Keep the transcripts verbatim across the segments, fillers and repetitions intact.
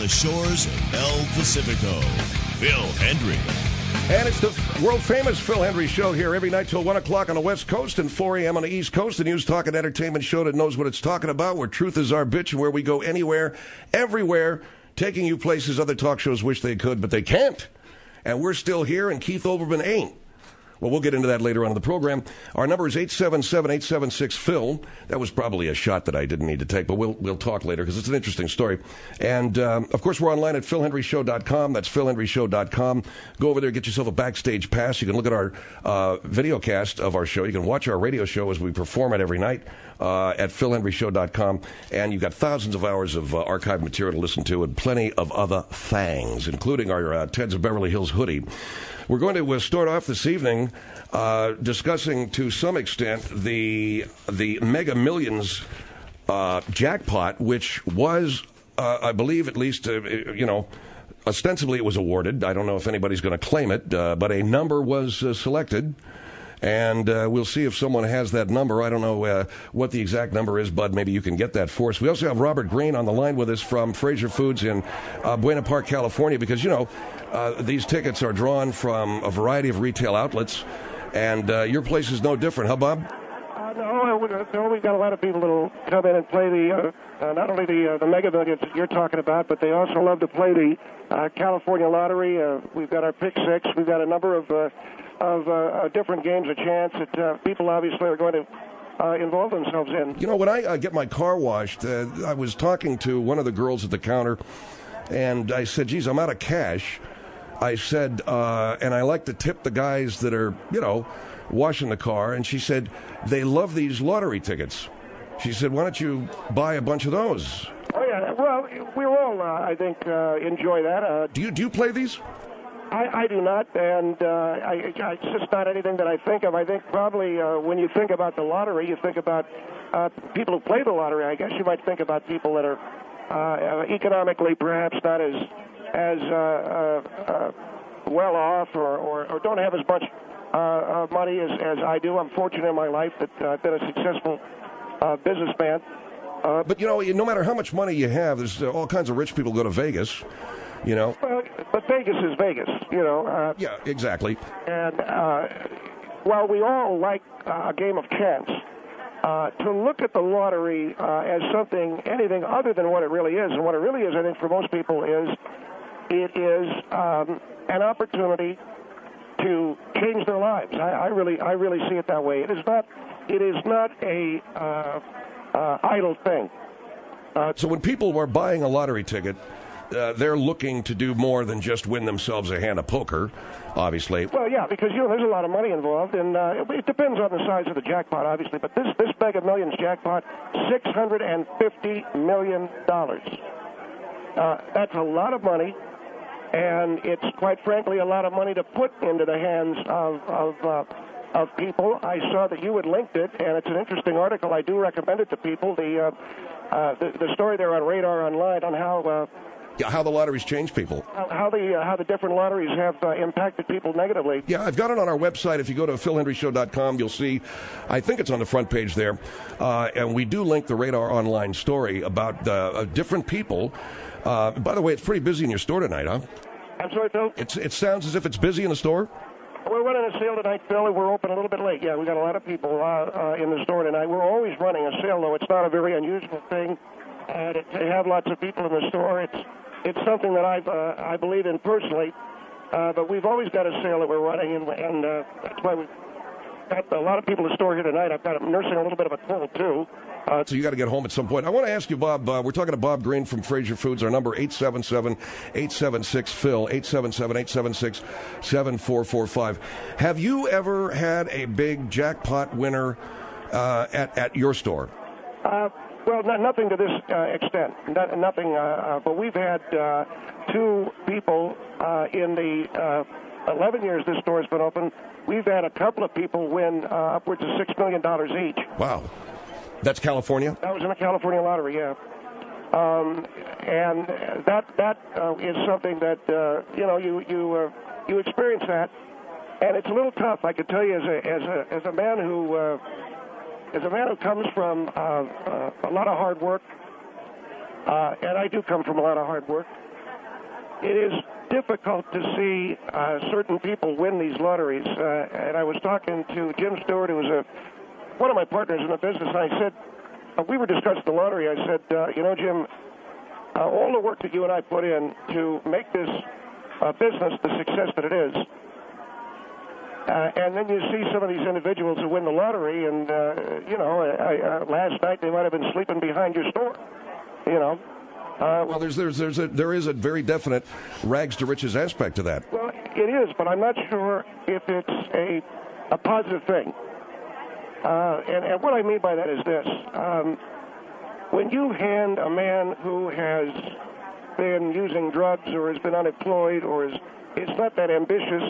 the shores of El Pacifico, Phil Hendry. And it's the world-famous Phil Hendry Show here every night till one o'clock on the West Coast and four a.m. on the East Coast. The news, talk, and entertainment show that knows what it's talking about, where truth is our bitch and where we go anywhere, everywhere, taking you places other talk shows wish they could, but they can't. And we're still here, and Keith Olbermann ain't. Well, we'll get into that later on in the program. Our number is eight seven seven, eight seven six, Phil. That was probably a shot that I didn't need to take, but we'll we'll talk later because it's an interesting story. And, um, of course, we're online at phil hendry show dot com. That's phil hendry show dot com. Go over there, get yourself a backstage pass. You can look at our uh, video cast of our show. You can watch our radio show as we perform it every night uh, at phil hendry show dot com. And you've got thousands of hours of uh, archived material to listen to and plenty of other things, including our uh, Ted's of Beverly Hills hoodie. We're going to uh, start off this evening uh, discussing, to some extent, the the Mega Millions uh, jackpot, which was, uh, I believe, at least, uh, you know, ostensibly it was awarded. I don't know if anybody's going to claim it, uh, but a number was uh, selected. And uh, we'll see if someone has that number. I don't know uh, what the exact number is, Bud. Maybe you can get that for us. We also have Robert Green on the line with us from Fraser Foods in uh, Buena Park, California, because, you know, uh, these tickets are drawn from a variety of retail outlets, and uh, your place is no different, huh, Bob? Uh, no, no, we've got a lot of people that will come in and play the, uh, uh, not only the uh, the Mega Millions that you're talking about, but they also love to play the uh, California Lottery. Uh, we've got our Pick Six. We've got a number of... Uh, of uh, different games of chance that uh, people obviously are going to uh, involve themselves in. You know, when I uh, get my car washed, uh, I was talking to one of the girls at the counter, and I said, geez, I'm out of cash. I said, uh, and I like to tip the guys that are, you know, washing the car, and she said, they love these lottery tickets. She said, why don't you buy a bunch of those? Oh, yeah, well, we all, uh, I think, uh, enjoy that. Uh, do you do you play these? I, I do not, and uh, I, I, it's just not anything that I think of. I think probably uh, when you think about the lottery, you think about uh, people who play the lottery. I guess you might think about people that are uh, economically perhaps not as as uh, uh, uh, well off or, or, or don't have as much uh, uh, money as, as I do. I'm fortunate in my life that uh, I've been a successful uh, businessman. Uh, but, you know, no matter how much money you have, there's uh, all kinds of rich people go to Vegas. You know, well, but Vegas is Vegas, you know. Uh, yeah, exactly. And uh, while we all like uh, a game of chance, uh, to look at the lottery uh, as something, anything other than what it really is, and what it really is, I think, for most people, is it is um, an opportunity to change their lives. I, I really, I really see it that way. It is not, it is not a uh, uh, idle thing. Uh, so when people were buying a lottery ticket, Uh, they're looking to do more than just win themselves a hand of poker, obviously. Well, yeah, because, you know, there's a lot of money involved, and uh, it, it depends on the size of the jackpot, obviously. But this, this Mega Millions jackpot, six hundred fifty million dollars. Uh, that's a lot of money, and it's, quite frankly, a lot of money to put into the hands of, of, uh, of people. I saw that you had linked it, and it's an interesting article. I do recommend it to people. The, uh, uh, the, the story there on Radar Online on how... Uh, Yeah, how the lotteries change people. How, how the uh, how the different lotteries have uh, impacted people negatively. Yeah, I've got it on our website. If you go to phil hendry show dot com, you'll see, I think it's on the front page there, uh, and we do link the Radar Online story about uh, uh, different people. Uh, by the way, it's pretty busy in your store tonight, huh? I'm sorry, Phil? It's, it sounds as if it's busy in the store? We're running a sale tonight, Phil, and we're open a little bit late. Yeah, we got a lot of people uh, uh, in the store tonight. We're always running a sale, though. It's not a very unusual thing uh, to, to have lots of people in the store. It's It's something that I've, uh, I believe in personally, uh, but we've always got a sale that we're running, and, and uh, that's why we've got a lot of people in the store here tonight. I've got them nursing a little bit of a cold, too. Uh, so you got to get home at some point. I want to ask you, Bob, uh, we're talking to Bob Green from Fraser Foods. Our number, eight seven seven, eight seven six, Phil, eight seven seven, eight seven six, seven four four five. Have you ever had a big jackpot winner uh, at, at your store? Uh Well, not, nothing to this uh, extent. Not, nothing, uh, uh, but we've had uh, two people uh, in the uh, eleven years this store has been open. We've had a couple of people win uh, upwards of six million dollars each. Wow. That's California? That was in the California lottery, yeah. Um, and that that uh, is something that, uh, you know, you you uh, you experience that, and it's a little tough. I can tell you as a, as a, as a man who... Uh, As a man who comes from uh, uh, a lot of hard work, uh, and I do come from a lot of hard work, it is difficult to see uh, certain people win these lotteries. Uh, and I was talking to Jim Stewart, who was a, one of my partners in the business, and I said, uh, we were discussing the lottery. I said, uh, you know, Jim, uh, all the work that you and I put in to make this uh, business the success that it is, uh, and then you see some of these individuals who win the lottery, and, uh, you know, I, I, last night they might have been sleeping behind your store, you know. Uh, well, there's there's there's a there is a very definite rags to riches aspect to that. Well, it is, but I'm not sure if it's a a positive thing. Uh, and, and what I mean by that is this: um, when you hand a man who has been using drugs or has been unemployed or is is not that ambitious,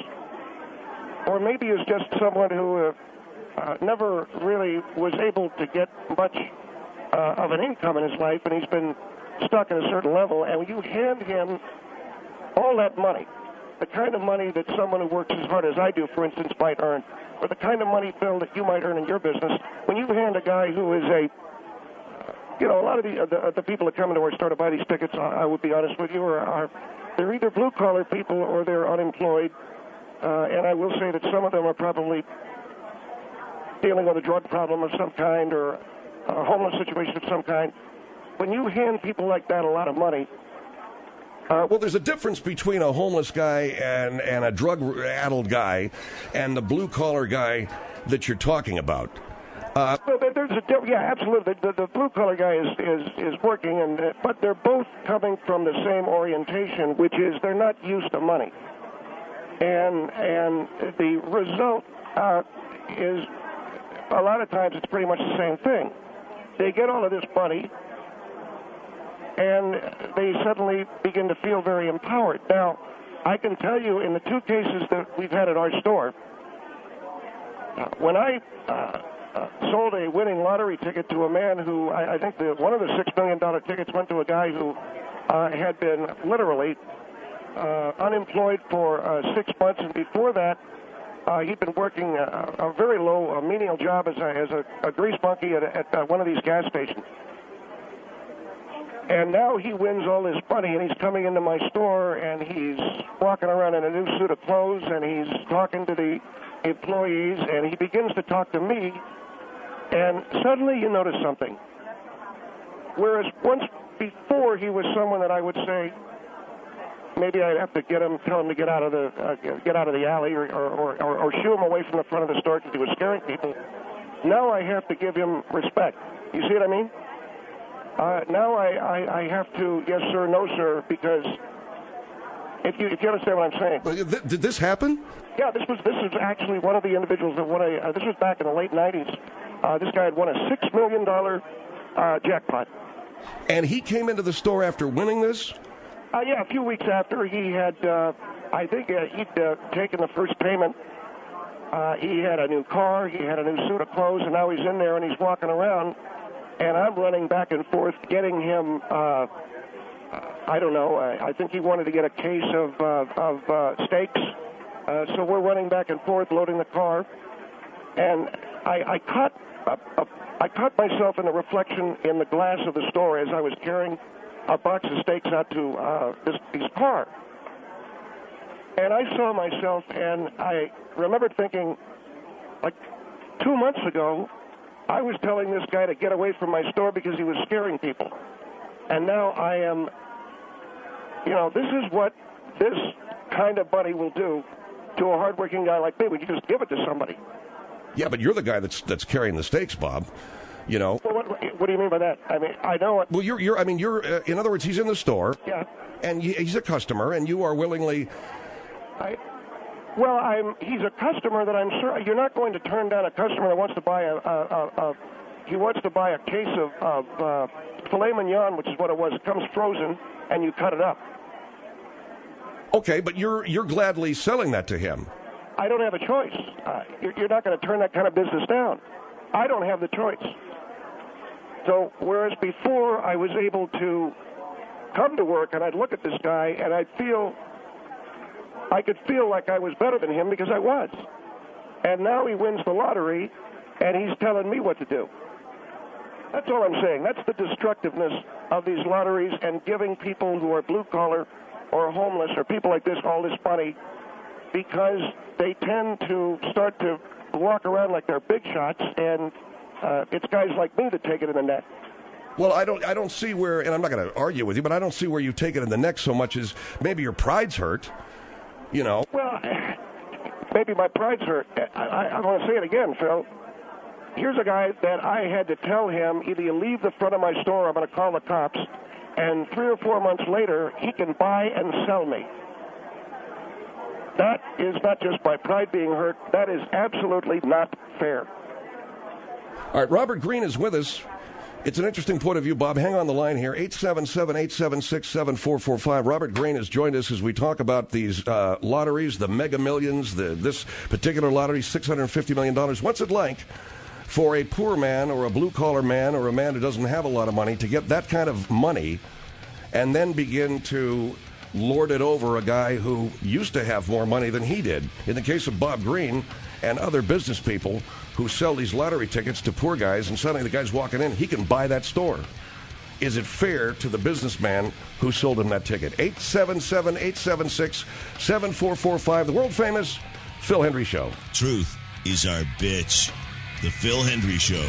or maybe is just someone who uh, uh, never really was able to get much uh, of an income in his life, and he's been stuck at a certain level, and when you hand him all that money, the kind of money that someone who works as hard as I do, for instance, might earn, or the kind of money, Phil, that you might earn in your business, when you hand a guy who is a, you know, a lot of the the, the people that come into our store to buy these tickets, I would be honest with you, are, are they're either blue-collar people or they're unemployed, uh, and I will say that some of them are probably dealing with a drug problem of some kind or a homeless situation of some kind. When you hand people like that a lot of money... Uh, well, there's a difference between a homeless guy and, and a drug-addled guy and the blue-collar guy that you're talking about. Uh, well, there's a yeah, absolutely. The, the, the blue-collar guy is, is, is working, and uh, but they're both coming from the same orientation, which is they're not used to money. And, and the result uh, is a lot of times it's pretty much the same thing. They get all of this money, and they suddenly begin to feel very empowered. Now, I can tell you in the two cases that we've had at our store, uh, when I uh, uh, sold a winning lottery ticket to a man who, I, I think the, one of the six million dollars tickets went to a guy who uh, had been literally uh, unemployed for uh, six months, and before that, uh, he'd been working a, a very low, a menial job as a, as a, a grease monkey at, at uh, one of these gas stations. And now he wins all this money, and he's coming into my store, and he's walking around in a new suit of clothes, and he's talking to the employees, and he begins to talk to me, and suddenly you notice something. Whereas once before he was someone that I would say, maybe I'd have to get him, tell him to get out of the uh, get out of the alley, or or, or or shoo him away from the front of the store because he was scaring people. Now I have to give him respect. You see what I mean? Uh, now I, I, I have to, yes, sir, no, sir, because if you if you understand what I'm saying. Did this happen? Yeah, this was this was actually one of the individuals that won a, uh, this was back in the late nineties. Uh, this guy had won a six million dollars uh, jackpot. And he came into the store after winning this? Uh, yeah, a few weeks after. He had, uh, I think uh, he'd uh, taken the first payment. Uh, he had a new car, he had a new suit of clothes, and now he's in there and he's walking around. And I'm running back and forth, getting him, uh, I don't know, I, I think he wanted to get a case of, uh, of uh, steaks. Uh, so we're running back and forth, loading the car. And I, I caught uh, uh, I caught myself in the reflection in the glass of the store as I was carrying a box of steaks out to uh, this, his car. And I saw myself, and I remembered thinking, like two months ago, I was telling this guy to get away from my store because he was scaring people. And now I am, you know, this is what this kind of money will do to a hardworking guy like me when you just give it to somebody. Yeah, but you're the guy that's that's carrying the stakes, Bob. You know. Well, what, what do you mean by that? I mean, I know it. Well, you're, you're I mean, you're, uh, in other words, he's in the store. Yeah. And he's a customer, and you are willingly... I... Well, I'm. He's a customer that I'm sure you're not going to turn down a customer that wants to buy a. a, a, a he wants to buy a case of, of uh, filet mignon, which is what it was. It comes frozen, and you cut it up. Okay, but you're you're gladly selling that to him. I don't have a choice. Uh, you're, you're not going to turn that kind of business down. I don't have the choice. So whereas before I was able to come to work and I'd look at this guy and I'd feel. I could feel like I was better than him because I was. And now he wins the lottery, and he's telling me what to do. That's all I'm saying. That's the destructiveness of these lotteries and giving people who are blue-collar or homeless or people like this all this money because they tend to start to walk around like they're big shots, and uh, it's guys like me that take it in the neck. Well, I don't I don't see where, and I'm not going to argue with you, but I don't see where you take it in the neck so much as maybe your pride's hurt, you know. Well, maybe my pride's hurt. I, I, I want to say it again, Phil. Here's a guy that I had to tell him, either you leave the front of my store or I'm going to call the cops, and three or four months later, he can buy and sell me. That is not just my pride being hurt. That is absolutely not fair. All right, Robert Green is with us. It's an interesting point of view, Bob. Hang on the line here. eight seven seven, eight seven six, seven four four five. Robert Green has joined us as we talk about these uh, lotteries, the Mega Millions, the, this particular lottery, six hundred fifty million dollars. What's it like for a poor man or a blue-collar man or a man who doesn't have a lot of money to get that kind of money and then begin to lord it over a guy who used to have more money than he did? In the case of Bob Green and other business people who sell these lottery tickets to poor guys, and suddenly the guy's walking in, he can buy that store. Is it fair to the businessman who sold him that ticket? eight seven seven, eight seven six, seven four four five, the world-famous Phil Hendrie Show. Truth is our bitch. The Phil Hendrie Show.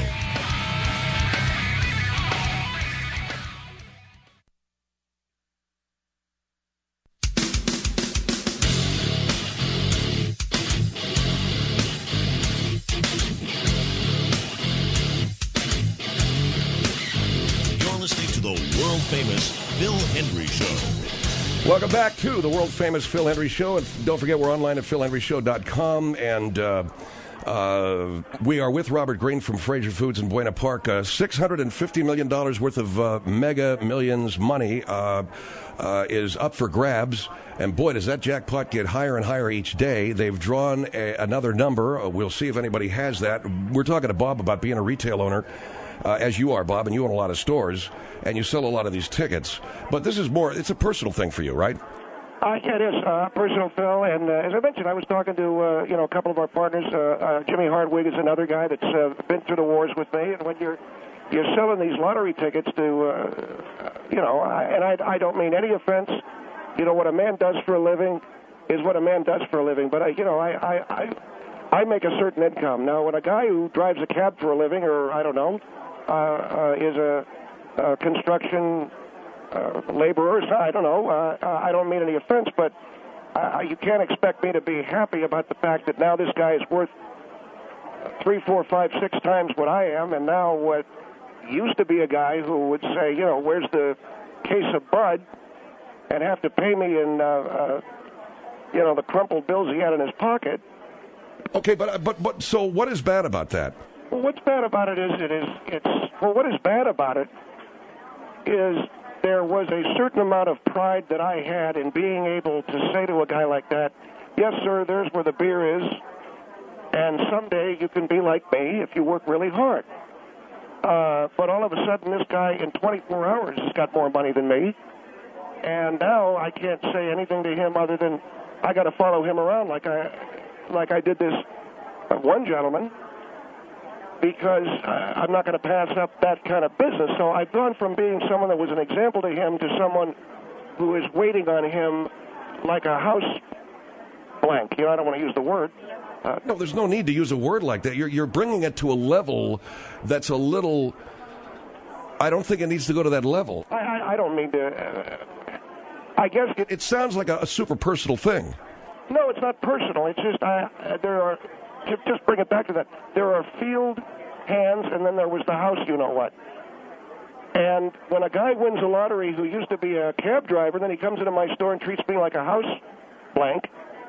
Famous Phil Hendrie Show. Welcome back to the world-famous Phil Hendrie Show. And don't forget, we're online at phil hendrie show dot com. And uh, uh, we are with Robert Green from Fraser Foods in Buena Park. Uh, six hundred fifty million dollars worth of uh, Mega Millions money uh, uh, is up for grabs. And boy, does that jackpot get higher and higher each day. They've drawn a, another number. Uh, we'll see if anybody has that. We're talking to Bob about being a retail owner. Uh, as you are, Bob, and you own a lot of stores, and you sell a lot of these tickets. But this is more, it's a personal thing for you, right? Uh, yeah, it is uh, personal, Phil. And uh, as I mentioned, I was talking to uh, you know a couple of our partners. Uh, uh, Jimmy Hardwig is another guy that's uh, been through the wars with me. And when you're you're selling these lottery tickets to, uh, you know, I, and I, I don't mean any offense. You know, what a man does for a living is what a man does for a living. But I, you know, I I I, I make a certain income. Now, when a guy who drives a cab for a living, or I don't know. Uh, uh, is a, a construction uh, laborer. I don't know. Uh, I don't mean any offense, but uh, you can't expect me to be happy about the fact that now this guy is worth three, four, five, six times what I am, and now what used to be a guy who would say, you know, where's the case of Bud, and have to pay me in, uh, uh, you know, the crumpled bills he had in his pocket. Okay, but but but so what is bad about that? Well, what's bad about it is it is it's well. What is bad about it is there was a certain amount of pride that I had in being able to say to a guy like that, "Yes, sir, there's where the beer is, and someday you can be like me if you work really hard." Uh, but all of a sudden, this guy in twenty-four hours has got more money than me, and now I can't say anything to him other than I got to follow him around like I like I did this uh, one gentleman. Because uh, I'm not going to pass up that kind of business. So I've gone from being someone that was an example to him to someone who is waiting on him like a house blank. You know, I don't want to use the word. Uh, no, there's no need to use a word like that. You're, you're bringing it to a level that's a little... I don't think it needs to go to that level. I, I, I don't mean to... Uh, I guess... It, it sounds like a, a super personal thing. No, it's not personal. It's just uh, there are... Just bring it back to that. There are field hands, and then there was the house, you know what. And when a guy wins a lottery who used to be a cab driver, then he comes into my store and treats me like a house blank,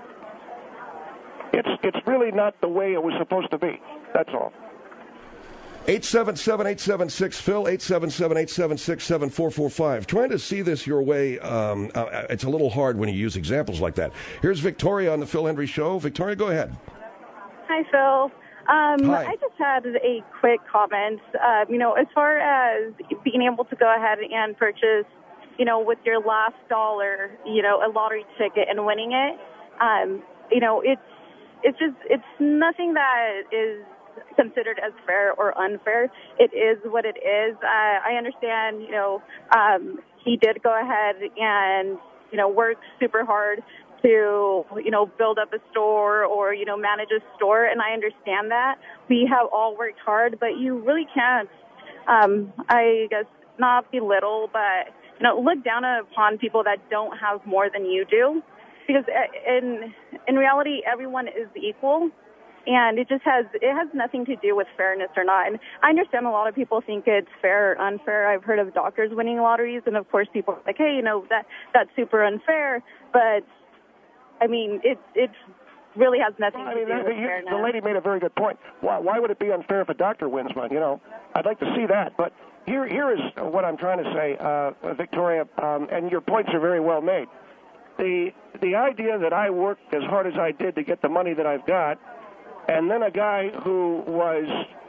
it's it's really not the way it was supposed to be. That's all. eight seven seven, eight seven six, Phil, eight seven seven, eight seven six, seven four four five. Trying to see this your way, um, uh, it's a little hard when you use examples like that. Here's Victoria on the Phil Hendrie Show. Victoria, go ahead. Hi, Phil. Um, Hi. I just had a quick comment. Uh, you know, as far as being able to go ahead and purchase, you know, with your last dollar, you know, a lottery ticket and winning it, um, you know, it's it's just it's nothing that is considered as fair or unfair. It is what it is. Uh, I understand, you know, um, he did go ahead and you know, work super hard to, you know, build up a store or, you know, manage a store, and I understand that. We have all worked hard, but you really can't, um, I guess, not belittle, but, you know, look down upon people that don't have more than you do, because in in reality, everyone is equal, and it just has it has nothing to do with fairness or not. And I understand a lot of people think it's fair or unfair. I've heard of doctors winning lotteries, and of course, people are like, hey, you know, that that's super unfair, but I mean, it it really has nothing I to mean, do the, with the, fairness. the lady made a very good point. Why, why would it be unfair if a doctor wins one? You know, I'd like to see that. But here, here is what I'm trying to say, uh, Victoria, um, and your points are very well made. The the idea that I worked as hard as I did to get the money that I've got, and then a guy who was,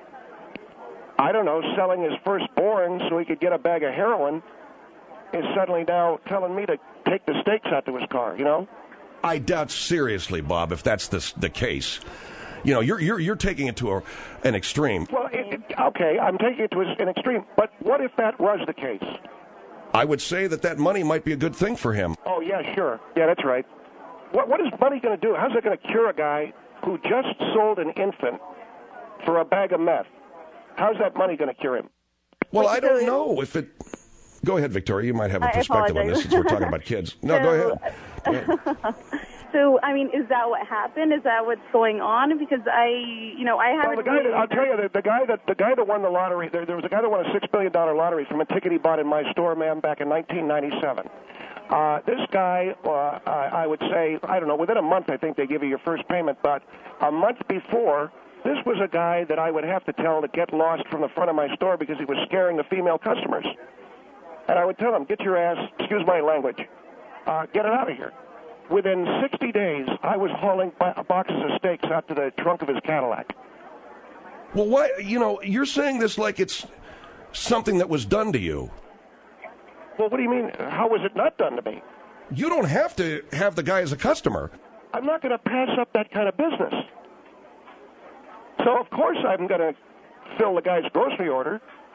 I don't know, selling his firstborn so he could get a bag of heroin, is suddenly now telling me to take the stakes out to his car. You know. I doubt seriously, Bob, if that's the the case. You know, you're you're you're taking it to a, an extreme. Well, it, it, okay, I'm taking it to an extreme, but what if that was the case? I would say that that money might be a good thing for him. Oh, yeah, sure. Yeah, that's right. What What is money going to do? How's it going to cure a guy who just sold an infant for a bag of meth? How's that money going to cure him? Well, I don't know if it... Go ahead, Victoria. You might have a I perspective on apologize. this since we're talking about kids. No, So- go ahead. Go ahead. So, I mean, is that what happened? Is that what's going on? Because I, you know, I Well, haven't. the guy that, really I'll tell you, the, the guy that the guy that won the lottery, there, there was a guy that won a six billion dollar lottery from a ticket he bought in my store, ma'am, back in nineteen ninety-seven. Uh, this guy, uh, I, I would say, I don't know, within a month, I think they give you your first payment, but a month before, this was a guy that I would have to tell to get lost from the front of my store because he was scaring the female customers. And I would tell him, get your ass, excuse my language, uh, get it out of here. Within sixty days, I was hauling boxes of steaks out to the trunk of his Cadillac. Well, what, you know, you're saying this like it's something that was done to you. Well, what do you mean? How was it not done to me? You don't have to have the guy as a customer. I'm not going to pass up that kind of business. So, of course, I'm going to fill the guy's grocery order.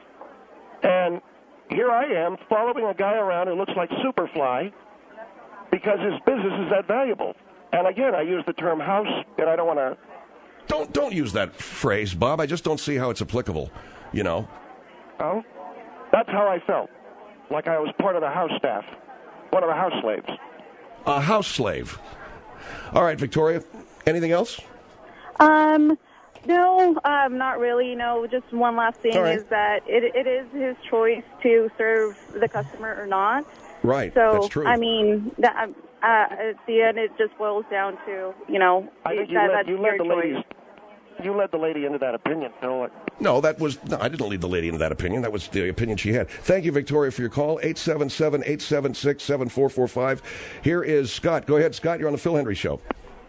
And here I am following a guy around who looks like Superfly because his business is that valuable. And again, I use the term house, and I don't want to... Don't don't use that phrase, Bob. I just don't see how it's applicable, you know. Oh? That's how I felt. Like I was part of the house staff. One of the house slaves. A house slave. All right, Victoria. Anything else? Um, no, um, not really. You know, just one last thing All right. is that it, it is his choice to serve the customer or not. Right, So, that's true. I mean, that, uh, at the end, it just boils down to, you know, I think you that, led, that's you your led the choice. ladies. You led the lady into that opinion, Phil. No, that was no, I didn't lead the lady into that opinion. That was the opinion she had. Thank you, Victoria, for your call. eight seven seven, eight seven six, seven four four five. Here is Scott. Go ahead, Scott. You're on the Phil Hendry Show.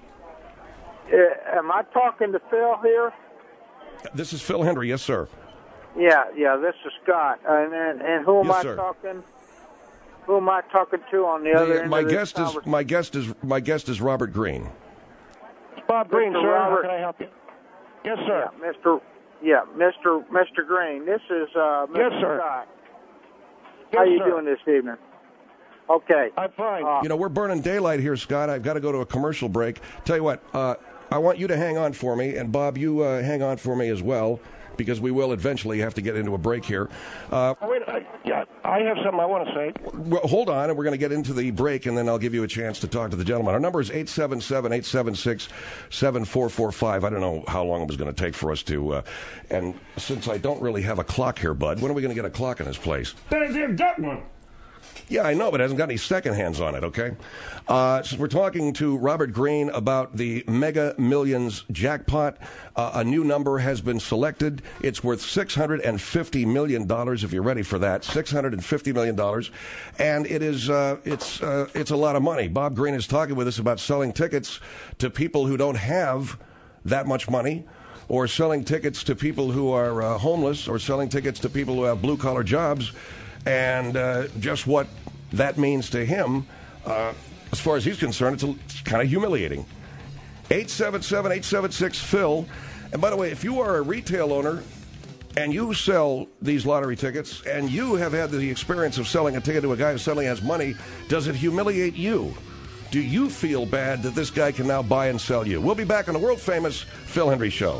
Uh, am I talking to Phil here? This is Phil Hendry. Yes, sir. Yeah, yeah. This is Scott. And and, and who am Yes, I sir. talking? Who am I talking to on the other The- end my of this guest is conversation? my guest is my guest is Robert Green. Bob Green, Mister sir. Robert. How can I help you? Yes, sir. Yeah, Mister Yeah, Mister Mister Green. This is uh, Mister Yes, sir. Scott. Yes, How you sir. doing this evening? Okay. I'm fine. Uh, You know, we're burning daylight here, Scott. I've got to go to a commercial break. Tell you what, uh, I want you to hang on for me, and Bob, you uh, hang on for me as well, because we will eventually have to get into a break here. Uh, Oh, wait, I, yeah, I have something I want to say. well, hold on, and we're going to get into the break, and then I'll give you a chance to talk to the gentleman. Our number is eight seven seven, eight seven six, seven four four five. I don't know how long it was going to take for us to, uh, and since I don't really have a clock here, Bud, when are we going to get a clock in this place? They've got one. Yeah, I know, but it hasn't got any second hands on it, okay? Uh, so we're talking to Robert Green about the Mega Millions jackpot. Uh, a new number has been selected. It's worth six hundred fifty million dollars, if you're ready for that, six hundred fifty million dollars. And it is, uh, it's, uh, it's a lot of money. Bob Green is talking with us about selling tickets to people who don't have that much money, or selling tickets to people who are uh, homeless, or selling tickets to people who have blue-collar jobs, and uh, just what that means to him. Uh, as far as he's concerned, it's, a, it's kind of humiliating. eight seven seven, eight seven six, Phil. And by the way, if you are a retail owner and you sell these lottery tickets, and you have had the experience of selling a ticket to a guy who suddenly has money, does it humiliate you? Do you feel bad that this guy can now buy and sell you? We'll be back on the world-famous Phil Hendrie Show.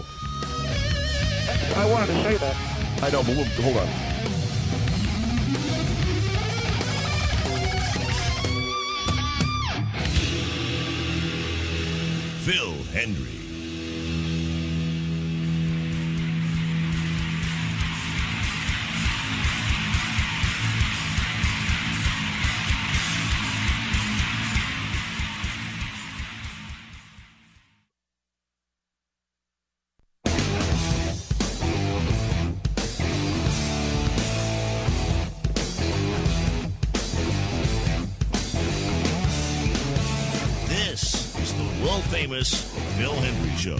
I wanted to say that. I know, but we'll, hold on. Phil Hendrie. Famous Phil Hendrie Show.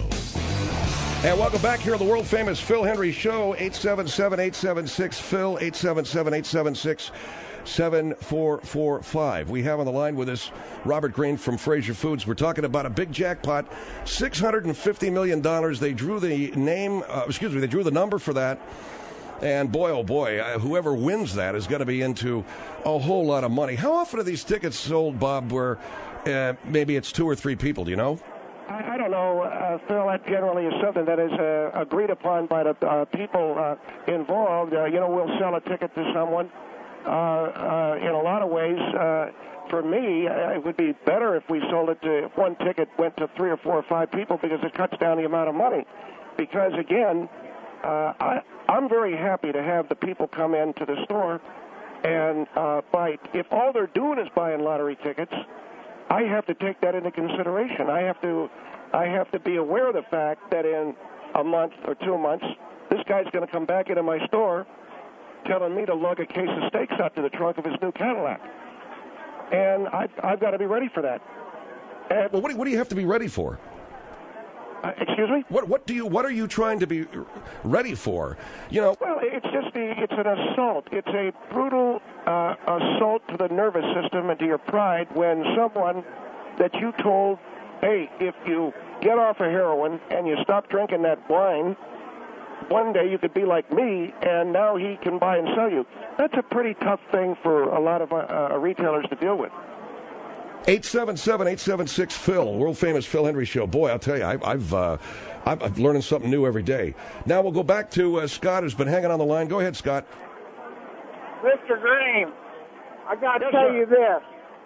And welcome back here on the world-famous Phil Hendrie Show. eight seven seven, eight seven six, Phil, eight seven seven, eight seven six, seven four four five. We have on the line with us Robert Green from Fraser Foods. We're talking about a big jackpot, six hundred fifty million dollars. They drew the name, uh, excuse me, they drew the number for that. And boy, oh boy, uh, whoever wins that is going to be into a whole lot of money. How often are these tickets sold, Bob, where uh, maybe it's two or three people, do you know? I, I don't know, uh, Phil. That generally is something that is uh, agreed upon by the uh, people uh, involved. Uh, you know, we'll sell a ticket to someone. Uh, uh, in a lot of ways, uh, for me, uh, it would be better if we sold it to, if one ticket went to three or four or five people, because it cuts down the amount of money. Because, again, uh, I, I'm very happy to have the people come into the store and uh, buy. If all they're doing is buying lottery tickets, I have to take that into consideration. I have to, I have to be aware of the fact that in a month or two months, this guy's going to come back into my store telling me to lug a case of steaks out to the trunk of his new Cadillac. And I, I've got to be ready for that. And, well, what do, what do you have to be ready for? Uh, excuse me? What what do you what are you trying to be ready for? You know. Well, it's just the it's an assault. It's a brutal uh, assault to the nervous system and to your pride when someone that you told, hey, if you get off of heroin and you stop drinking that wine, one day you could be like me, and now he can buy and sell you. That's a pretty tough thing for a lot of uh, retailers to deal with. eight seven seven, eight seven six, Phil, world-famous Phil Hendrie Show. Boy, I'll tell you, I, I've, uh, I'm, I'm learning something new every day. Now we'll go back to uh, Scott, who's been hanging on the line. Go ahead, Scott. Mister Green, I got to Yes, tell sir. you this.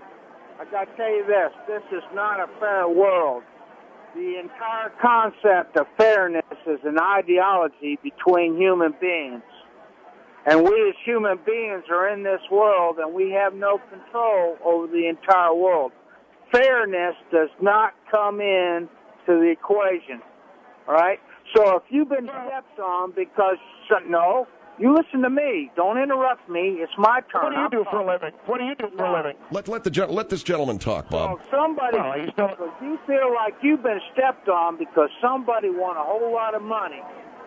I got to tell you this. This is not a fair world. The entire concept of fairness is an ideology between human beings. And we as human beings are in this world, and we have no control over the entire world. Fairness does not come in to the equation, all right? So if you've been stepped on because, no, you listen to me. Don't interrupt me. It's my turn. What do you I'm do for a talking. living? What do you do for a living? Let let the gen- let this gentleman talk, Bob. So somebody, Well, he's not- if you feel like you've been stepped on because somebody won a whole lot of money,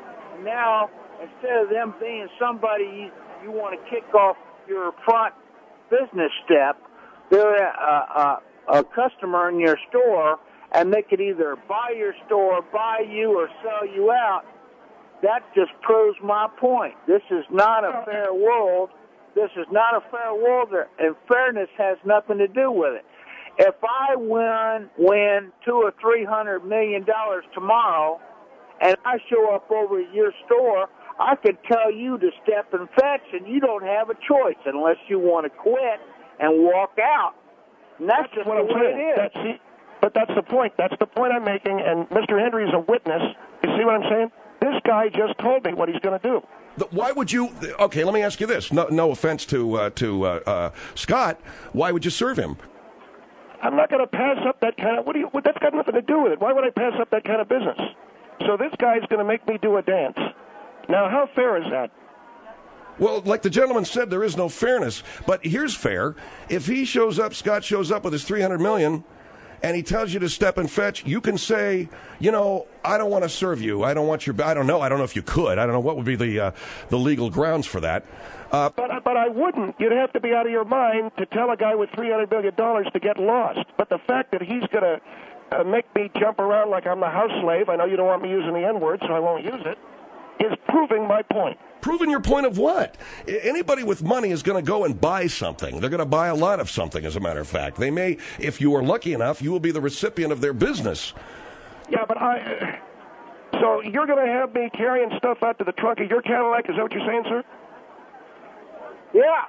now instead of them being somebody you, you want to kick off your front business step, they're a, a, a customer in your store, and they could either buy your store, buy you, or sell you out. That just proves my point. This is not a fair world. This is not a fair world, and fairness has nothing to do with it. If I win, win two or three hundred million dollars tomorrow, and I show up over at your store, I could tell you to step and fetch, and you don't have a choice unless you want to quit and walk out. And that's, That's just what the I'm way saying. it is. That's the, but that's the point. That's the point I'm making, and Mister Hendrie is a witness. You see what I'm saying? This guy just told me what he's going to do. The- Why would you? Okay, let me ask you this. No, no offense to uh, to uh, uh, Scott. Why would you serve him? I'm not going to pass up that kind of. What do you? What, that's got nothing to do with it. Why would I pass up that kind of business? So this guy's going to make me do a dance. Now, how fair is that? Well, like the gentleman said, there is no fairness. But here's fair: if he shows up, Scott shows up with his three hundred million, and he tells you to step and fetch, you can say, you know, I don't want to serve you. I don't want your. I don't know. I don't know if you could. I don't know what would be the uh, the legal grounds for that. Uh, But but I wouldn't. You'd have to be out of your mind to tell a guy with three hundred million dollars to get lost. But the fact that he's going to uh, make me jump around like I'm the house slave, I know you don't want me using the N-word, so I won't use it. is proving my point. Proving your point of what? Anybody with money is going to go and buy something. They're going to buy a lot of something, as a matter of fact. They may, if you are lucky enough, you will be the recipient of their business. Yeah, but I... So you're going to have me carrying stuff out to the trunk of your Cadillac? Is that what you're saying, sir? Yeah.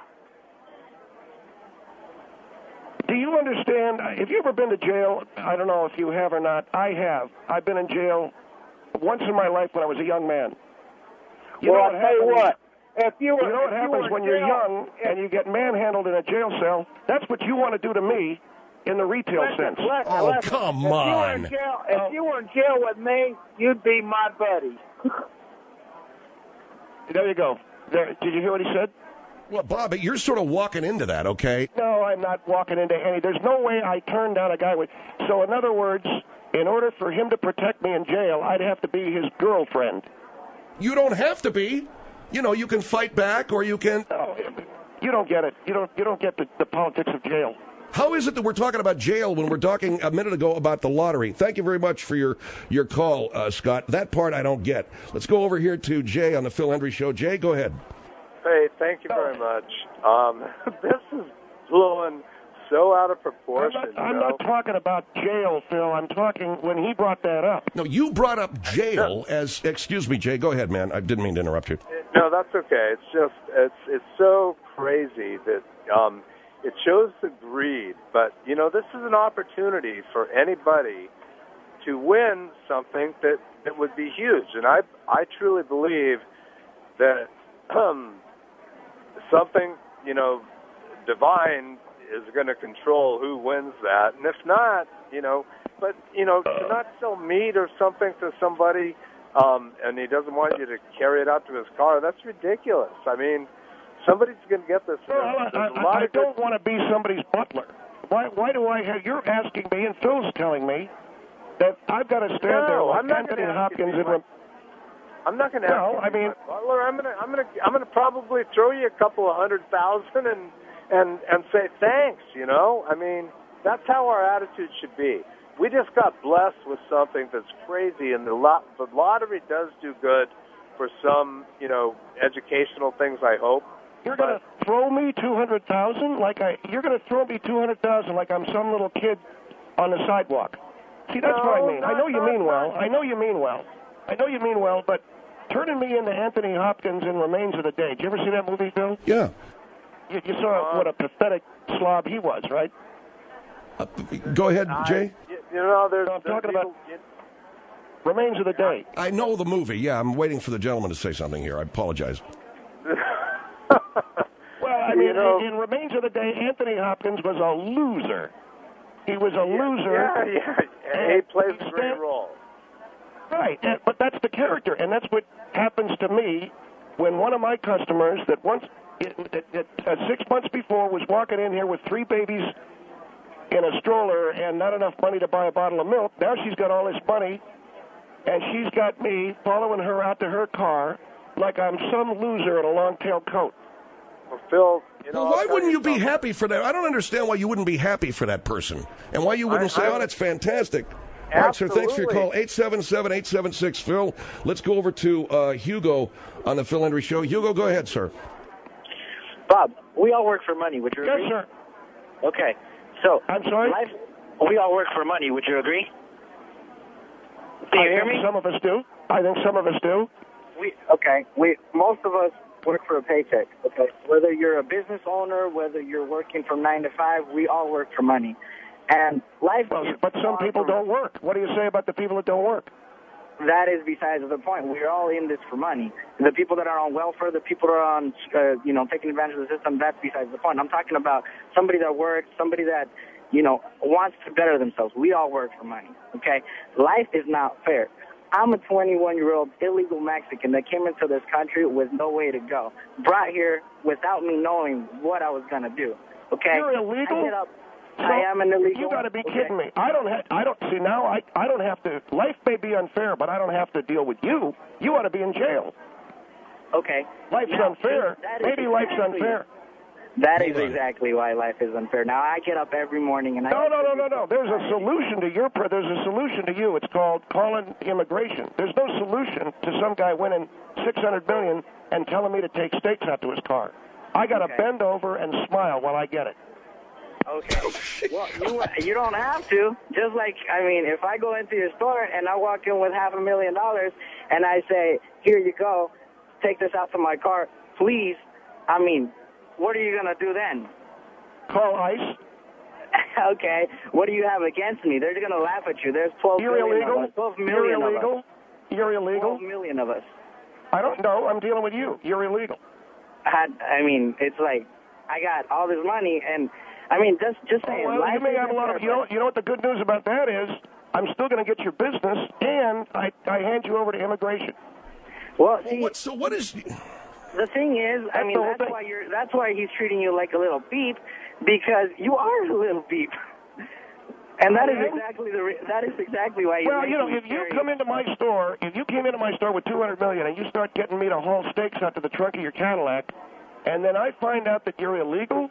Do you understand? Have you ever been to jail? I don't know if you have or not. I have. I've been in jail once in my life when I was a young man. You well, know I'll what tell you happens, what. If you, were, you know what if happens you when in you're jail, young if, and you get manhandled in a jail cell? That's what you want to do to me in the retail listen, sense. Listen, Oh, listen. come if on. You were in jail, if Oh. you were in jail with me, you'd be my buddy. There you go. There, did you hear what he said? Well, Bob, you're sort of walking into that, okay? No, I'm not walking into any. There's no way I turn down a guy with. So, in other words, in order for him to protect me in jail, I'd have to be his girlfriend. You don't have to be. You know, you can fight back, or you can. No, you don't get it. You don't. You don't get the, the politics of jail. How is it that we're talking about jail when we're talking a minute ago about the lottery? Thank you very much for your your call, uh, Scott. That part I don't get. Let's go over here to Jay on the Phil Hendrie Show. Jay, go ahead. Hey, thank you very much. Um, this is blowing so out of proportion. I'm, not, I'm you know? not talking about jail, Phil. I'm talking when he brought that up. No, you brought up jail as. Excuse me, Jay. Go ahead, man. I didn't mean to interrupt you. No, that's okay. It's just it's it's so crazy that um, it shows the greed. But you know, this is an opportunity for anybody to win something that, that would be huge. And I I truly believe that um, something you know divine is going to control who wins that. And if not, you know, but you know, to not sell meat or something to somebody. Um, and he doesn't want you to carry it out to his car. That's ridiculous. I mean, somebody's going to get this. Well, I, I, I don't want to be somebody's butler. Why, why do I have, you're asking me, and Phil's telling me, that I've got to stand no, there like I'm not Anthony ask Hopkins you and... my, I'm not going to No, ask I mean... butler. I'm going to I'm going to I'm going to probably throw you a couple of hundred thousand and and and say thanks, you know? I mean, that's how our attitude should be. We just got blessed with something that's crazy, and the, lot, the lottery does do good for some, you know, educational things, I hope. You're going to throw me two hundred thousand like I you're going to throw me two hundred thousand like I'm some little kid on the sidewalk. See, that's no, what I mean. Not, I know you not, mean well. not. I know you mean well. I know you mean well, but turning me into Anthony Hopkins in Remains of the Day. Did you ever see that movie, Phil? Yeah. You, you saw uh, what a pathetic slob he was, right? Uh, go ahead, Jay. I, you know, there's, No, I'm there's talking people, about you, Remains of the Day. I know the movie. Yeah, I'm waiting for the gentleman to say something here. I apologize. Well, I mean, you know, in, in Remains of the Day, Anthony Hopkins was a loser. He was a yeah, loser. Yeah, yeah. And he plays a great stand- role. Right, and, but that's the character, and that's what happens to me when one of my customers that once, it, it, it, uh, six months before, was walking in here with three babies in a stroller and not enough money to buy a bottle of milk. Now she's got all this money, and she's got me following her out to her car like I'm some loser in a long-tailed coat. Well, Phil, you know, Well, why I'll tell wouldn't you be something. happy for that? I don't understand why you wouldn't be happy for that person, and why you wouldn't I- say, I- "Oh, that's fantastic." All right, sir. Thanks for your Absolutely. call. eight seven seven, eight seven six, Phil. Let's go over to uh, Hugo on the Phil Hendrie Show. Hugo, go ahead, sir. Bob, we all work for money. Would you Yes, agree? sir. Okay. So, I'm sorry? life, we all work for money. Would you agree? Do you I hear think me? some of us do. I think some of us do. We okay. We most of us work for a paycheck. Okay. Whether you're a business owner, whether you're working from nine to five, we all work for money. And life. Well, is but some far people from- don't work. What do you say about the people that don't work? That is besides the point. We're all in this for money. The people that are on welfare, the people that are on, uh, you know, taking advantage of the system, that's besides the point. I'm talking about somebody that works, somebody that, you know, wants to better themselves. We all work for money, okay? Life is not fair. I'm a twenty-one-year-old illegal Mexican that came into this country with no way to go, brought here without me knowing what I was going to do, okay? You're illegal? I hit up, So, I am an illegal. You got to be okay? kidding me. I don't have. I don't see now. I I don't have to. Life may be unfair, but I don't have to deal with you. You ought to be in jail. Okay. Life's Now, unfair. that is Maybe life's exactly- unfair. That Hold is on. exactly why life is unfair. Now, I get up every morning and I... No, no, no, no, no. There's a solution to your. There's a solution to you. It's called calling immigration. There's no solution to some guy winning six hundred million and telling me to take steaks out to his car. I got to Okay. bend over and smile while I get it. Okay. Well, you you don't have to. Just like, I mean, if I go into your store and I walk in with half a million dollars and I say, here you go, take this out to my car, please, I mean, what are you going to do then? Call ICE. Okay. What do you have against me? They're going to laugh at you. There's twelve You're million illegal. of us. twelve You're million illegal. of us. You're illegal. twelve million of us. I don't know. I'm dealing with you. You're illegal. I, I mean, it's like, I got all this money, and, I mean, just, just Oh, saying. well, life you may have a isn't lot of. fair, You know, you know what the good news about that is? I'm still going to get your business, and I, I hand you over to immigration. Well, see, What, so what is... the thing is, I That's mean, the whole that's thing. why you're. That's why he's treating you like a little beep, because you are a little beep, and that is I am? exactly the. Re- that is exactly why. You're Well, you know, making if me you very- come into my store, if you came into my store with two hundred million and you start getting me to haul steaks out to the trunk of your Cadillac, and then I find out that you're illegal,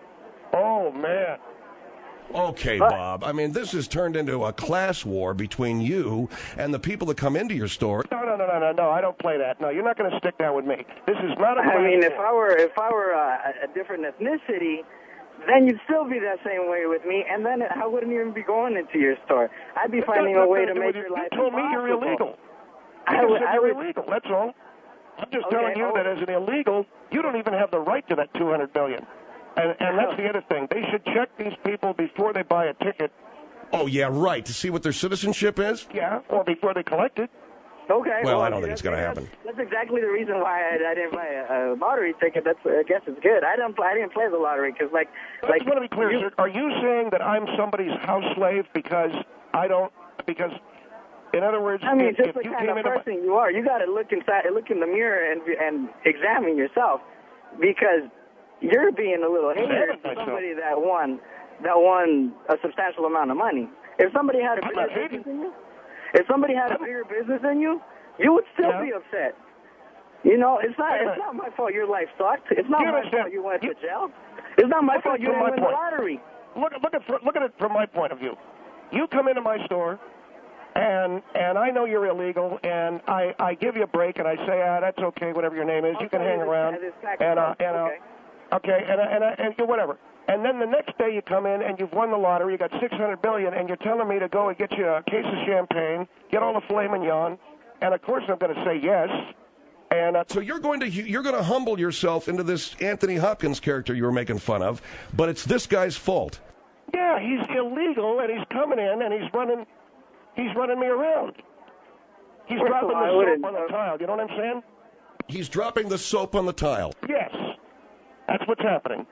oh man. Okay, Bob. I mean, this has turned into a class war between you and the people that come into your store. No, no, no, no, no, no. I don't play that. No, you're not going to stick that with me. This is not a. I mean, if class I were if I were uh, a different ethnicity, then you'd still be that same way with me, and then I wouldn't even be going into your store. I'd be war. finding That's a way nothing to do make with your you. life You told me you're impossible. illegal. I You would- said I you're would- illegal. That's all. I'm just Okay, telling you oh. that as an illegal, you don't even have the right to that two hundred million. And and that's the other thing. They should check these people before they buy a ticket. Oh, yeah, right, to see what their citizenship is? Yeah, or before they collect it. Okay. Well, I don't think that's- it's gonna that's- happen. That's exactly the reason why I, I didn't buy a, a lottery ticket. That's I guess it's good. I don't. I didn't play the lottery because, like, I like just want to be clear, you- sir. Are you saying that I'm somebody's house slave because I don't? Because, in other words, I mean, if, just if the you kind came of into my, person you are, you got to look inside, look in the mirror, and and examine yourself, because you're being a little hater Examine to myself. somebody that won that won a substantial amount of money. If somebody had a I'm bigger not business hating. than you, if somebody had a bigger business than you, you would still Yeah. be upset. You know, it's not Wait a it's minute. not my fault your life sucked. It's not You my understand- fault you went you- to jail. It's not my Look at fault it you from didn't my win the point. lottery. look, look at look at it from my point of view. You come into my store, and and I know you're illegal, and I I give you a break, and I say, ah, that's okay, whatever your name is, I'll you can tell hang you this- around, this fact and uh, first, and uh, okay. okay, and and and, and whatever. And then the next day you come in and you've won the lottery, you got six hundred billion, and you're telling me to go and get you a case of champagne, get all the filet mignon, and of course I'm going to say yes. And uh, So you're going to you're going to humble yourself into this Anthony Hopkins character you were making fun of, but it's this guy's fault. yeah, he's illegal, and he's coming in and he's running, he's running me around. He's First of dropping all, I the wouldn't- soap on the tile. You know what I'm saying? He's dropping the soap on the tile. Yes, that's what's happening.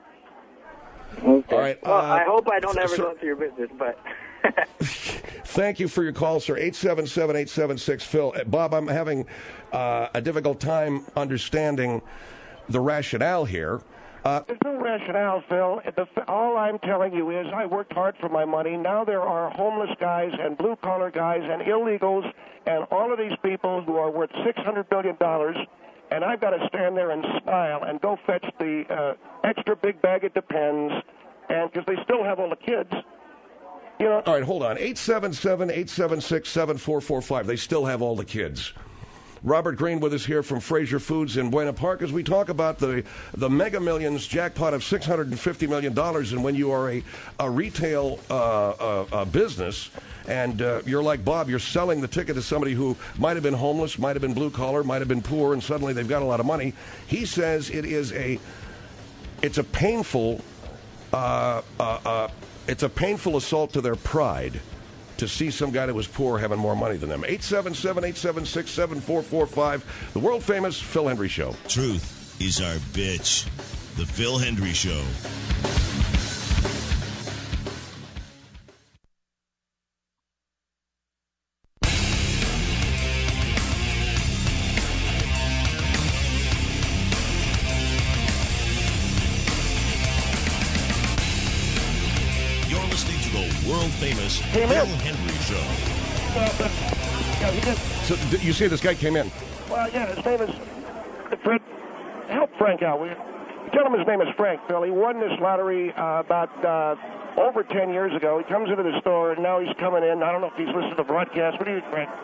Okay. All right, Well, uh, I hope I don't so- ever so- go into your business, but. Thank you for your call, sir. eight seven seven, eight seven six, Phil. Uh, Bob, I'm having uh, a difficult time understanding the rationale here. Uh, There's no rationale, Phil. The, all I'm telling you is I worked hard for my money. Now there are homeless guys and blue-collar guys and illegals and all of these people who are worth six hundred billion dollars, and I've got to stand there and smile and go fetch the uh, extra big bag of Depends, and because they still have all the kids. You know, all right, hold on. eight seven seven, eight seven six, seven four four five. They still have all the kids. Robert Green with us here from Fraser Foods in Buena Park as we talk about the the Mega Millions jackpot of six hundred fifty million dollars. And when you are a, a retail uh, uh, uh, business and uh, you're like Bob, you're selling the ticket to somebody who might have been homeless, might have been blue collar, might have been poor, and suddenly they've got a lot of money. He says it is a it's a painful uh, uh, uh, it's a painful assault to their pride to see some guy that was poor having more money than them. eight seven seven, eight seven six, seven four four five, the world-famous Phil Hendry Show. Truth is our bitch. The Phil Hendry Show. You're listening to the world-famous Hey, Phil man. Hendry Show. well, but, yeah, he did. So d- you say this guy came in. Well, yeah, his name is Fred. Help Frank out, will you? The gentleman's name is Frank, Phil. He won this lottery uh, about uh, over ten years ago. He comes into the store, and now he's coming in. I don't know if he's listening to the broadcast. What do you think, Frank?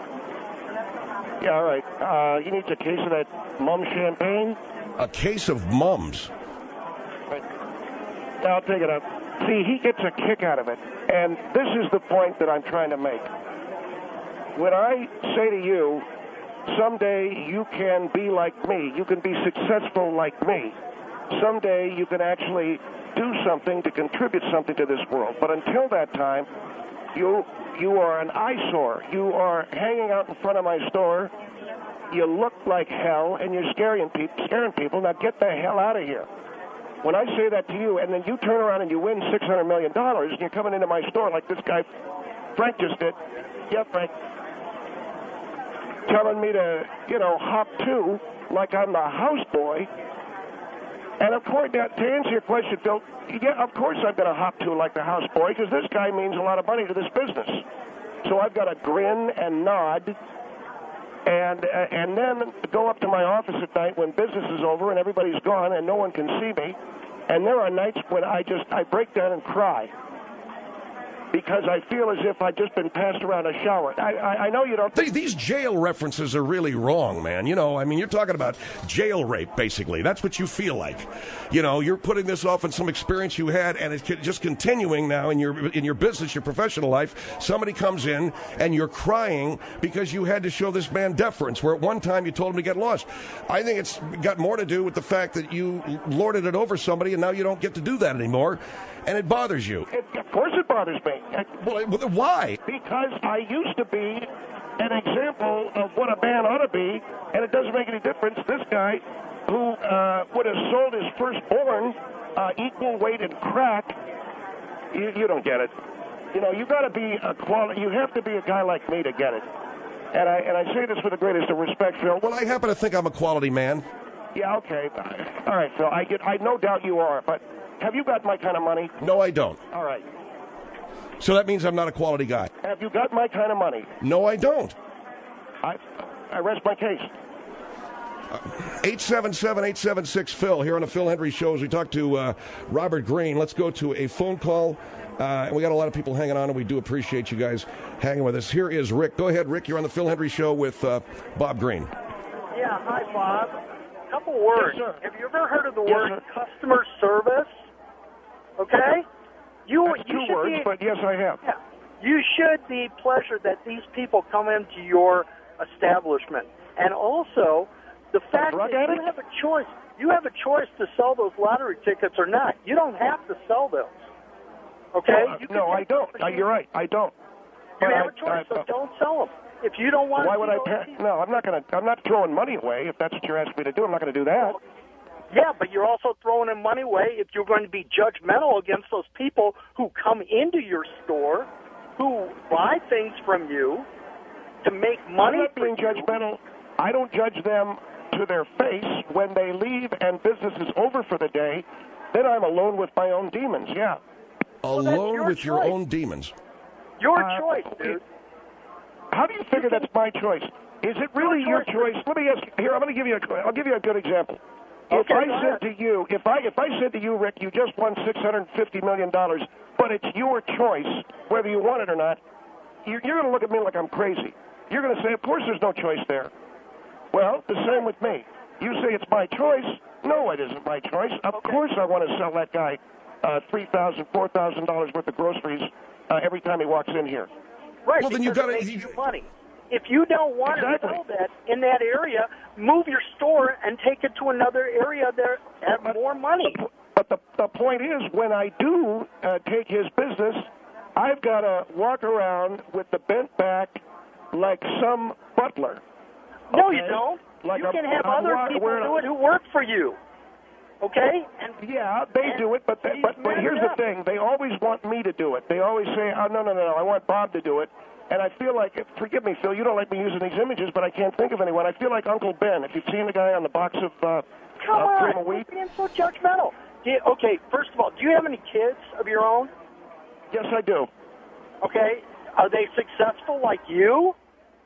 Yeah, all right. Uh, he needs a case of that Mum champagne. A case of Mums. Right. Yeah, I'll take it up. See, he gets a kick out of it. And this is the point that I'm trying to make. When I say to you, someday you can be like me, you can be successful like me, someday you can actually do something to contribute something to this world. But until that time, you you are an eyesore. You are hanging out in front of my store. You look like hell, and you're scaring people. Scaring people. Now get the hell out of here. When I say that to you, and then you turn around and you win six hundred million dollars, and you're coming into my store like this guy Frank just did. Yeah, Frank. Telling me to, you know, hop to like I'm the houseboy. And of course, now, to answer your question, Phil, yeah, of course I'm going to hop to like the houseboy because this guy means a lot of money to this business. So I've got to grin and nod, and uh, and then go up to my office at night when business is over and everybody's gone and no one can see me. And there are nights when I just I break down and cry. Because I feel as if I've just been passed around a shower. I, I, I know you don't... These jail references are really wrong, man. You know, I mean, you're talking about jail rape, basically. That's what you feel like. You know, you're putting this off on some experience you had, and it's just continuing now in your in your business, your professional life. Somebody comes in, and you're crying because you had to show this man deference, where at one time you told him to get lost. I think it's got more to do with the fact that you lorded it over somebody, and now you don't get to do that anymore, and it bothers you. It, of course it bothers me. Well, why? Because I used to be an example of what a man ought to be, and it doesn't make any difference. This guy, who uh, would have sold his firstborn uh, equal weight in crack, you, you don't get it. You know, you got to be a quality. You have to be a guy like me to get it. And I and I say this with the greatest of respect, Phil. Well, I happen to think I'm a quality man. Yeah, okay. All right, Phil. I get. I no doubt you are, but have you got my kind of money? No, I don't. All right. So that means I'm not a quality guy. Have you got my kind of money? No, I don't. I I rest my case. eight seven seven, eight seven six, Phil here on the Phil Hendry Show as we talk to uh, Robert Green. Let's go to a phone call. Uh, and we got a lot of people hanging on, and we do appreciate you guys hanging with us. Here is Rick. Go ahead, Rick. You're on the Phil Hendry Show with uh, Bob Green. Yeah, hi, Bob. A couple words. Yes, Have you ever heard of the yes, word sir. customer service? Okay? You, That's you two should words, be, but yes, I have. Yeah. You should be pleasured that these people come into your establishment. And also, the fact drug that addict? you have a choice. You have a choice to sell those lottery tickets or not. You don't have to sell those. Okay? No, You can no I take don't. the Uh, machine. you're right. I don't. You But have I- a choice, I- so don't sell them. If you don't want Why to would I pay? No, I'm not going to. I'm not throwing money away. If that's what you're asking me to do, I'm not going to do that. Yeah, but you're also throwing in money away if you're going to be judgmental against those people who come into your store, who buy things from you to make money. I'm not for being you. judgmental. I don't judge them to their face. When they leave and business is over for the day, then I'm alone with my own demons. Yeah. that's Alone your with your choice. own demons. Your Uh, choice, dude. How do you figure that's my choice? Is it really Your your choice. choice? Let me ask you. Here, I'm going to give you a. I'll give you a good example. If Okay, I go said ahead. to you, if I if I said to you, Rick, you just won six hundred fifty million dollars, but it's your choice whether you want it or not, you're, you're going to look at me like I'm crazy. You're going to say, of course, there's no choice there. Well, the same with me. You say it's my choice. No, it isn't my choice. Of Okay. course, I want to sell that guy uh, three thousand, four thousand dollars worth of groceries uh, every time he walks in here. Right, Well, then you because gotta- it makes you money. If you don't want Exactly. to sell that in that area, move your store and take it to another area there at more money. But the the point is, when I do uh, take his business, I've got to walk around with the bent back like some butler. No, Okay? you don't. Like you I'm- can have I'm other wa- people wearing a- do it who work for you. Okay? And Yeah, they and do it, but they, he's but, but messed here's the up. thing: they always want me to do it. They always say, "Oh no, no, no, no! I want Bob to do it." And I feel like, forgive me, Phil, you don't like me using these images, but I can't think of anyone. I feel like Uncle Ben. If you've seen the guy on the box of uh, Come uh, cream on, of wheat, quit being so judgmental. Do you, okay, first of all, do you have any kids of your own? yes, I do. Okay, are they successful like you?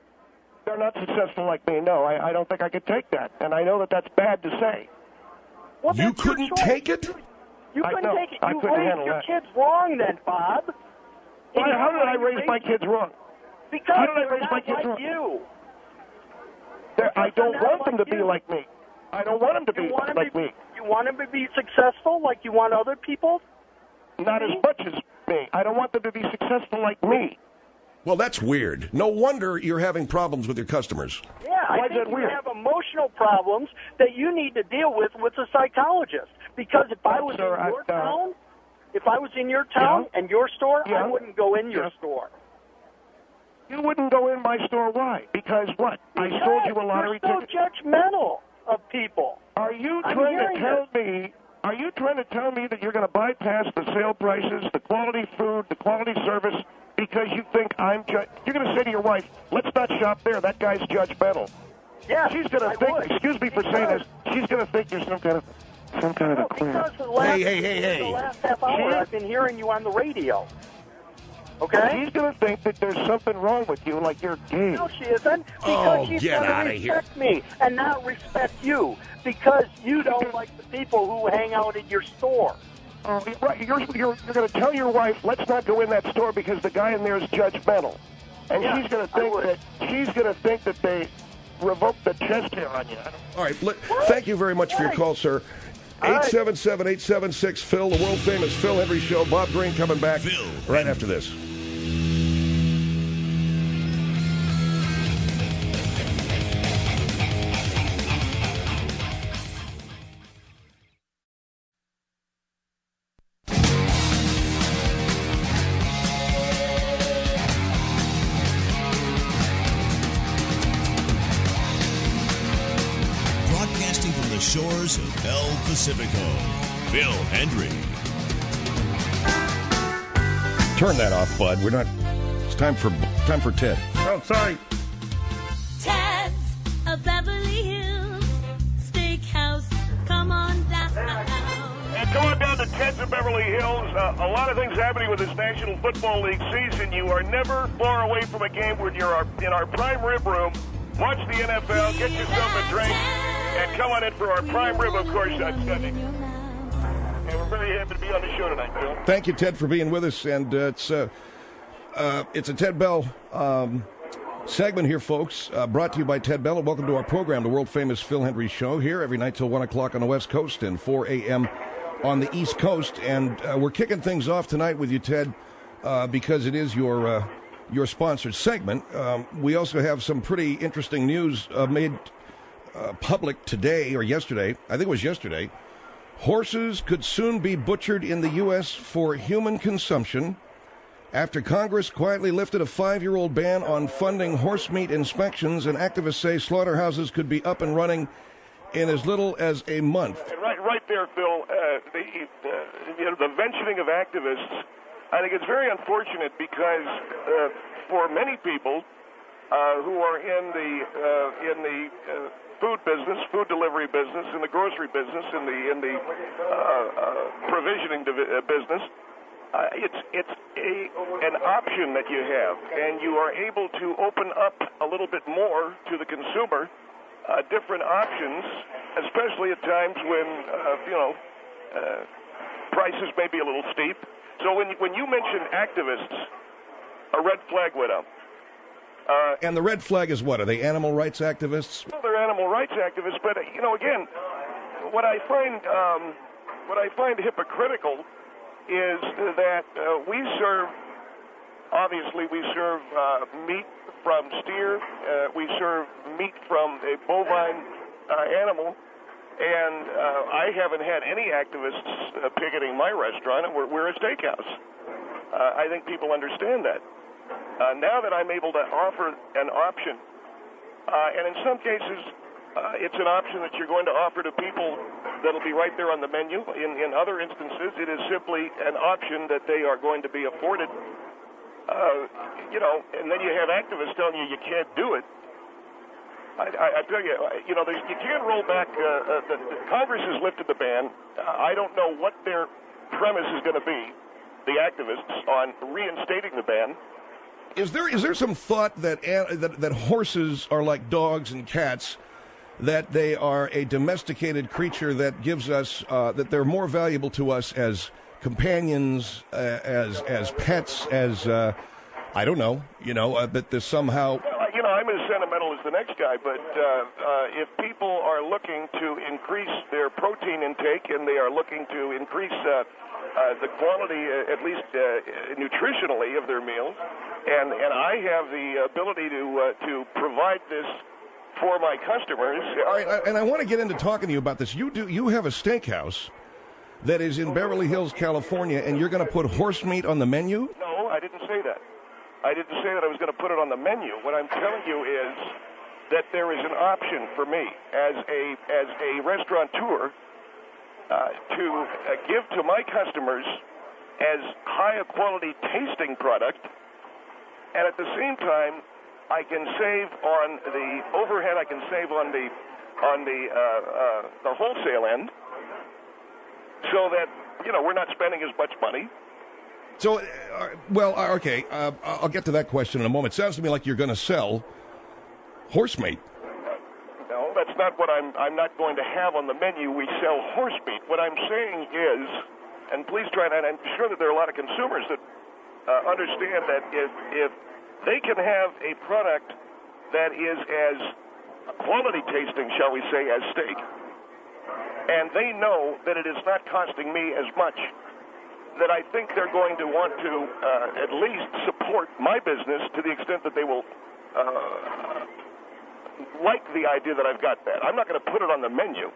They're not successful like me. No, I, I don't think I could take that, and I know that that's bad to say. Well, You that's your couldn't choice. take it? You, you I couldn't know. take it. I You couldn't raised handle your that. kids wrong then, Bob. Why, You know how did I you raise my kids wrong? Because how did I they're raise not my kids like wrong? you. They're- I Because they're don't not want them to like be you. like me. I don't want them to You be want them like to, me. You want them to be successful like you want other people? Not as much as me. I don't want them to be successful like me. Well, that's weird. No wonder you're having problems with your customers. Yeah, I Why is think that you weird? have emotional problems that you need to deal with with a psychologist. Because if I was Sir, in I- your uh, town, if I was in your town Yeah. and your store, Yeah. I wouldn't go in your Yeah. store. You wouldn't go in my store. Why? Because what? I sold you a lottery You're so ticket. judgmental of people. Are you I'm trying to hearing tell me? Are you trying to tell me that you're going to bypass the sale prices, the quality food, the quality service, because you think I'm? Ju- you're going to say to your wife, "Let's not shop there. That guy's judgmental." Yeah, She's going I to think. would. Excuse me for saying this. She's going to think you're some kind of some kind of No, a cleaner. because for the last, Hey, hey, hey, for the hey. last half hour, She- I've been hearing you on the radio. Okay? She's going to think that there's something wrong with you, like you're gay. No, she isn't. Because Oh, she's get going to outta here. respect me and not respect you because you don't like the people who hang out at your store. Oh, you're right. You're, you're, you're going to tell your wife, let's not go in that store because the guy in there is judgmental. And Yeah, she's going to I think would. that she's going to think that they revoked the chest hair on you. I don't- All right. Li- thank you very much for your call, sir. eight seven seven, eight seven six, Phil, the world-famous Phil Hendry Show. Bob Green coming back Phil right after this. Broadcasting from the shores of El Pacifico, Phil Hendry. Turn that off, bud. We're not. It's time for time for Ted. Oh, sorry. Ted's of Beverly Hills Steakhouse. Come on down. And come on down to Ted's of Beverly Hills. Uh, a lot of things happening with this National Football League season. You are never far away from a game when you're in our prime rib room. Watch the N F L, get yourself a drink, and come on in for our prime rib, of course, on Sunday. And we're very happy to be on the show tonight, Phil. Thank you, Ted, for being with us. And uh, it's uh, uh, it's a Ted Bell um, segment here, folks, uh, brought to you by Ted Bell. And welcome to our program, the world-famous Phil Hendry Show, here every night till one o'clock on the West Coast and four a.m. on the East Coast. And uh, we're kicking things off tonight with you, Ted, uh, because it is your uh, your sponsored segment. Um, we also have some pretty interesting news uh, made uh, public today or yesterday. I think it was yesterday. Horses could soon be butchered in the U S for human consumption after Congress quietly lifted a five-year-old ban on funding horse meat inspections, and activists say slaughterhouses could be up and running in as little as a month. And right, right there, Phil, uh, the, uh, you know, the mentioning of activists, I think it's very unfortunate because uh, for many people uh, who are in the uh, in the uh, food business, food delivery business, in the grocery business, in the in the uh, uh, provisioning divi- uh, business, uh, it's it's a an option that you have, and you are able to open up a little bit more to the consumer, uh, different options, especially at times when uh, you know uh, prices may be a little steep. So when when you mention activists, a red flag went up. Uh, And the red flag is what? Are they animal rights activists? Well, they're animal rights activists, but uh, you know, again, what I find um, what I find hypocritical is that uh, we serve. Obviously, we serve uh, meat from steer. Uh, we serve meat from a bovine uh, animal, and uh, I haven't had any activists uh, picketing my restaurant, and we're, we're a steakhouse. Uh, I think people understand that. Uh, now that I'm able to offer an option, uh, and in some cases, uh, it's an option that you're going to offer to people that'll be right there on the menu. In, in other instances, it is simply an option that they are going to be afforded. Uh, you know, and then you have activists telling you you can't do it. I, I, I tell you, you know, there's, you can't roll back. Uh, uh, the, the Congress has lifted the ban. Uh, I don't know what their premise is going to be, the activists, on reinstating the ban. Is there is there some thought that, uh, that that horses are like dogs and cats, that they are a domesticated creature that gives us, uh, that they're more valuable to us as companions, uh, as as pets, as, uh, I don't know, you know, uh, that there's somehow... Well, you know, I'm as sentimental as the next guy, but uh, uh, if people are looking to increase their protein intake and they are looking to increase uh, uh, the quality, uh, at least uh, nutritionally, of their meals, and, and I have the ability to uh, to provide this for my customers... All right, and I want to get into talking to you about this. You do. You have a steakhouse that is in Beverly Hills, California, and you're going to put horse meat on the menu? No, I didn't say that. I didn't say that I was going to put it on the menu. What I'm telling you is that there is an option for me as a as a restaurateur uh, to uh, give to my customers as high a quality tasting product, and at the same time, I can save on the overhead. I can save on the on the uh, uh, the wholesale end, so that you know we're not spending as much money. So, uh, well, uh, okay, uh, I'll get to that question in a moment. Sounds to me like you're going to sell horse meat. No, that's not what I'm. I'm not going to have on the menu. We sell horse meat. What I'm saying is, and please try, and I'm sure that there are a lot of consumers that uh, understand that if if they can have a product that is as quality tasting, shall we say, as steak, and they know that it is not costing me as much, that I think they're going to want to uh, at least support my business to the extent that they will uh, like the idea that I've got that. I'm not going to put it on the menu.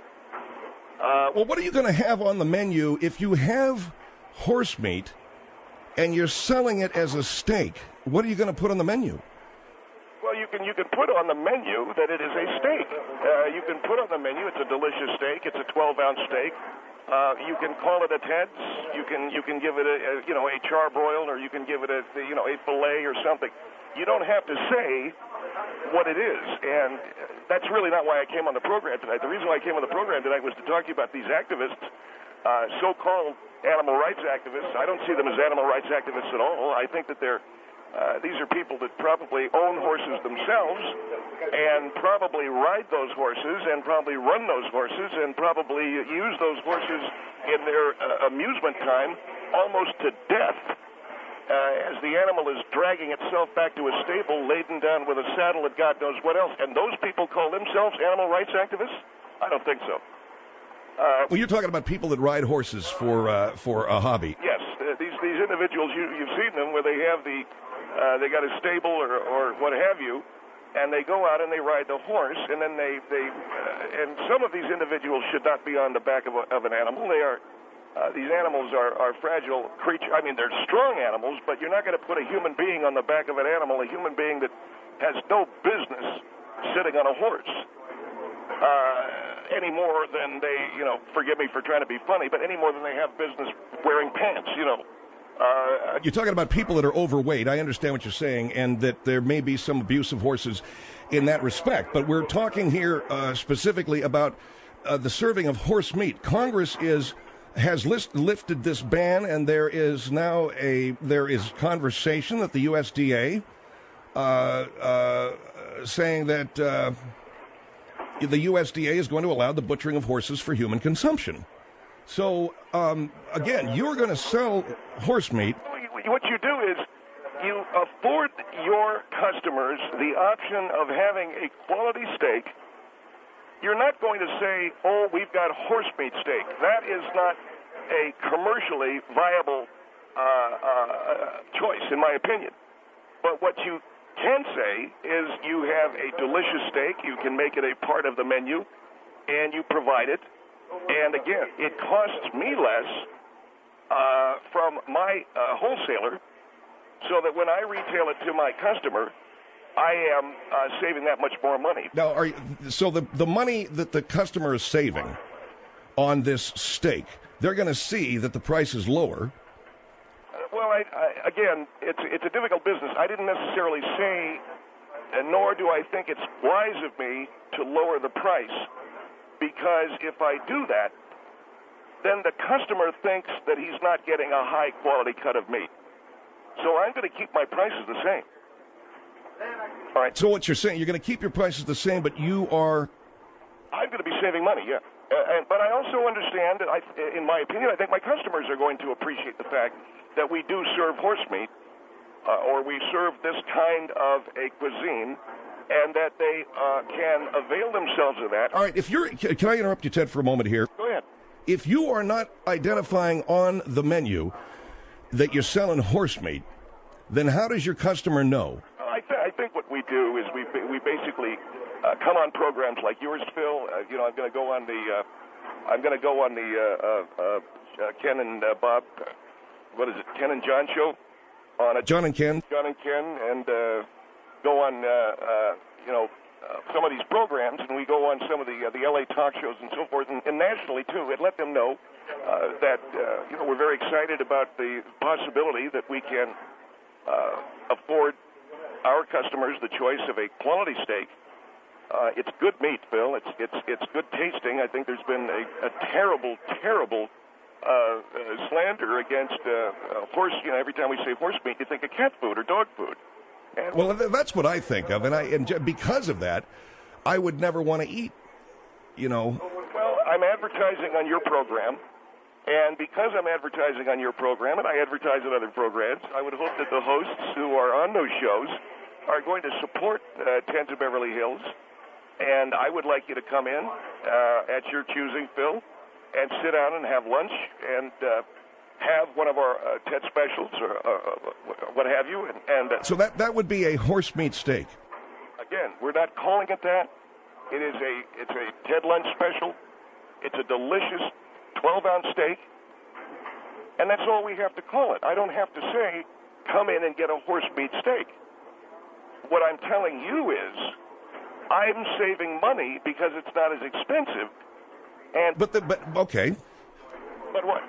Uh, well, what are you going to have on the menu if you have horse meat and you're selling it as a steak? What are you going to put on the menu? Well, you can you can put on the menu that it is a steak. Uh, you can put on the menu it's a delicious steak. It's a twelve ounce steak. Uh, you can call it a Ted's. You can you can give it a, a you know a charbroiled, or you can give it a you know a fillet or something. You don't have to say what it is, and that's really not why I came on the program tonight. The reason why I came on the program tonight was to talk to you about these activists, uh, so-called animal rights activists. I don't see them as animal rights activists at all. I think that they're Uh, these are people that probably own horses themselves and probably ride those horses and probably run those horses and probably use those horses in their uh, amusement time almost to death uh, as the animal is dragging itself back to a stable laden down with a saddle and God knows what else. And those people call themselves animal rights activists? I don't think so. Uh, well, you're talking about people that ride horses for uh, for a hobby. Yes, uh, these these individuals, you, you've seen them where they have the Uh, they got a stable or, or what have you, and they go out and they ride the horse, and then they, they uh, and some of these individuals should not be on the back of, a, of an animal. They are, uh, these animals are, are fragile creatures. I mean, they're strong animals, but you're not going to put a human being on the back of an animal, a human being that has no business sitting on a horse, uh, any more than they, you know, forgive me for trying to be funny, but any more than they have business wearing pants, you know. Uh, you're talking about people that are overweight. I understand what you're saying, and that there may be some abuse of horses in that respect. But we're talking here uh, specifically about uh, the serving of horse meat. Congress is has list, lifted this ban, and there is now a there is conversation that the U S D A uh, uh, saying that uh, the U S D A is going to allow the butchering of horses for human consumption. So, um, again, you're going to sell horse meat. What you do is you afford your customers the option of having a quality steak. You're not going to say, oh, we've got horse meat steak. That is not a commercially viable uh, uh, choice, in my opinion. But what you can say is you have a delicious steak. You can make it a part of the menu, and you provide it. And again, it costs me less uh, from my uh, wholesaler, so that when I retail it to my customer, I am uh, saving that much more money. Now, are you, so the the money that the customer is saving on this steak, they're going to see that the price is lower. Uh, well, I, I, again, it's it's a difficult business. I didn't necessarily say, and nor do I think it's wise of me to lower the price. Because if I do that, then the customer thinks that he's not getting a high-quality cut of meat. So I'm going to keep my prices the same. All right. So what you're saying, you're going to keep your prices the same, but you are going to be saving money, yeah. Uh, and, but I also understand, that I, in my opinion, I think my customers are going to appreciate the fact that we do serve horse meat, uh, or we serve this kind of a cuisine, and that they uh, can avail themselves of that. All right, if you're, can I interrupt you, Ted, for a moment here? Go ahead. If you are not identifying on the menu that you're selling horse meat, then how does your customer know? I, th- I think what we do is we we basically uh, come on programs like yours, Phil. Uh, you know, I'm going to go on the uh, I'm going to go on the uh, uh, uh, Ken and uh, Bob. Uh, what is it? Ken and John show on a John and Ken. John and Ken, and uh, go on. Uh, uh, you know. Uh, some of these programs, and we go on some of the uh, the L A talk shows and so forth, and, and nationally too, and let them know uh, that uh, you know we're very excited about the possibility that we can uh, afford our customers the choice of a quality steak. Uh, it's good meat, Phil. It's it's it's good tasting. I think there's been a, a terrible, terrible uh, uh, slander against uh, uh, horse. You know, every time we say horse meat, you think of cat food or dog food. And well, that's what I think of, and I and because of that, I would never want to eat. You know. Well, I'm advertising on your program, and because I'm advertising on your program, and I advertise on other programs, I would hope that the hosts who are on those shows are going to support uh, Tens of Beverly Hills, and I would like you to come in uh, at your choosing, Phil, and sit down and have lunch and. Uh, have one of our uh, Ted specials or uh, what have you. And, and uh, So that, that would be a horse meat steak. Again, we're not calling it that. It is a it's a Ted lunch special. It's a delicious twelve-ounce steak. And that's all we have to call it. I don't have to say, come in and get a horse meat steak. What I'm telling you is, I'm saving money because it's not as expensive. And But, the, but okay. But what?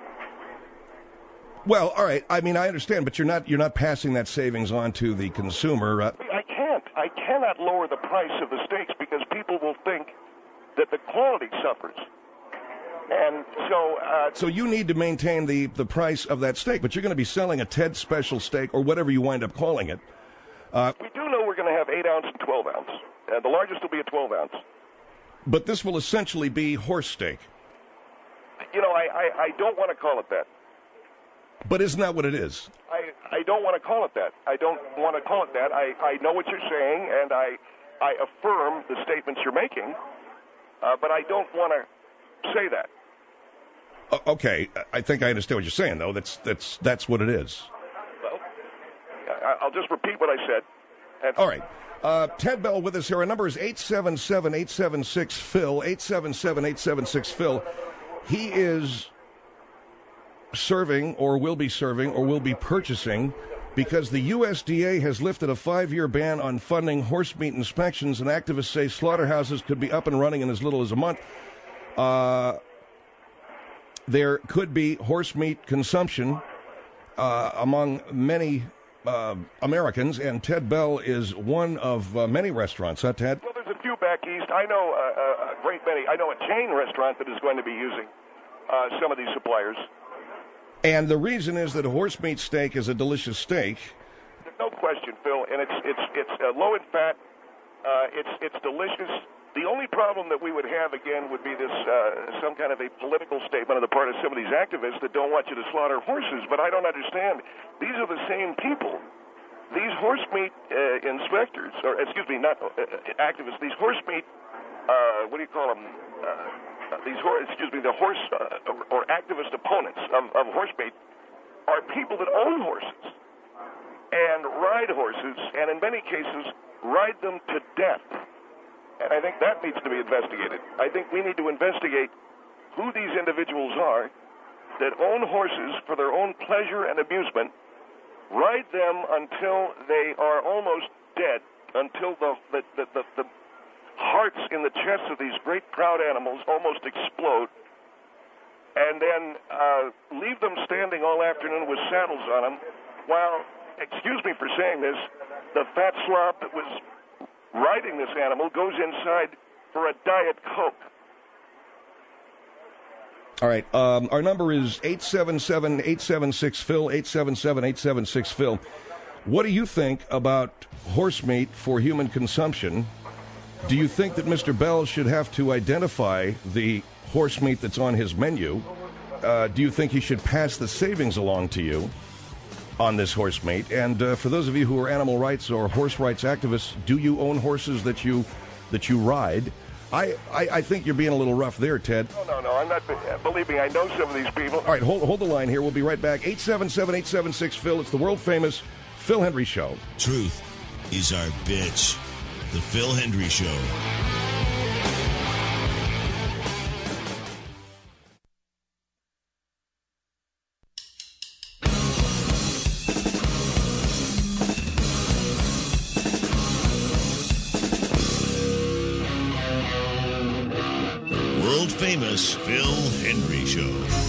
Well, all right. I mean, I understand, but you're not you're not passing that savings on to the consumer. Uh, I can't. I cannot lower the price of the steaks because people will think that the quality suffers. And so... Uh, so you need to maintain the, the price of that steak, but you're going to be selling a Ted special steak or whatever you wind up calling it. Uh, we do know we're going to have eight ounce and twelve ounce. Uh, the largest will be a twelve ounce. But this will essentially be horse steak. You know, I, I, I don't want to call it that. But isn't that what it is? I, I don't want to call it that. I don't want to call it that. I, I know what you're saying, and I I affirm the statements you're making, uh, but I don't want to say that. Uh, okay, I think I understand what you're saying, though. That's that's that's what it is. Well, I, I'll just repeat what I said. And All right. Uh, Ted Bell with us here. Our number is eight seven seven, eight seven six, Phil, eight seven seven, eight seven six, Phil. He is serving or will be serving or will be purchasing because the U S D A has lifted a five-year ban on funding horse meat inspections, and activists say slaughterhouses could be up and running in as little as a month. Uh, there could be horse meat consumption uh, among many uh, Americans, and Ted Bell is one of uh, many restaurants, huh, Ted? Well, there's a few back east. I know uh, a great many. I know a chain restaurant that is going to be using uh, some of these suppliers. And the reason is that a horse meat steak is a delicious steak. There's no question, Phil, and it's it's it's uh, low in fat. Uh, it's it's delicious. The only problem that we would have again would be this uh, some kind of a political statement on the part of some of these activists that don't want you to slaughter horses. But I don't understand. These are the same people. These horse meat uh, inspectors, or excuse me, not uh, activists. These horse meat. Uh, what do you call them? Uh, Uh, these horse, excuse me, the horse uh, or, or activist opponents of, of horse meat are people that own horses and ride horses, and in many cases ride them to death. And I think that needs to be investigated. I think we need to investigate who these individuals are that own horses for their own pleasure and amusement, ride them until they are almost dead, until the the the, the, the hearts in the chests of these great proud animals almost explode, and then uh, leave them standing all afternoon with saddles on them while, excuse me for saying this, the fat slob that was riding this animal goes inside for a Diet Coke. All right. Um, our number is eight seven seven, eight seven six, Phil, eight seven seven, eight seven six, Phil. What do you think about horse meat for human consumption? Do you think that Mister Bell should have to identify the horse meat that's on his menu? Uh, do you think he should pass the savings along to you on this horse meat? And uh, for those of you who are animal rights or horse rights activists, do you own horses that you that you ride? I, I, I think you're being a little rough there, Ted. No, no, no. I'm not. Believe me, I know some of these people. All right, hold, hold the line here. We'll be right back. eight seven seven, eight seven six, Phil. It's the world-famous Phil Hendrie Show. Truth is our bitch. The Phil Hendrie Show. World-famous Phil Hendrie Show.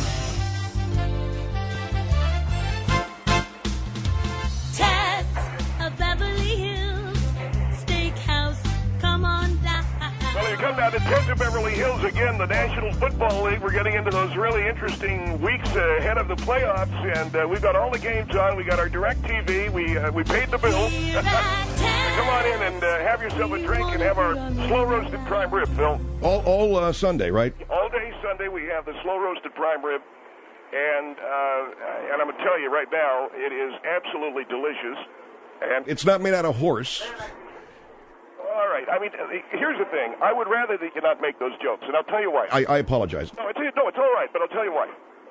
Come down to Ted's of Beverly Hills again, the National Football League. We're getting into those really interesting weeks ahead of the playoffs, and uh, we've got all the games on. We got our direct T V. We uh, we paid the bill. Come on in and uh, have yourself a drink and have our slow roasted prime rib, Phil. All all uh, Sunday, right? All day Sunday we have the slow roasted prime rib, and uh, and I'm gonna tell you right now, it is absolutely delicious. And it's not made out of horse. All right. I mean, here's the thing. I would rather that you not make those jokes, and I'll tell you why. I, I apologize. No, it's, no, it's all right, but I'll tell you why.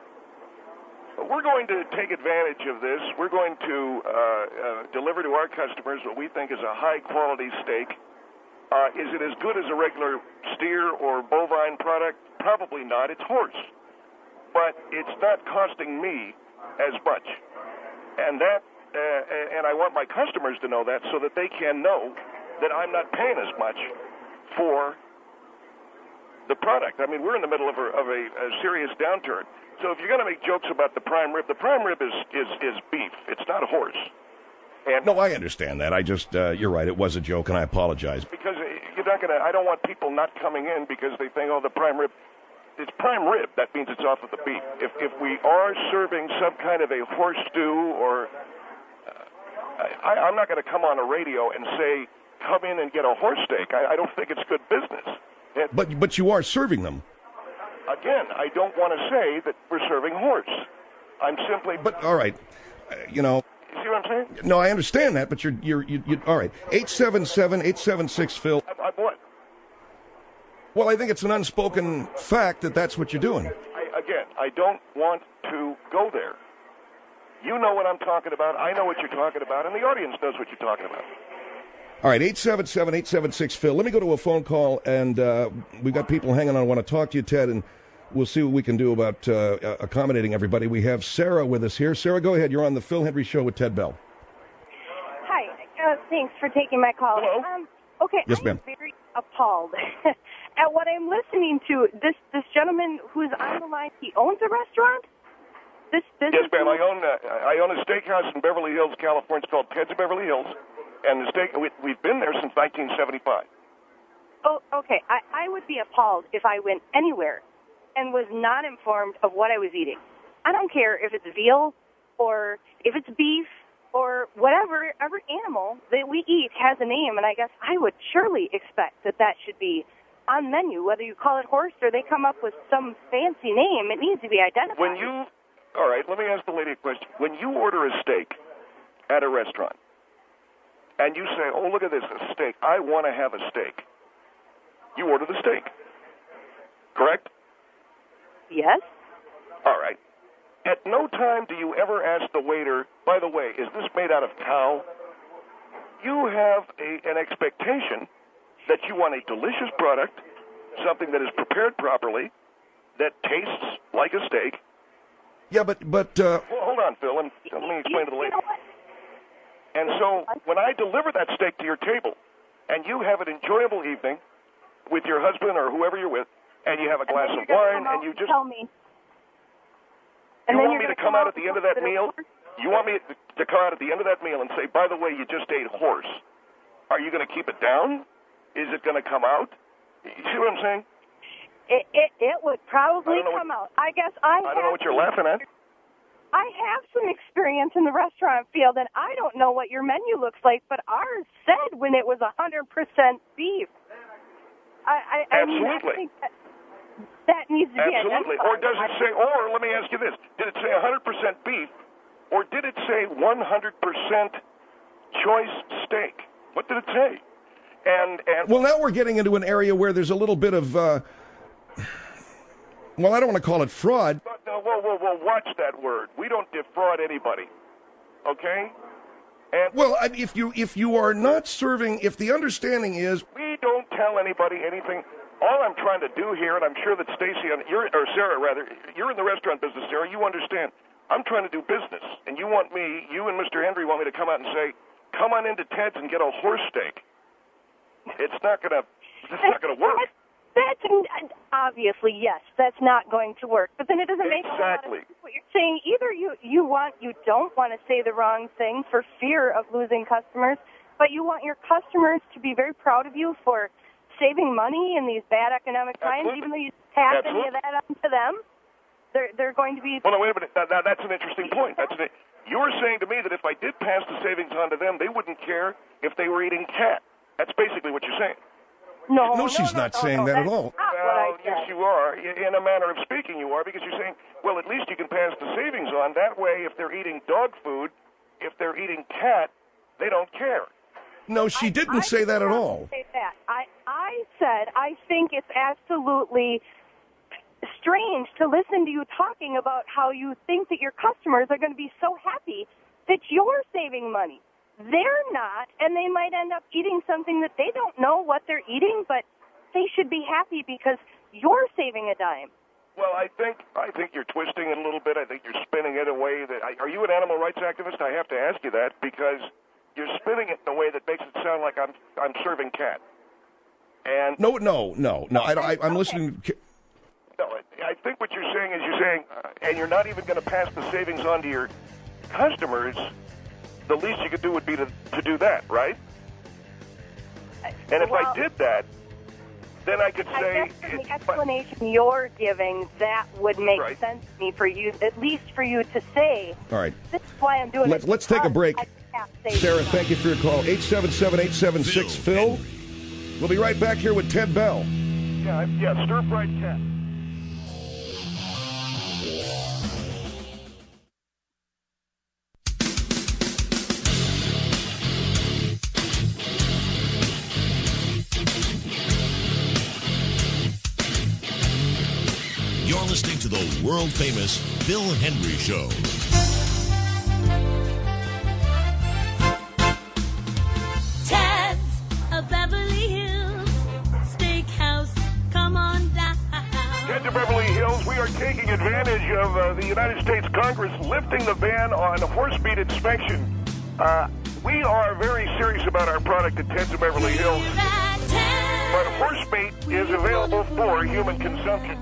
We're going to take advantage of this. We're going to uh, uh, deliver to our customers what we think is a high-quality steak. Uh, is it as good as a regular steer or bovine product? Probably not. It's horse. But it's not costing me as much. And that, uh, and I want my customers to know that so that they can know that I'm not paying as much for the product. I mean, we're in the middle of a, of a, a serious downturn. So if you're going to make jokes about the prime rib, the prime rib is, is, is beef. It's not a horse. And no, I understand that. I just, uh, you're right, it was a joke, and I apologize. Because you're not going to, I don't want people not coming in because they think, oh, the prime rib, it's prime rib. That means it's off of the beef. If, if we are serving some kind of a horse stew or, uh, I, I'm not going to come on a radio and say, come in and get a horse steak. I, I don't think it's good business. And but but you are serving them. Again, I don't want to say that we're serving horse. I'm simply. But all right, uh, you know. You see what I'm saying? No, I understand that, but you're you're you, you all right. Eight seven seven eight seven six Phil. I, I, what? Well, I think it's an unspoken fact that that's what you're doing. I, again, I don't want to go there. You know what I'm talking about. I know what you're talking about, and the audience knows what you're talking about. All right, eight seven seven eight seven six Phil. Let me go to a phone call, and uh, we've got people hanging on. I want to talk to you, Ted, and we'll see what we can do about uh, accommodating everybody. We have Sarah with us here. Sarah, go ahead. You're on the Phil Hendrie Show with Ted Bell. Hi. Uh, thanks for taking my call. Hello. Um, okay, yes, I'm ma'am. very appalled at what I'm listening to. This this gentleman who's on the line, he owns a restaurant? This, this yes, ma'am. I own, uh, I own a steakhouse in Beverly Hills, California. It's called Ted's of Beverly Hills. And the steak, we, we've been there since nineteen seventy-five. Oh, okay. I, I would be appalled if I went anywhere and was not informed of what I was eating. I don't care if it's veal or if it's beef or whatever, every animal that we eat has a name, and I guess I would surely expect that that should be on menu, whether you call it horse or they come up with some fancy name. It needs to be identified. When you, all right, let me ask the lady a question. When you order a steak at a restaurant, and you say, oh, look at this, a steak. I want to have a steak. You order the steak. Correct? Yes. All right. At no time do you ever ask the waiter, by the way, is this made out of cow? You have a, an expectation that you want a delicious product, something that is prepared properly, that tastes like a steak. Yeah, but... but uh... well, hold on, Phil. Let me, let me explain to the lady. And so when I deliver that steak to your table and you have an enjoyable evening with your husband or whoever you're with, and you have a glass of wine and you just... Tell me. You want me to come out at the end of that meal? You want me to come out at the end of that meal and say, by the way, you just ate horse. Are you going to keep it down? Is it going to come out? You see what I'm saying? It it, it would probably come what, out. I guess I I don't know what you're laughing at. I have some experience in the restaurant field, and I don't know what your menu looks like, but ours said when it was one hundred percent beef. I, I, I mean, I Absolutely. think that, that needs to be Absolutely. identified. Or does it say, or let me ask you this, did it say one hundred percent beef, or did it say one hundred percent choice steak? What did it say? And, and Well, now we're getting into an area where there's a little bit of, uh, well, I don't want to call it fraud. No, whoa, whoa, whoa, watch that word. We don't defraud anybody, okay? And Well, I- if you if you are not serving, if the understanding is, we don't tell anybody anything. All I'm trying to do here, and I'm sure that Stacy, and you're, or Sarah rather, you're in the restaurant business, Sarah, you understand. I'm trying to do business, and you want me, you and Mister Henry want me to come out and say, come on into Ted's and get a horse steak. It's not going to, it's not going to work. That's obviously, yes, that's not going to work. But then it doesn't make a lot of Exactly. sense what you're saying. Either you, you want, you don't want to say the wrong thing for fear of losing customers, but you want your customers to be very proud of you for saving money in these bad economic times, Absolutely. even though you pass any Absolutely. of that on to them. They're, they're going to be... Well, no, wait a minute. Now, now that's an interesting point. That's an, you're saying to me that if I did pass the savings on to them, they wouldn't care if they were eating cat. That's basically what you're saying. No, no, she's no, not no, saying no, that at that's all. not what I Well, yes, said. you are. In a manner of speaking, you are, because you're saying, well, at least you can pass the savings on. That way, if they're eating dog food, if they're eating cat, they don't care. No, she I- didn't I say did that at not all. Say that. I, I said I think it's absolutely strange to listen to you talking about how you think that your customers are going to be so happy that you're saving money. They're not, and they might end up eating something that they don't know what they're eating, but they should be happy because you're saving a dime. Well, I think I think you're twisting it a little bit. I think you're spinning it a way that. I, are you an animal rights activist? I have to ask you that because you're spinning it in a way that makes it sound like I'm I'm serving cat. And No, no, no, no. I, I, I'm listening. no, I, I think what you're saying is you're saying, uh, and you're not even going to pass the savings on to your customers. The least you could do would be to to do that, right? And if Well, I did that, then I could I say. guess from it's the explanation you're giving, that would make Right. sense to me for you, at least for you to say, All right. this is why I'm doing Let's, it. let's take a because break. I have savings. Sarah, thank you for your call. eight seven seven, eight seven six, Phil. We'll be right back here with Ted Bell. Yeah, I- yeah, stir-fried cat. You're listening to the world-famous Phil Henry Show. Ted's of Beverly Hills Steakhouse. Come on down. Ted's of Beverly Hills, we are taking advantage of uh, the United States Congress lifting the ban on horse meat inspection. Uh, we are very serious about our product at Ted's of Beverly Hills, Here at Ted's. but horse meat is available for human consumption.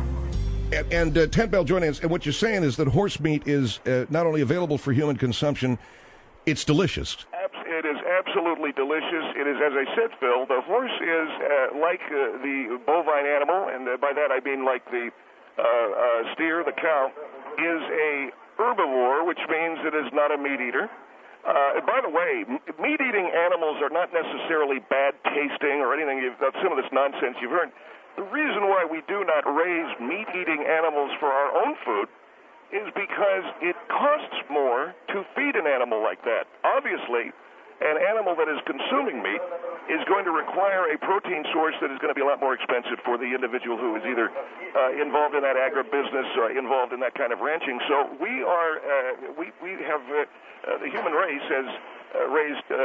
And, and uh, Ted Bell joining us. And what you're saying is that horse meat is uh, not only available for human consumption, it's delicious. Abs- It is absolutely delicious. It is, as I said, Phil, the horse is uh, like uh, the bovine animal, and uh, by that I mean like the uh, uh, steer, the cow, is a herbivore, which means it is not a meat eater. Uh, and by the way, m- meat-eating animals are not necessarily bad tasting or anything. You've, that's some of this nonsense you've heard. The reason why we do not raise meat-eating animals for our own food is because it costs more to feed an animal like that. Obviously, an animal that is consuming meat is going to require a protein source that is going to be a lot more expensive for the individual who is either uh, involved in that agribusiness or involved in that kind of ranching. So we are, uh, we, we have, uh, uh, the human race has uh, raised uh, uh,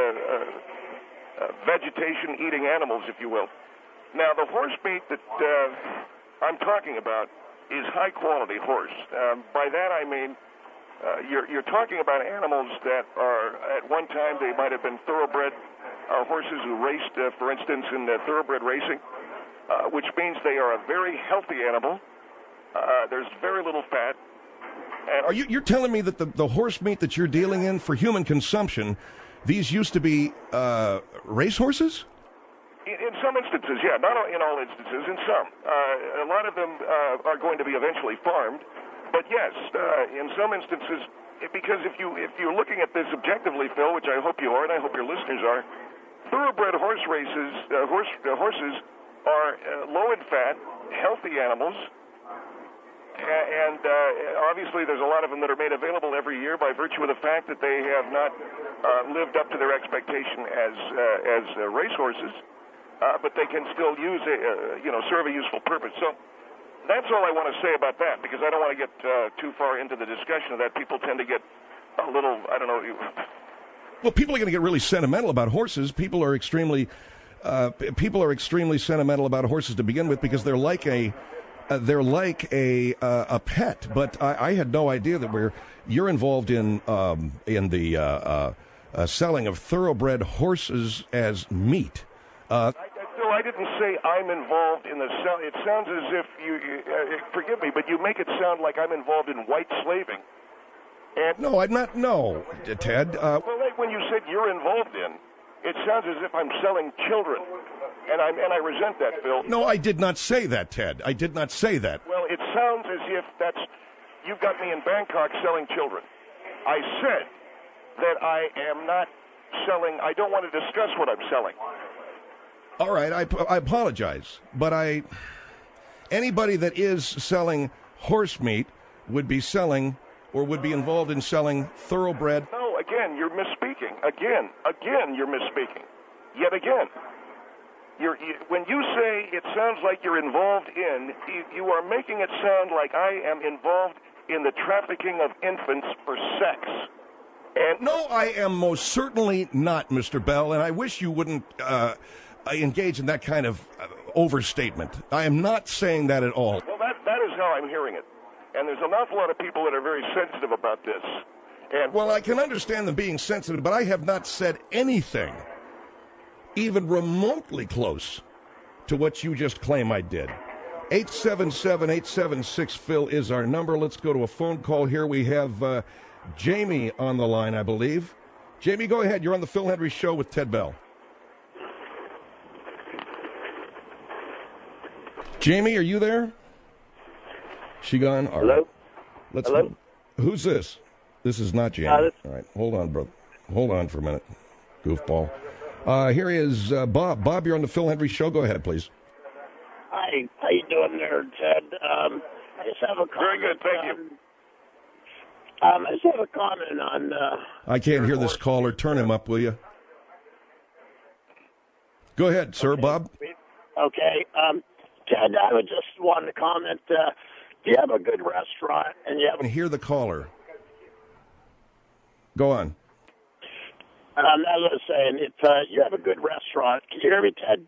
uh, vegetation-eating animals, if you will. Now, the horse meat that uh, I'm talking about is high-quality horse. Um, by that I mean uh, you're, you're talking about animals that are, at one time, they might have been thoroughbred uh, horses who raced, uh, for instance, in uh, thoroughbred racing, uh, which means they are a very healthy animal. Uh, there's very little fat. And Are you, you're telling me that the, the horse meat that you're dealing in for human consumption, these used to be uh, race horses? In, in some instances, yeah, not all- in all instances, in some. Uh, a lot of them uh, are going to be eventually farmed, but yes, uh, in some instances, it- because if you if you're looking at this objectively, Phil, which I hope you are, and I hope your listeners are, thoroughbred horse races, uh, horse uh, horses are uh, low in fat, healthy animals. And uh, obviously there's a lot of them that are made available every year by virtue of the fact that they have not uh, lived up to their expectation as uh, as uh, racehorses, uh, but they can still use a, uh, you know, serve a useful purpose. So that's all I want to say about that, because I don't want to get uh, too far into the discussion of that. People tend to get a little, I don't know. Well, people are going to get really sentimental about horses. People are extremely, uh, people are extremely sentimental about horses to begin with because they're like a. Uh, they're like a uh, a pet, but I, I had no idea that we're you're involved in um, in the uh, uh, uh, selling of thoroughbred horses as meat. Uh, I, no, I didn't say I'm involved in the sell. It sounds as if you, you uh, forgive me, but you make it sound like I'm involved in white slaving. And no, I'm not. No, Ted. Uh, well, like when you said you're involved in, it sounds as if I'm selling children. And I and I resent that, Phil. No, I did not say that, Ted. I did not say that. Well, it sounds as if that's you've got me in Bangkok selling children. I said that I am not selling. I don't want to discuss what I'm selling. All right, I, I apologize, but I anybody that is selling horse meat would be selling or would be involved in selling thoroughbred. No, again, you're misspeaking. Again, again, you're misspeaking. Yet again. You're, you, when you say it sounds like you're involved in, you, you are making it sound like I am involved in the trafficking of infants for sex. And no, I am most certainly not, Mister Bell, and I wish you wouldn't uh, engage in that kind of uh, overstatement. I am not saying that at all. Well, that, that is how I'm hearing it. And there's an awful lot of people that are very sensitive about this. And well, I can understand them being sensitive, but I have not said anything even remotely close to what you just claim I did. eight seven seven, eight seven six, Phil is our number. Let's go to a phone call here. We have uh, Jamie on the line, I believe. Jamie, go ahead. You're on the Phil Hendrie Show with Ted Bell. Jamie, are you there? She gone? All Hello? Right. Let's Hello? Who's this? This is not Jamie. Uh, this... All right, hold on, brother. Hold on for a minute, goofball. Uh, here is uh, Bob. Bob, you're on the Phil Hendrie Show. Go ahead, please. Hi, how you doing there, Ted? Um, I just have a comment. Very good, thank you. Um, I just have a comment on... Uh, I can't hear this caller. Turn him up, will you? Go ahead, sir, okay. Bob. Okay. Um, Ted, I would just want to comment, uh, do you have a good restaurant? And you have a... Hear the caller. Go on. Um, as I was saying, if uh, you have a good restaurant, can you hear me, Ted?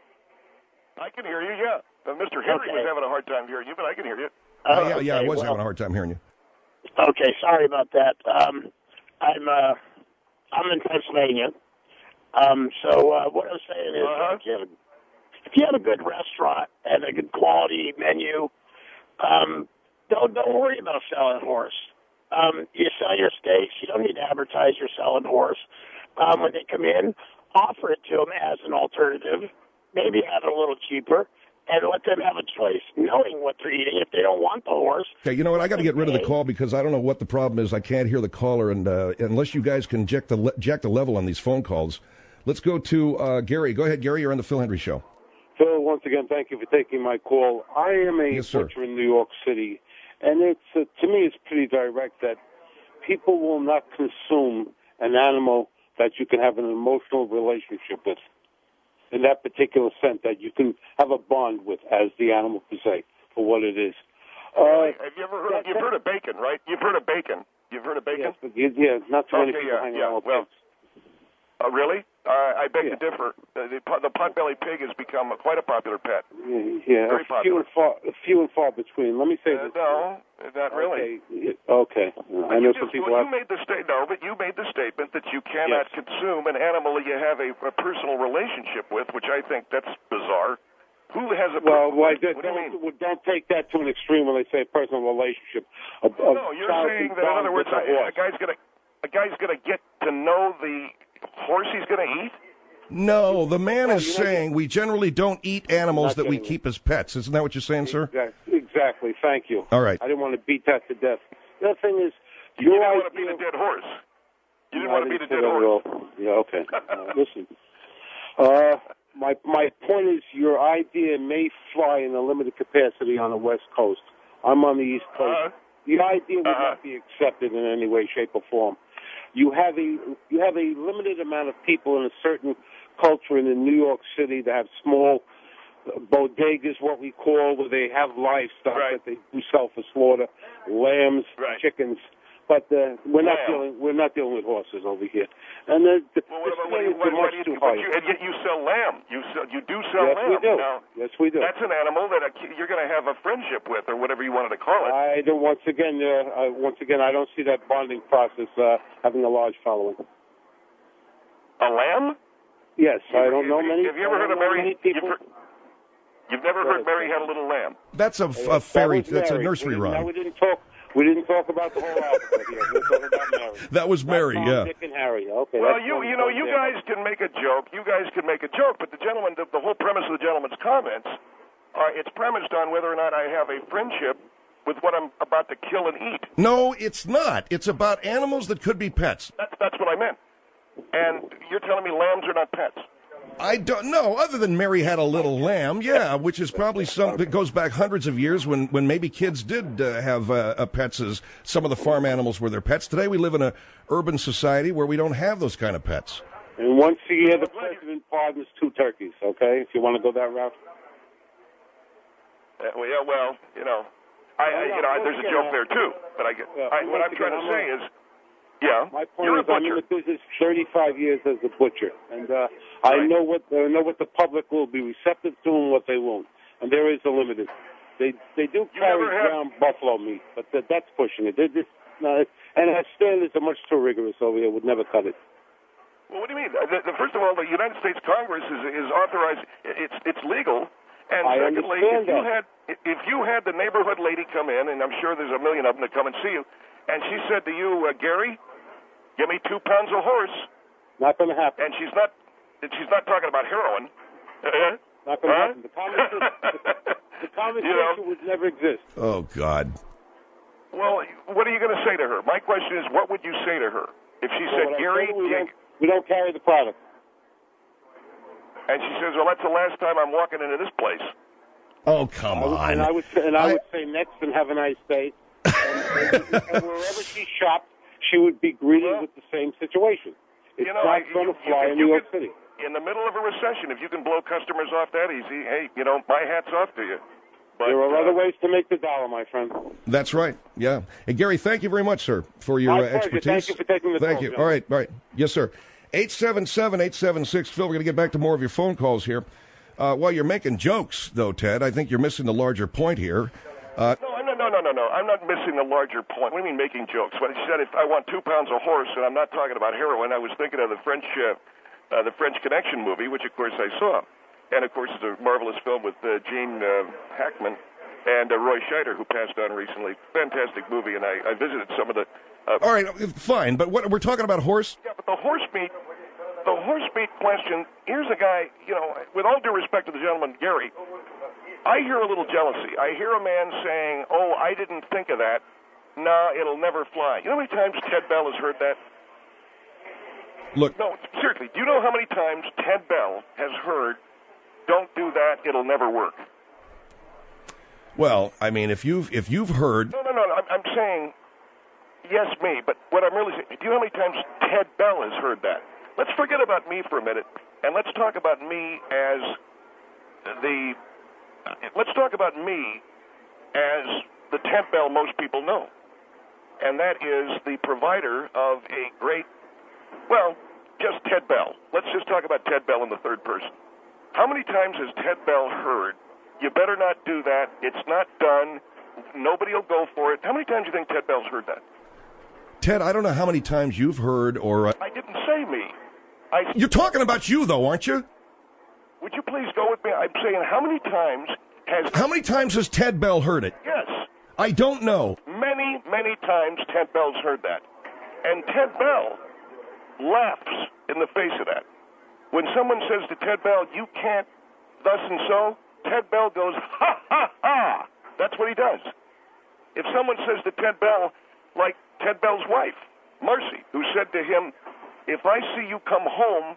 I can hear you, yeah. Uh, Mister Henry okay. was having a hard time hearing you, but I can hear you. Oh, uh, yeah, okay, yeah, I was well, having a hard time hearing you. Okay, sorry about that. Um, I'm uh, I'm in Pennsylvania. Um, so uh, what I was saying is, uh-huh. if, you have a, if you have a good restaurant and a good quality menu, um, don't don't worry about selling a horse. Um, you sell your steaks. You don't need to advertise you're selling a horse. Um, when they come in, offer it to them as an alternative. Maybe have it a little cheaper, and let them have a choice, knowing what they're eating. If they don't want the horse, okay, you know what? I got to get rid of the call because I don't know what the problem is. I can't hear the caller, and uh, unless you guys can jack the le- jack the level on these phone calls, let's go to uh, Gary. Go ahead, Gary. You're on the Phil Hendrie Show. Phil, once again, thank you for taking my call. I am a yes, sir. butcher in New York City, and it's uh, to me it's pretty direct that people will not consume an animal that you can have an emotional relationship with, in that particular sense, that you can have a bond with as the animal per se, for what it is. Uh, Have you ever heard of, you've heard of bacon, right? You've heard of bacon. You've heard of bacon? Yes, but you, yeah, not too many okay, people yeah, hang yeah. out with Well, pigs. Uh, really? Uh, I beg Yeah. to differ. The, the, the potbelly pig has become a, quite a popular pet. Yeah, Very yeah few popular. and far, few and far between. Let me say Uh, this. no, not really. Okay. okay. I you know just, some people well, have... you made the sta- no, but you made the statement that you cannot Yes. consume an animal that you have a, a personal relationship with, which I think that's bizarre. Who has a Well, per- why, what, don't, what do you mean? don't, don't take that to an extreme when they say personal relationship. A, a No, you're child saying can that, in bond other words, with a a, horse. a guy's gonna a guy's gonna get to know the horse he's gonna eat. No, the man No, is you're not saying getting- we generally don't eat animals Not that we getting keep as pets. Isn't that what you're saying, sir? Exactly. exactly. Thank you. All right. I didn't want to beat that to death. The other thing is, You your didn't want to idea- beat a dead horse. You didn't No, I want to beat a say dead that at horse. all. Yeah, okay. Uh, listen. Uh, My my point is, your idea may fly in a limited capacity on the West Coast. I'm on the East Coast. Uh-huh. The idea would Uh-huh. not be accepted in any way, shape, or form. You have a you have a limited amount of people in a certain culture in New York City that have small bodegas, what we call, where they have livestock Right. that they do sell for slaughter, lambs, Right. chickens. But uh, we're not Lamb. dealing we're not dealing with horses over here. And the, the, Well, the what about what, do you, standards what, are what much do you, too but high. you, and yet you sell lamb. You sell, you do sell Yes, lamb. we do. Now, Yes, we do. that's an animal that a, you're going to have a friendship with, or whatever you wanted to call it. I don't. Once again, uh, uh, once again, I don't see that bonding process uh, having a large following. A lamb? Yes, I don't Have know you- many. Have you ever I heard don't of know Mary? many You've, people. heard, you've never heard Mary had a little lamb. That's a, f- Yes, a that fairy. was That's a Mary. nursery we, didn't- No, rhyme. we didn't talk. We didn't talk about the whole alphabet here. We were talking about Mary. That was Mary. Not Tom, Yeah. Dick, and Harry. Okay. Well, that's you what you know we you did. guys can make a joke. You guys can make a joke, but the gentleman, the, the whole premise of the gentleman's comments, are it's premised on whether or not I have a friendship with what I'm about to kill and eat. No, it's not. It's about animals that could be pets. That's that's what I meant. And you're telling me lambs are not pets? I don't know. Other than Mary had a little lamb, yeah, which is probably some that goes back hundreds of years when, when maybe kids did uh, have uh, uh, pets as some of the farm animals were their pets. Today we live in a urban society where we don't have those kind of pets. And once a year, the president pardons two turkeys. Okay, if you want to go that route. Uh, well, yeah, well, you know, I, I you know, I, there's a joke there too. But I get Yeah, I, what once I'm trying to again, say I'm is, yeah, My point you're is, a I'm in butcher. the business thirty-five years as a butcher, and uh, I Right. know what I know what the public will be receptive to and what they won't. And there is a limit. They they do You carry never had- ground buffalo meat, but that, that's pushing it. They're just, no, and our standards are much too rigorous over here. Would never cut it. Well, what do you mean? The, the, first of all, the United States Congress is is authorized. It's it's legal. And I secondly, understand if you that. had if you had the neighborhood lady come in, and I'm sure there's a million of them that come and see you, and she said to you, uh, Gary, give me two pounds of horse, Not going to happen. and she's not and she's not talking about heroin. Uh, Not going to huh? happen. The conversation, the conversation You know? would never exist. Oh, God. Well, what are you going to say to her? My question is, what would you say to her if she So said, what I Gary, told her, we, you- don't, we don't carry the product. and she says, well, that's the last time I'm walking into this place. Oh, come I would, on. and I would say, and I, I- would say next and have a nice day. And, and, and wherever she shopped, she would be greeted Well, with the same situation. It's you know, not I- going to you- fly you- in you New York could- City. In the middle of a recession, if you can blow customers off that easy, hey, you know, my hat's off to you. But, There are uh, other ways to make the dollar, my friend. That's right. Yeah. And Gary, thank you very much, sir, for your My uh, pleasure. expertise. Thank you for taking the Thank call, you. John. All right, all right. Yes, sir. eight seven seven, eight seven six, Phil, we're going to get back to more of your phone calls here. Uh, while you're making jokes, though, Ted, I think you're missing the larger point here. Uh, No, no, no, no, no, no. I'm not missing the larger point. What do you mean making jokes? When she said if I want two pounds of horse, and I'm not talking about heroin, I was thinking of the French, uh, uh, the French Connection movie, which of course I saw, and of course it's a marvelous film with uh, Gene uh, Hackman and uh, Roy Scheider, who passed on recently. Fantastic movie, and I, I visited some of the. Uh, all right, fine, but what we're talking about horse? Yeah, but the horse meat, the horse meat question. Here's a guy, you know, with all due respect to the gentleman, Gary. I hear a little jealousy. I hear a man saying, "Oh, I didn't think of that. Nah, it'll never fly." You know how many times Ted Bell has heard that? Look. No, seriously. Do you know how many times Ted Bell has heard, "Don't do that. It'll never work." Well, I mean, if you've if you've heard, No, no, no. I'm, I'm saying, yes, me. But what I'm really saying, do you know how many times Ted Bell has heard that? Let's forget about me for a minute, and let's talk about me as the. Let's talk about me as the Ted Bell most people know, and that is the provider of a great. Well, just Ted Bell. Let's just talk about Ted Bell in the third person. How many times has Ted Bell heard, you better not do that, it's not done, nobody will go for it? How many times do you think Ted Bell's heard that? Ted, I don't know how many times you've heard or... Uh, I didn't say me. I, you're talking about you, though, aren't you? Would you please go with me? I'm saying how many times has... How many times has Ted Bell heard it? Yes. I don't know. Many, many times Ted Bell's heard that. And Ted Bell laughs in the face of that. When someone says to Ted Bell, you can't thus and so, Ted Bell goes, ha, ha, ha. That's what he does. If someone says to Ted Bell, like Ted Bell's wife, Marcy, who said to him, if I see you come home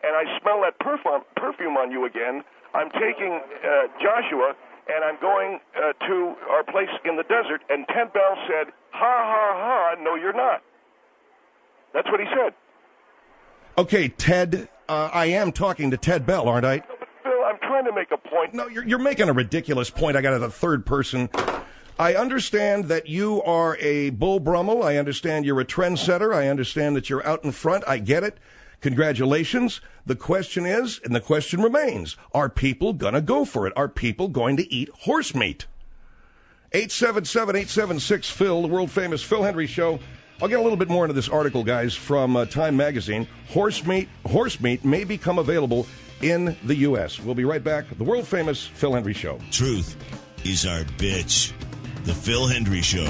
and I smell that perfume perfume on you again, I'm taking uh, Joshua and I'm going uh, to our place in the desert. And Ted Bell said, ha, ha, ha, no, you're not. That's what he said. Okay, Ted, uh, I am talking to Ted Bell, aren't I? No, but Phil, I'm trying to make a point. No, you're, you're making a ridiculous point. I got it a third person. I understand that you are a Bull Brummel. I understand you're a trendsetter. I understand that you're out in front. I get it. Congratulations. The question is, and the question remains, are people going to go for it? Are people going to eat horse meat? eight seven seven, eight seven six, Phil, the world-famous Phil Hendrie Show. I'll get a little bit more into this article, guys, from uh, Time Magazine. Horse meat, horse meat may become available in the U S We'll be right back. The world-famous Phil Hendrie Show. Truth is our bitch. The Phil Hendrie Show.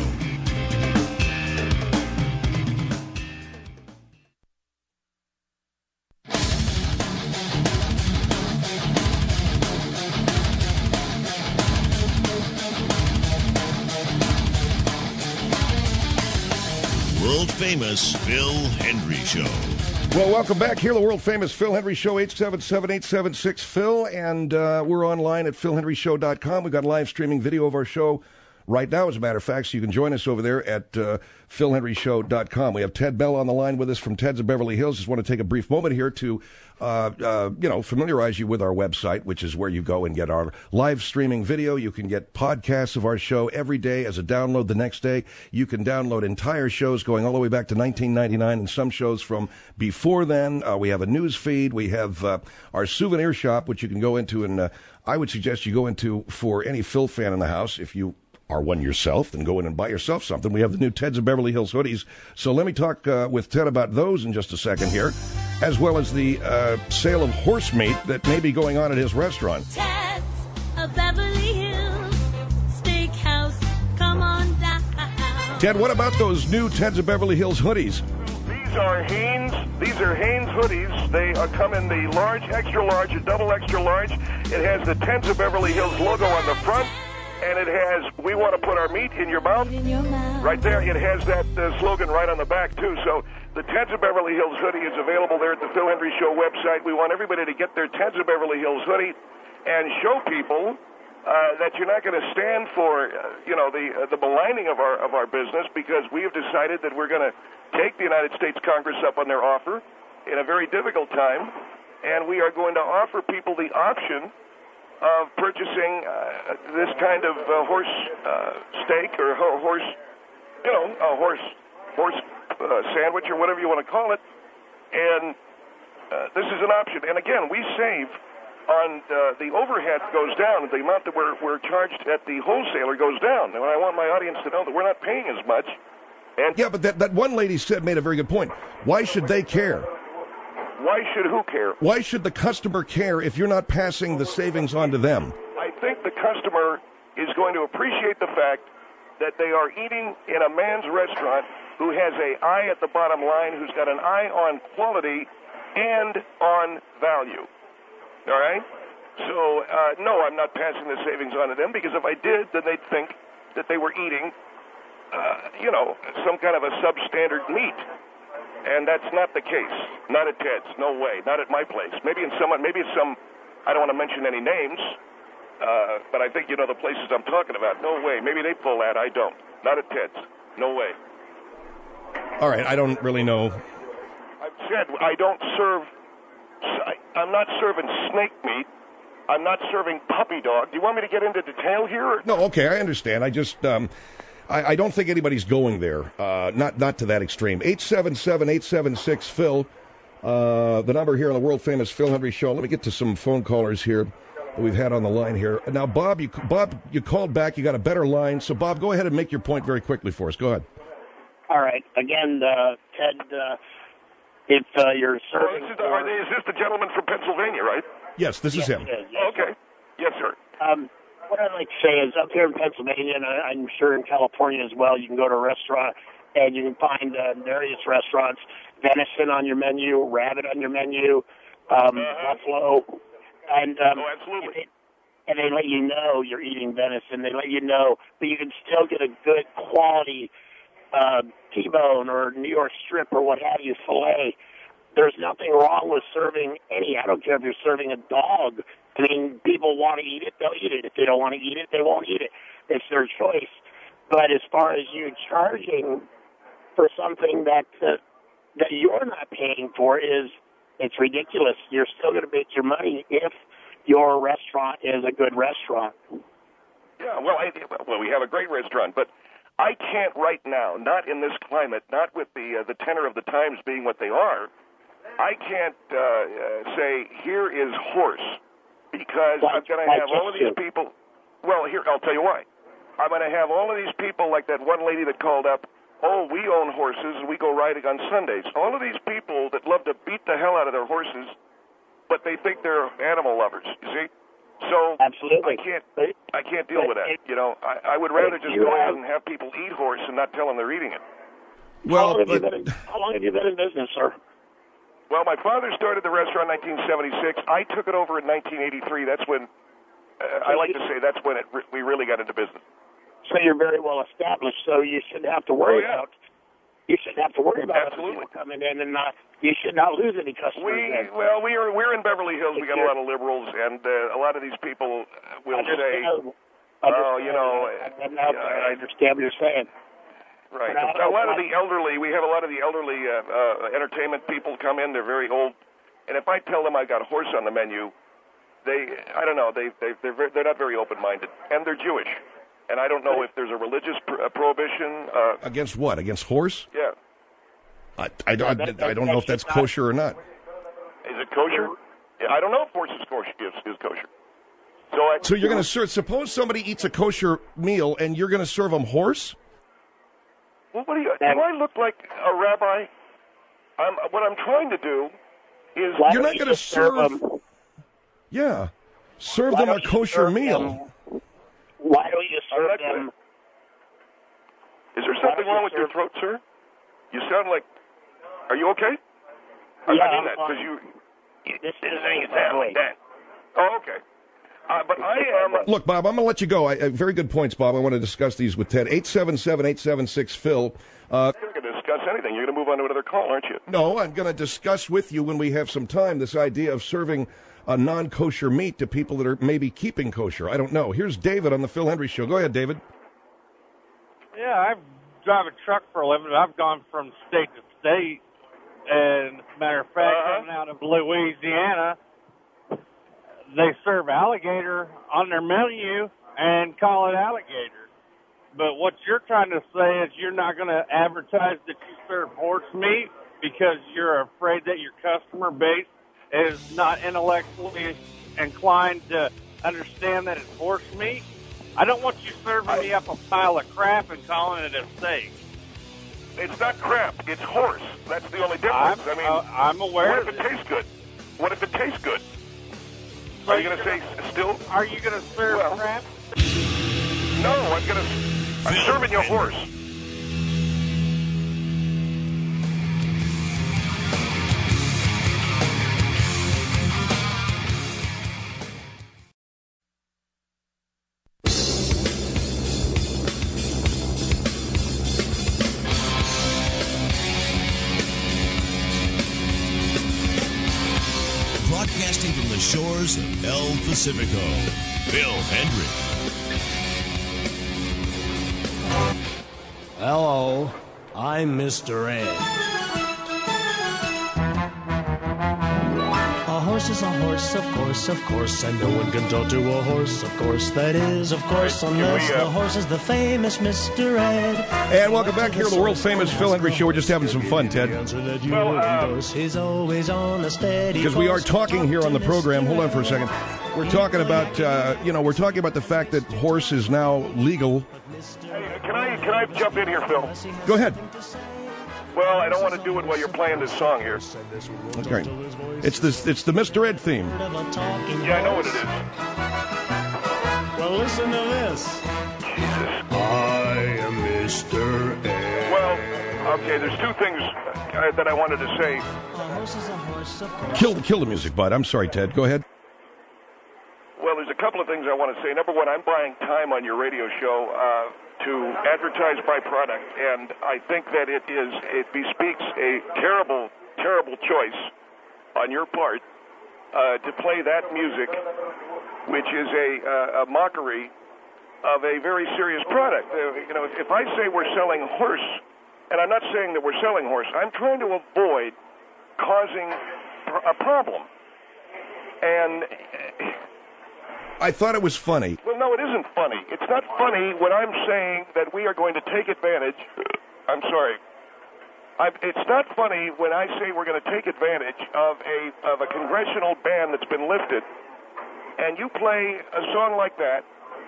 World-famous Phil Hendrie Show. Well, welcome back here, the world-famous Phil Hendrie Show, eight seven seven, eight seven six, Phil, and uh, we're online at phil hendrie show dot com. We've got live streaming video of our show right now, as a matter of fact, so you can join us over there at uh, phil hendrie show dot com. We have Ted Bell on the line with us from Ted's of Beverly Hills. Just want to take a brief moment here to, uh, uh, you know, familiarize you with our website, which is where you go and get our live streaming video. You can get podcasts of our show every day as a download the next day. You can download entire shows going all the way back to nineteen ninety-nine and some shows from before then. Uh, we have a news feed. We have uh, our souvenir shop, which you can go into, and uh, I would suggest you go into for any Phil fan in the house. If you are one yourself, then go in and buy yourself something. We have the new Ted's of Beverly Hills hoodies. So let me talk uh, with Ted about those in just a second here, as well as the uh, sale of horse meat that may be going on at his restaurant. Ted's of Beverly Hills Steakhouse, come on down. Ted, what about those new Ted's of Beverly Hills hoodies? These are Hanes. These are Hanes hoodies. They uh, come in the large, extra large, and double extra large. It has the Ted's of Beverly Hills logo on the front. And it has, we want to put our meat in your mouth. In your mouth. Right there, it has that uh, slogan right on the back, too. So the Ted's of Beverly Hills hoodie is available there at the Phil Hendrie Show website. We want everybody to get their Ted's of Beverly Hills hoodie and show people uh, that you're not going to stand for, uh, you know, the uh, the maligning of our of our business, because we have decided that we're going to take the United States Congress up on their offer in a very difficult time, and we are going to offer people the option of purchasing uh, this kind of uh, horse uh, steak or ho- horse, you know, a horse horse uh, sandwich or whatever you want to call it. And uh, this is an option. And again, we save on uh, the overhead goes down. The amount that we're, we're charged at the wholesaler goes down. And I want my audience to know that we're not paying as much. And yeah, but that, that one lady said made a very good point. Why should they care? Why should who care? Why should the customer care if you're not passing the savings on to them? I think the customer is going to appreciate the fact that they are eating in a man's restaurant who has an eye at the bottom line, who's got an eye on quality and on value. All right? So, uh, no, I'm not passing the savings on to them, because if I did, then they'd think that they were eating, uh, you know, some kind of a substandard meat. And that's not the case. Not at Ted's. No way. Not at my place. Maybe in some, maybe it's some, I don't want to mention any names, uh, but I think you know the places I'm talking about. No way. Maybe they pull that. I don't. Not at Ted's. No way. All right. I don't really know. I've said I don't serve, I, I'm not serving snake meat. I'm not serving puppy dog. Do you want me to get into detail here? Or? No, okay. I understand. I just, um, I, I don't think anybody's going there, uh, not not to that extreme. eight seven seven, eight seven six, Phil, uh, the number here on the world-famous Phil Hendrie Show. Let me get to some phone callers here that we've had on the line here. Now, Bob, you Bob, you called back. You got a better line. So, Bob, go ahead and make your point very quickly for us. Go ahead. All right. Again, uh, Ted, uh, if uh, you're serving... Well, this is, the, are they, is this the gentleman from Pennsylvania, right? Yes, this yes, is him. It is, yes, okay. Sir. Yes, sir. Um, What I'd like to say is, up here in Pennsylvania, and I, I'm sure in California as well, you can go to a restaurant and you can find uh, various restaurants, venison on your menu, rabbit on your menu, um, uh-huh. buffalo, and um, oh, absolutely. And they, and they let you know you're eating venison. They let you know, but you can still get a good quality uh, T-bone or New York strip or what have you, filet. There's nothing wrong with serving any. I don't care if you're serving a dog. I mean, people want to eat it, they'll eat it. If they don't want to eat it, they won't eat it. It's their choice. But as far as you charging for something that uh, that you're not paying for, is it's ridiculous. You're still going to make your money if your restaurant is a good restaurant. Yeah, well, I, well, we have a great restaurant, but I can't right now, not in this climate, not with the uh, the tenor of the times being what they are, I can't uh, uh, say, here is horse, because I'm going to have all of these people. Well, here, I'll tell you why. I'm going to have all of these people like that one lady that called up, oh, we own horses and we go riding on Sundays. All of these people that love to beat the hell out of their horses, but they think they're animal lovers, you see? So Absolutely. I can't I can't deal with that. You know, I, I would rather just go ahead and have people eat horse and not tell them they're eating it. Well, how long, but, in, how long have you been in business, sir? Well, my father started the restaurant in nineteen seventy-six. I took it over in nineteen eighty-three. That's when, uh, I like to say, that's when it re- we really got into business. So you're very well established, so you shouldn't have to worry oh, yeah. about you shouldn't have to worry about Absolutely. people coming in and not you should not lose any customers. We then. well, we are we're in Beverly Hills. We got a lot of liberals, and uh, a lot of these people will understand. say, "Oh, you know." I, I, I understand what you're saying. Right. A lot of the elderly, we have a lot of the elderly uh, uh, entertainment people come in. They're very old, and if I tell them I got a horse on the menu, they, I don't know, they they they're very, they're not very open-minded, and they're Jewish, and I don't know if there's a religious pr- uh, prohibition uh, against what? Against horse? Yeah. I, I, I, I don't know if that's kosher or not. Is it kosher? Yeah, I don't know if horse is kosher. Is, is kosher. So, I, so you're going to serve? Suppose somebody eats a kosher meal, and you're going to serve them horse? Well, what do you? Do I look like a rabbi? I'm, what I'm trying to do is you're not going to serve. serve them. Yeah, serve Why them a kosher meal. Them? Why don't you serve them? Is there something wrong with your throat, sir? You sound like. Are you okay? Yeah, I mean I'm that because fine. you. This is you sound like that. Oh, okay. Uh, but I am. Look, Bob, I'm going to let you go. I, uh, very good points, Bob. I want to discuss these with Ted. eight seven seven, eight seven six, Phil. Uh, You're not going to discuss anything. You're going to move on to another call, aren't you? No, I'm going to discuss with you when we have some time this idea of serving a non-kosher meat to people that are maybe keeping kosher. I don't know. Here's David on the Phil Hendry Show. Go ahead, David. Yeah, I drive a truck for a living. I've gone from state to state. And matter of fact, uh-huh. coming out of Louisiana, they serve alligator on their menu and call it alligator. But what you're trying to say is you're not going to advertise that you serve horse meat because you're afraid that your customer base is not intellectually inclined to understand that it's horse meat. I don't want you serving I, me up a pile of crap and calling it a steak. It's not crap. It's horse. That's the only difference. I'm, I mean, uh, I'm aware. What if it tastes good? What if it tastes good? So are you going to say still? Are you going to serve well, crap? No, I'm going to. I'm serving your horse. Broadcasting from the shores of El Pacifico, Phil Hendry. Hello, I'm Mister Ed. A horse is a horse, of course, of course, and no one can talk to a horse, of course, that is, of course, unless the horse is the famous Mister Ed. And welcome back here to the world-famous Phil Hendry Show. We're just having some fun, Ted. Well, uh, because we are talking here on the program. Hold on for a second. We're talking about, uh, you know, we're talking about the fact that horse is now legal. Hey, can I can I jump in here, Phil? Go ahead. Well, I don't want to do it while you're playing this song here. Okay. It's this. It's the Mister Ed theme. Yeah, I know what it is. Well, listen to this. Jesus. I am Mister Ed. Well, okay. There's two things uh, that I wanted to say. Kill, kill the music, bud. I'm sorry, Ted. Go ahead. Well, there's a couple of things I want to say. Number one, I'm buying time on your radio show uh, to advertise my product, and I think that it is it bespeaks a terrible, terrible choice on your part uh, to play that music, which is a, uh, a mockery of a very serious product. Uh, you know, if, if I say we're selling horse, and I'm not saying that we're selling horse, I'm trying to avoid causing a problem. And I thought it was funny. Well, no, it isn't funny. It's not funny when I'm saying that we are going to take advantage. I'm sorry. I, it's not funny when I say we're going to take advantage of a of a congressional ban that's been lifted, and you play a song like that.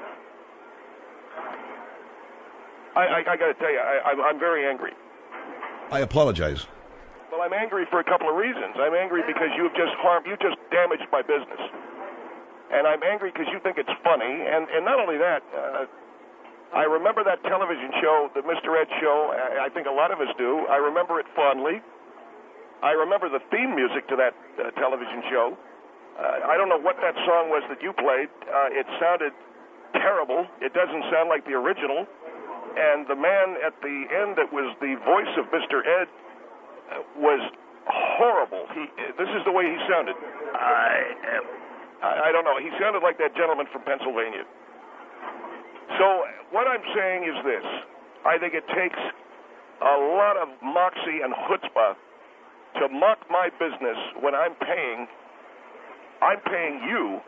I, I, I got to tell you, I, I'm, I'm very angry. I apologize. Well, I'm angry for a couple of reasons. I'm angry because you've just harmed, you just damaged my business. And I'm angry because you think it's funny. And, and not only that, uh, I remember that television show, the Mister Ed show. I, I think a lot of us do. I remember it fondly. I remember the theme music to that uh, television show. Uh, I don't know what that song was that you played. Uh, it sounded terrible. It doesn't sound like the original. And the man at the end that was the voice of Mister Ed uh, was horrible. He, this is the way he sounded. I am, I, I don't know. He sounded like that gentleman from Pennsylvania. So what I'm saying is this. I think it takes a lot of moxie and chutzpah to mock my business when I'm paying, I'm paying you,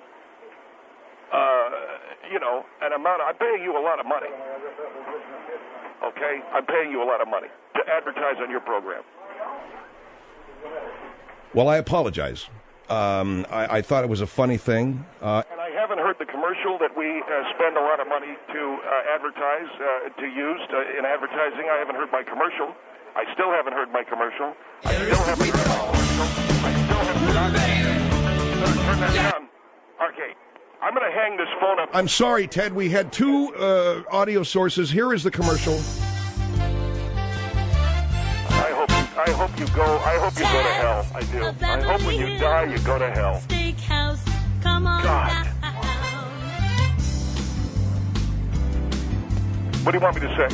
uh, you know, an amount. I'm paying you a lot of money. Okay? I'm paying you a lot of money to advertise on your program. Well, I apologize. Um, I, I thought it was a funny thing. Uh, and I haven't heard the commercial that we uh, spend a lot of money to uh, advertise, uh, to use to, in advertising. I haven't heard my commercial. I still haven't heard my commercial. I still haven't heard my commercial. I still haven't heard Turn that down. Okay. I'm going to hang this phone up. I'm sorry, Ted. We had two uh, audio sources. Here is the commercial. I hope you, I hope you go. I hope you go to hell. I do. I hope when you die, you go to hell. Steakhouse, come on God. What do you want me to say?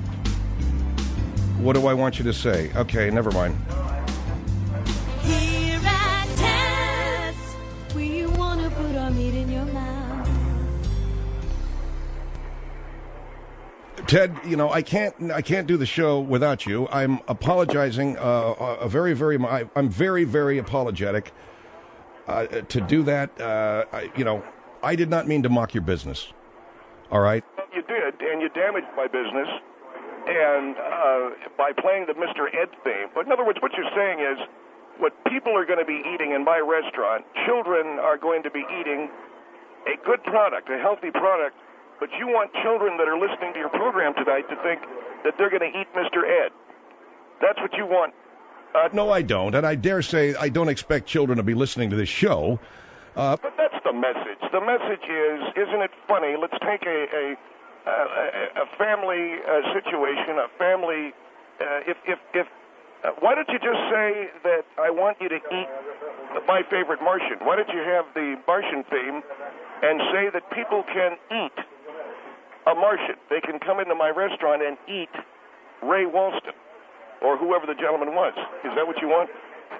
What do I want you to say? Okay, never mind. Here at Ted's, we want to put our meat in your mouth. Ted, you know, I can't I can't do the show without you. I'm apologizing. Uh, a very, very, I'm very, very apologetic uh, to do that. Uh, I, you know, I did not mean to mock your business. All right? You did, and you damaged my business. And uh, by playing the Mister Ed theme. But in other words, what you're saying is what people are going to be eating in my restaurant, children are going to be eating a good product, a healthy product, but you want children that are listening to your program tonight to think that they're going to eat Mister Ed. That's what you want. Uh, no, I don't. And I dare say I don't expect children to be listening to this show. Uh, but that's the message. The message is, isn't it funny? Let's take a... a Uh, a, a family uh, situation, a family. Uh, if if if, uh, why don't you just say that I want you to eat my favorite Martian? Why don't you have the Martian theme and say that people can eat a Martian? They can come into my restaurant and eat Ray Walston or whoever the gentleman was. Is that what you want?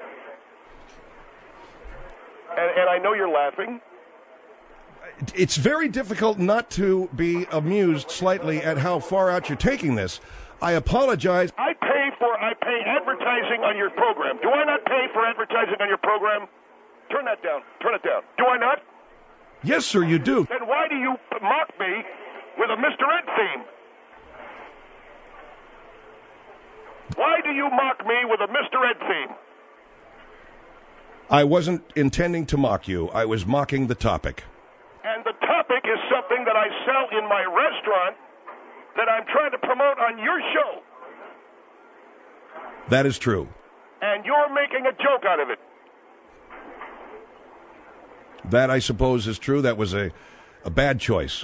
And, and I know you're laughing. It's very difficult not to be amused slightly at how far out you're taking this. I apologize. I pay for, I pay advertising on your program. Do I not pay for advertising on your program? Turn that down. Turn it down. Do I not? Yes, sir, you do. Then why do you mock me with a Mister Ed theme? Why do you mock me with a Mister Ed theme? I wasn't intending to mock you. I was mocking the topic. And the topic is something that I sell in my restaurant that I'm trying to promote on your show. That is true. And you're making a joke out of it. That, I suppose, is true. That was a, a bad choice.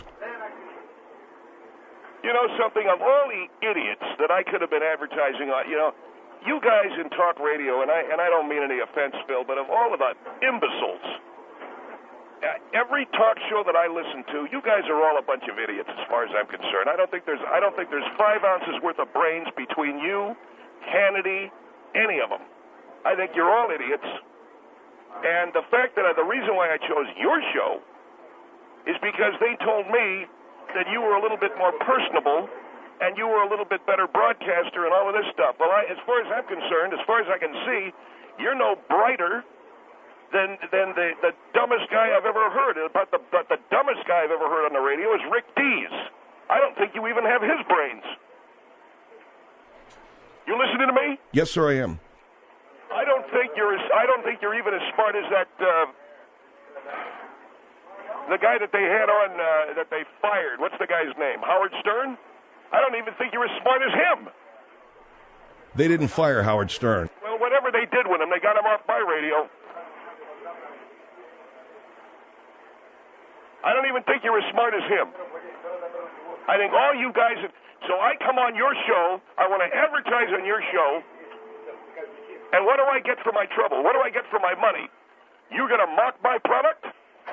You know something? Of all the idiots that I could have been advertising on, you know, you guys in talk radio, and I, and I don't mean any offense, Phil, but of all of the imbeciles, Uh, every talk show that I listen to, you guys are all a bunch of idiots as far as I'm concerned. I don't think there's I don't think there's five ounces worth of brains between you, Hannity, any of them. I think you're all idiots. And the fact that I, the reason why I chose your show is because they told me that you were a little bit more personable and you were a little bit better broadcaster and all of this stuff. Well, I, as far as I'm concerned, as far as I can see, you're no brighter than than the, the dumbest guy I've ever heard. But the, but the dumbest guy I've ever heard on the radio is Rick Dees. I don't think you even have his brains. You listening to me? Yes, sir, I am. I don't think you're as, I don't think you're even as smart as that uh, the guy that they had on uh, that they fired. What's the guy's name? Howard Stern? I don't even think you're as smart as him. They didn't fire Howard Stern. Well, whatever they did with him, they got him off my radio. I don't even think you're as smart as him. I think all you guys... So I come on your show, I want to advertise on your show, and what do I get for my trouble? What do I get for my money? You're going to mock my product?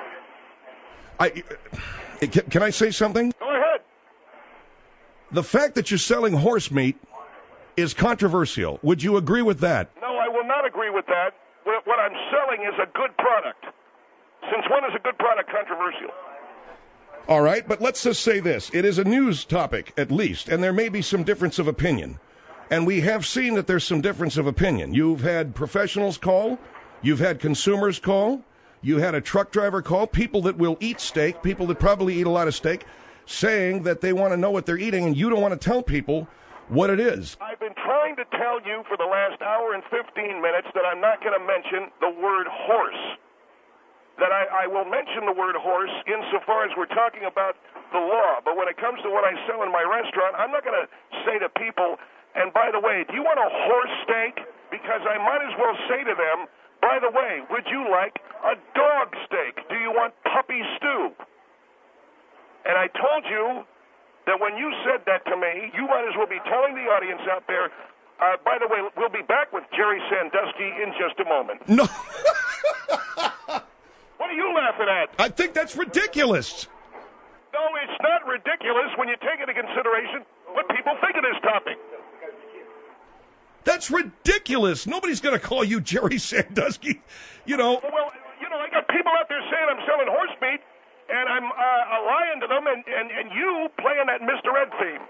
I can, can I say something? Go ahead. The fact that you're selling horse meat is controversial. Would you agree with that? No, I will not agree with that. What what I'm selling is a good product. Since when is a good product controversial? All right, but let's just say this. It is a news topic, at least, and there may be some difference of opinion. And we have seen that there's some difference of opinion. You've had professionals call. You've had consumers call. You had a truck driver call. People that will eat steak, people that probably eat a lot of steak, saying that they want to know what they're eating, and you don't want to tell people what it is. I've been trying to tell you for the last hour and fifteen minutes that I'm not going to mention the word horse. That I, I will mention the word horse insofar as we're talking about the law. But when it comes to what I sell in my restaurant, I'm not going to say to people, and by the way, do you want a horse steak? Because I might as well say to them, by the way, would you like a dog steak? Do you want puppy stew? And I told you that when you said that to me, you might as well be telling the audience out there, uh, by the way, we'll be back with Jerry Sandusky in just a moment. No. What are you laughing at? I think that's ridiculous. No, it's not ridiculous when you take into consideration what people think of this topic. That's ridiculous. Nobody's going to call you Jerry Sandusky. You know. Well, you know, I got people out there saying I'm selling horse meat, and I'm uh, lying to them, and, and, and you playing that Mister Ed theme.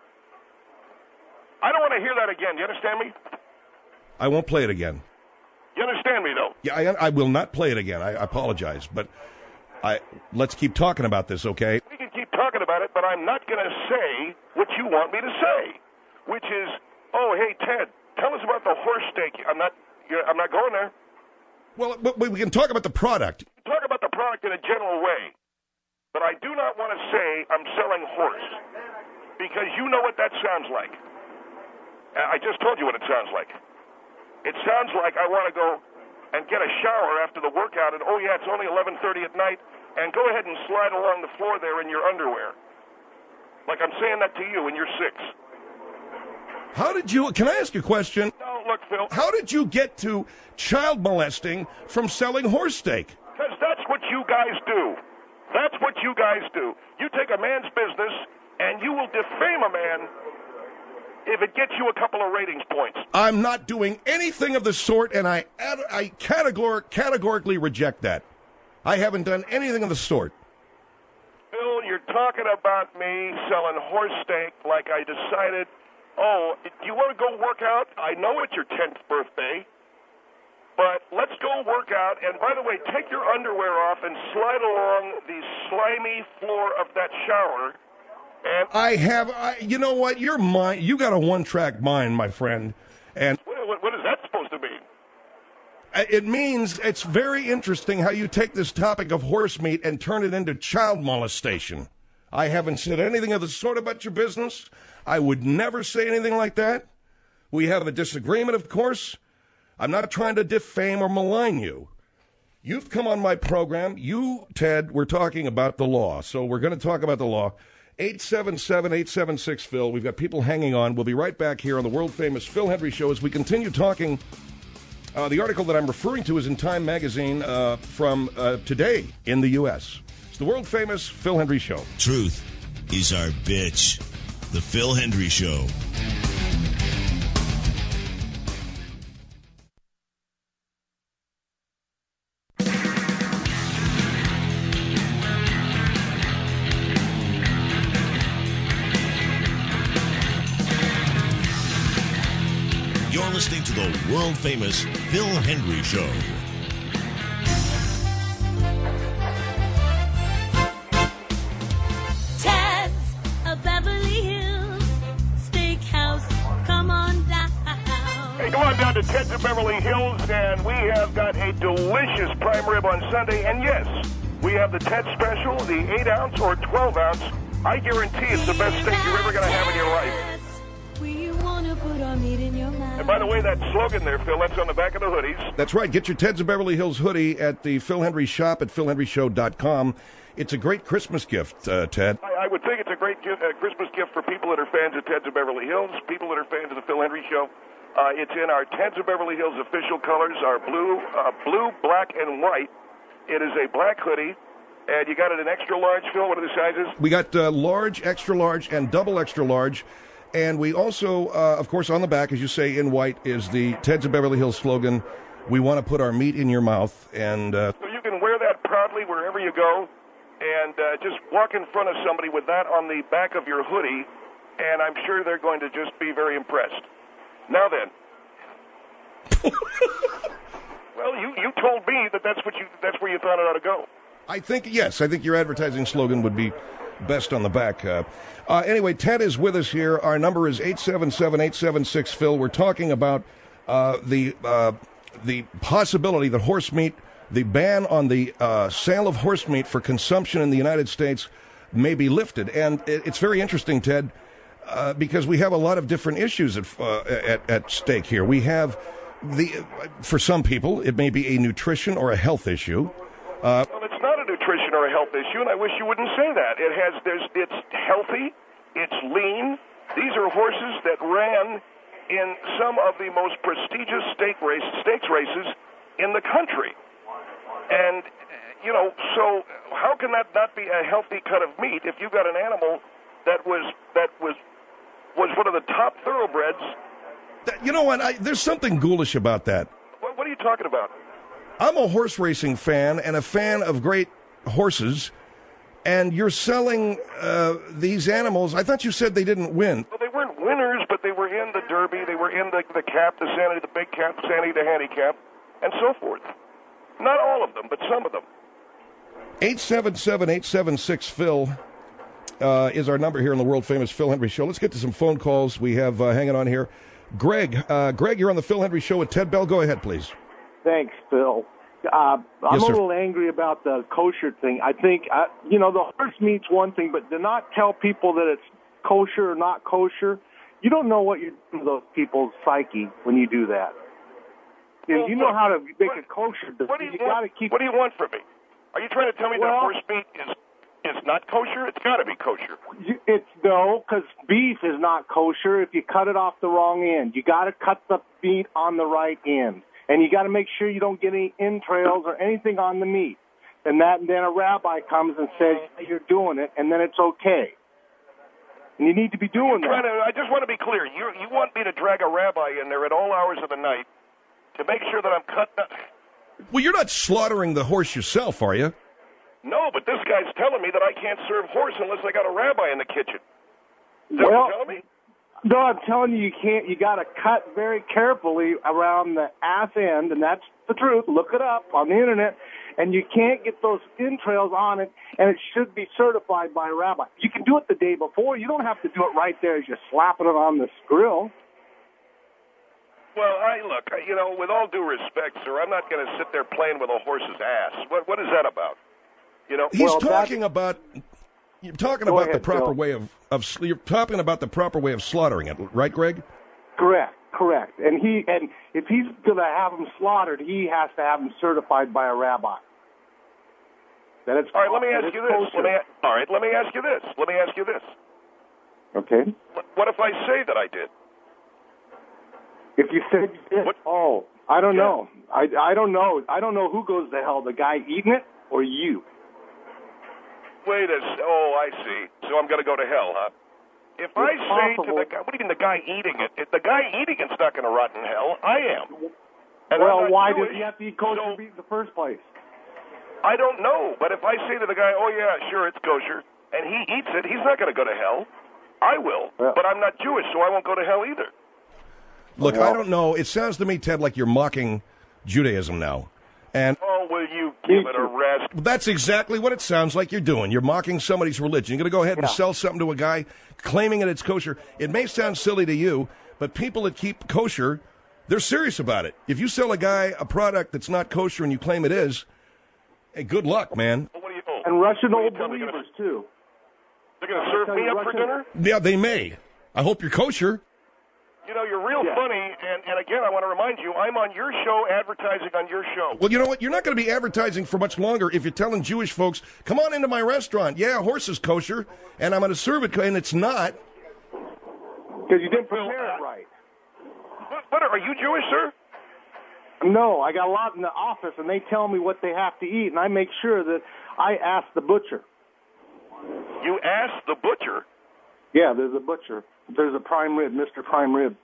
I don't want to hear that again. You understand me? I won't play it again. You understand me, though? Yeah, I, I will not play it again. I, I apologize, but I let's keep talking about this, okay? We can keep talking about it, but I'm not going to say what you want me to say, which is, oh, hey, Ted, tell us about the horse steak. I'm not, I'm not going there. Well, but we can talk about the product. Talk about the product in a general way, but I do not want to say I'm selling horse because you know what that sounds like. I just told you what it sounds like. It sounds like I want to go and get a shower after the workout, and oh yeah, it's only eleven thirty at night, and go ahead and slide along the floor there in your underwear. Like I'm saying that to you, and you're six. How did you, can I ask you a question? No, look, Phil. How did you get to child molesting from selling horse steak? Because that's what you guys do. That's what you guys do. You take a man's business, and you will defame a man if it gets you a couple of ratings points. I'm not doing anything of the sort, and I I categor- categorically reject that. I haven't done anything of the sort. Bill, you're talking about me selling horse steak like I decided, oh, do you want to go work out? I know it's your tenth birthday, but let's go work out. And by the way, take your underwear off and slide along the slimy floor of that shower. And I have, I, you know what? Your mind, you got a one-track mind, my friend. And what, what, what is that supposed to mean? It means it's very interesting how you take this topic of horse meat and turn it into child molestation. I haven't said anything of the sort about your business. I would never say anything like that. We have a disagreement, of course. I'm not trying to defame or malign you. You've come on my program. You, Ted, we're talking about the law. So we're going to talk about the law. eight seven seven, eight seven six, Phil. We've got people hanging on. We'll be right back here on the world-famous Phil Hendrie Show as we continue talking. Uh, the article that I'm referring to is in Time Magazine uh, from uh, today in the U S It's the world-famous Phil Hendrie Show. Truth is our bitch. The Phil Hendrie Show. You're listening to the world-famous Phil Hendrie Show. Ted's a Beverly Hills Steakhouse. Come on down. Hey, come on down to Ted's of Beverly Hills, and we have got a delicious prime rib on Sunday. And yes, we have the Ted Special, the eight ounce or twelve ounce. I guarantee it's the best steak you're ever going to have in your life. We want to put our meat in your mouth. And by the way, that slogan there, Phil, that's on the back of the hoodies. That's right. Get your Ted's of Beverly Hills hoodie at the Phil Hendrie shop at phil hendrie show dot com. It's a great Christmas gift, uh, Ted. I, I would think it's a great gift, uh, Christmas gift for people that are fans of Ted's of Beverly Hills, people that are fans of the Phil Hendrie Show. Uh, it's in our Ted's of Beverly Hills official colors, our blue, uh, blue, black, and white. It is a black hoodie, and you got it in extra large, Phil. What are the sizes? We got uh, large, extra large, and double extra large. And we also, uh, of course, on the back, as you say, in white, is the Ted's of Beverly Hills slogan, we want to put our meat in your mouth. And uh, so you can wear that proudly wherever you go, and uh, just walk in front of somebody with that on the back of your hoodie, and I'm sure they're going to just be very impressed. Now then. Well, you, you told me that that's what you that's where you thought it ought to go. I think, yes, I think your advertising slogan would be best on the back. Uh, uh, anyway, Ted is with us here. Our number is eight seven seven, eight seven six, Phil. We're talking about uh, the uh, the possibility that horse meat, the ban on the uh, sale of horse meat for consumption in the United States may be lifted. And it's very interesting, Ted, uh, because we have a lot of different issues at, uh, at, at stake here. We have the, for some people, it may be a nutrition or a health issue. Uh, well, it's not a nutrition or a health issue, and I wish you wouldn't say that. It has, there's, it's healthy, it's lean. These are horses that ran in some of the most prestigious stake race, stakes races in the country. And, you know, so how can that not be a healthy cut of meat if you've got an animal that was that was was one of the top thoroughbreds? You know what? I, there's something ghoulish about that. What, what are you talking about? I'm a horse racing fan and a fan of great horses, and you're selling uh, these animals. I thought you said they didn't win. Well, they weren't winners, but they were in the Derby. They were in the, the cap, the Santa, the big cap, the Santa, the handicap, and so forth. Not all of them, but some of them. eight seven seven, eight seven six, Phil uh, is our number here on the world-famous Phil Hendrie Show. Let's get to some phone calls we have uh, hanging on here. Greg, uh, Greg, you're on the Phil Hendrie Show with Ted Bell. Go ahead, please. Thanks, Phil. Uh, I'm Yes, a sir. little angry about the kosher thing. I think, uh, you know, the horse meat's one thing, but to not tell people that it's kosher or not kosher, you don't know what you're doing to those people's psyche when you do that. You, Well, you know what- how to make what- it kosher. What do you, you want? got to keep. What do you want from me? Are you trying to tell me that Well- horse meat is is not kosher? It's got to be kosher. You- It's no, because beef is not kosher if you cut it off the wrong end. You got to cut the meat on the right end, and you got to make sure you don't get any entrails or anything on the meat. And that, and then a rabbi comes and says "Yeah, you're doing it, and then it's okay. And you need to be doing You're trying that. to, I just want to be clear. You you want me to drag a rabbi in there at all hours of the night to make sure that I'm cutting? Well, you're not slaughtering the horse yourself, are you? No, but this guy's telling me that I can't serve horse unless I got a rabbi in the kitchen. Is that Well, what you're telling me? No, I'm telling you, you can't. You got to cut very carefully around the ass end, and that's the truth. Look it up on the internet, and you can't get those entrails on it, and it should be certified by a rabbi. You can do it the day before. You don't have to do it right there as you're slapping it on the grill. Well, I look. I- You know, with all due respect, sir, I'm not going to sit there playing with a horse's ass. What what is that about? You know, He's talking about you're talking Go about the ahead, proper Bill. way of, of sl- you're talking about the proper way of slaughtering it, right, Greg? Correct, correct. And he and if he's going to have them slaughtered, he has to have them certified by a rabbi. That it's all right. Let me that ask it's you this. kosher. Let me, a- all right. Let me ask you this. Let me ask you this. Okay. What- What if I say that I did? If you said you did, oh, I don't know. I, I don't know. I don't know who goes to hell, the guy eating it or you. Wait a s- oh, I see. So I'm going to go to hell, huh? If I It's say to possible. the guy, what do you mean the guy eating it? If the guy eating it's not going to rot in hell. I am. And well, I'm not why Jewish, does he have to eat kosher meat in the first place? I don't know. But if I say to the guy, oh, yeah, sure, it's kosher, and he eats it, he's not going to go to hell. I will. Yeah. But I'm not Jewish, so I won't go to hell either. Look, I don't know. It sounds to me, Ted, like you're mocking Judaism now. And Oh, will you give it a rest? that's exactly what it sounds like you're doing. You're mocking somebody's religion. You're going to go ahead and Yeah. sell something to a guy claiming that it's kosher. It may sound silly to you, but people that keep kosher, they're serious about it. If you sell a guy a product that's not kosher and you claim it is, hey, good luck, man. And Russian What are you old telling me? believers, too. They're going to serve tell me you, up for Russian- dinner? Yeah, they may. I hope you're kosher. You know, you're real Yeah. funny, and, and again, I want to remind you, I'm on your show, advertising on your show. Well, you know what? You're not going to be advertising for much longer if you're telling Jewish folks, come on into my restaurant. Yeah, horse is kosher, and I'm going to serve it, and it's not. Because you didn't prepare it right. What, what, are you Jewish, sir? No, I got a lot in the office, and they tell me what they have to eat, and I make sure that I ask the butcher. You asked the butcher? Yeah, there's a butcher. There's a prime rib, Mister Prime Rib.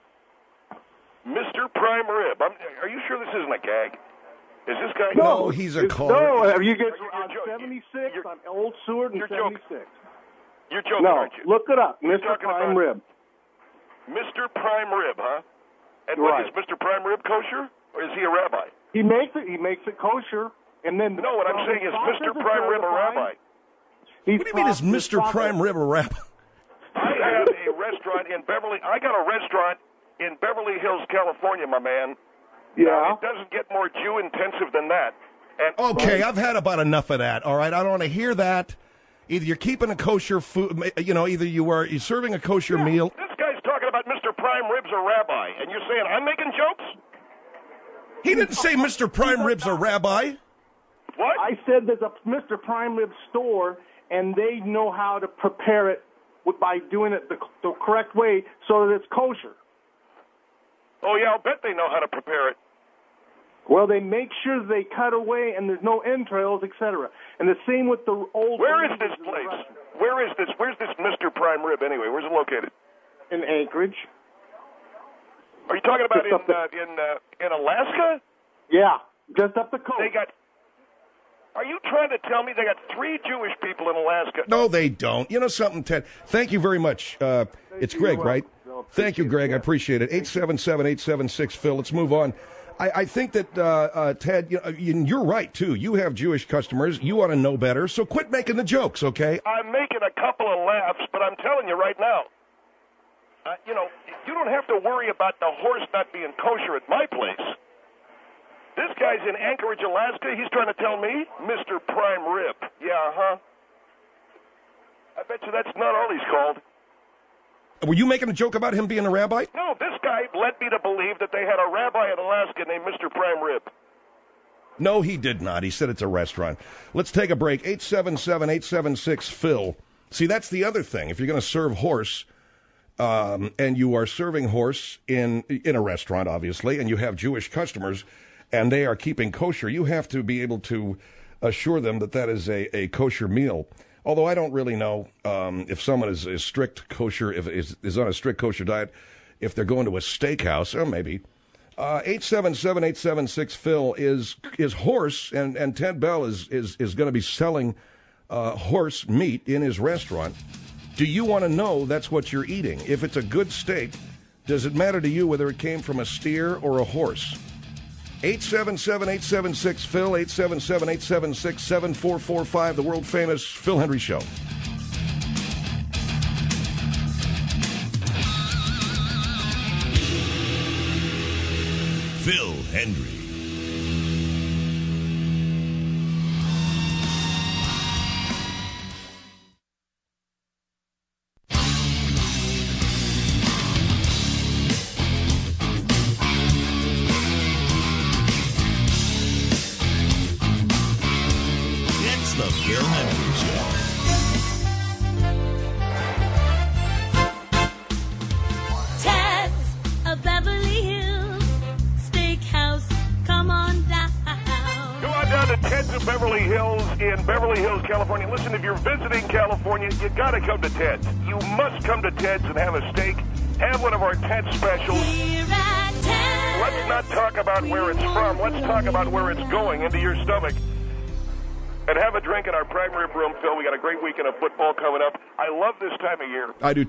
Mister Prime Rib. I'm, are you sure this isn't a gag? Is this guy? No, he's a It's- caller. No, have you guys You're on joking. seventy-six, on Old Seward and You're joking. seventy-six. You're joking, No, aren't you? look it up, You're Mister talking Prime about Rib. Mister Prime Rib, huh? And what, Right. is Mister Prime Rib kosher, or is he a rabbi? He makes it. He makes it kosher, and then No, what I'm well, saying his is sauces Mister are Prime Rib a certified. rabbi? He's What do you mean is processed- Mister processed- Prime Rib a rabbi? I have a restaurant in Beverly. I got a restaurant in Beverly Hills, California, my man. Yeah. Now, it doesn't get more Jew intensive than that. And Okay, I've had about enough of that. All right, I don't want to hear that. Either you're keeping a kosher food, you know, either you are you're serving a kosher meal. This guy's talking about Mister Prime Rib's a rabbi, and you're saying I'm making jokes? He didn't say Mister Prime Rib's a rabbi. What? I said there's a Mister Prime Rib store, and they know how to prepare it with- by doing it the, the correct way so that it's kosher. Oh, yeah, I'll bet they know how to prepare it. Well, they make sure they cut away and there's no entrails, et cetera. And the same with the old. Where is believers this in the place? restaurant. Where is this? Where's this Mister Prime Rib anyway? Where's it located? In Anchorage. Are you talking about Just in up the- uh, in uh, in Alaska? Yeah, just up the coast. They got. Are you trying to tell me they got three Jewish people in Alaska? No, they don't. You know something, Ted? Thank you very much. Uh, it's Greg, you. right? Well, Thank you, Greg. I appreciate it. eight seven seven, eight seven six, Phil. Let's move on. I, I think that, uh, uh, Ted, you know, you- you're right, too. You have Jewish customers. You ought to know better, so quit making the jokes, okay? I'm making a couple of laughs, but I'm telling you right now, uh, you know, you don't have to worry about the horse not being kosher at my place. This guy's in Anchorage, Alaska. He's trying to tell me, Mister Prime Rib. Yeah, huh? I bet you that's not all he's called. Were you making a joke about him being a rabbi? No, this guy led me to believe that they had a rabbi in Alaska named Mister Prime Rib. No, he did not. He said it's a restaurant. Let's take a break. eight seven seven, eight seven six, Phil. See, that's the other thing. If you're going to serve horse, um, and you are serving horse in in a restaurant, obviously, and you have Jewish customers, and they are keeping kosher, you have to be able to assure them that that is a, a kosher meal. Although I don't really know um, if someone is, is strict kosher, if is, is on a strict kosher diet, if they're going to a steakhouse, or maybe. Uh, eight seven seven, eight seven six, Phil is is horse, and, and Ted Bell is, is, is going to be selling uh, horse meat in his restaurant. Do you want to know that's what you're eating? If it's a good steak, does it matter to you whether it came from a steer or a horse? eight seven seven, eight seven six, Phil, eight seven seven, eight seven six, seven four four five, the world-famous Phil Hendry Show. Phil Hendry. It's the Phil Hendry Show. Ted's a Beverly Hills Steakhouse. Come on down. Go on down to Ted's of Beverly Hills in Beverly Hills, California. Listen, if you're visiting California, you got to come to Ted's. You must come to Ted's and have a steak. Have one of our Ted specials. Here at Ted's. Let's not talk about where it's from. Let's talk about where it's going, into your stomach. And have a drink in our prime rib room, Phil. We got a great weekend of football coming up. I love this time of year. I do too.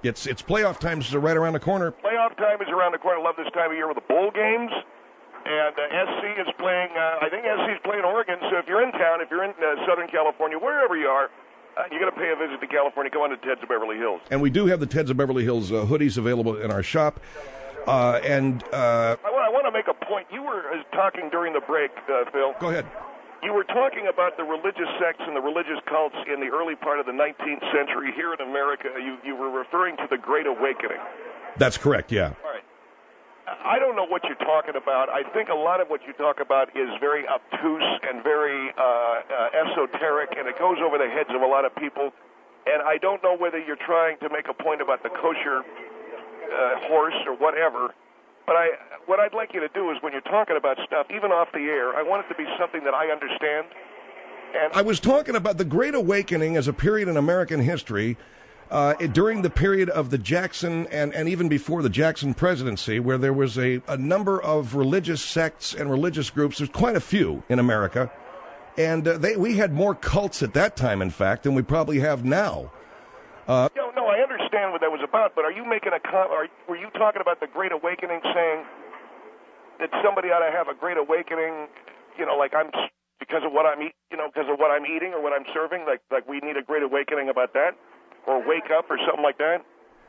It's it's playoff times are right around the corner. Playoff time is around the corner. I love this time of year with the bowl games. And uh, S C is playing, uh, I think S C is playing Oregon. So if you're in town, if you're in uh, Southern California, wherever you are, uh, you're going to pay a visit to California. Go on to Ted's of Beverly Hills. And we do have the Ted's of Beverly Hills uh, hoodies available in our shop. Uh, and uh, I, I want to make a point. You were uh, talking during the break, uh, Phil. Go ahead. You were talking about the religious sects and the religious cults in the early part of the nineteenth century here in America. You, you were referring to the Great Awakening. That's correct, yeah. All right. I don't know what you're talking about. I think a lot of what you talk about is very obtuse and very uh, uh, esoteric, and it goes over the heads of a lot of people. And I don't know whether you're trying to make a point about the kosher uh, horse or whatever. But I, what I'd like you to do is when you're talking about stuff, even off the air, I want it to be something that I understand. And I was talking about the Great Awakening as a period in American history uh, during the period of the Jackson and, and even before the Jackson presidency, where there was a, a number of religious sects and religious groups. There's quite a few in America. And uh, they, we had more cults at that time, in fact, than we probably have now. Uh, no, no, I understand what that was about, but are you making a com- are, were you talking about the Great Awakening, saying that somebody ought to have a Great Awakening, you know, like I'm because of what I'm eat, you know, because of what I'm eating or what I'm serving, like like we need a Great Awakening about that, or wake up or something like that?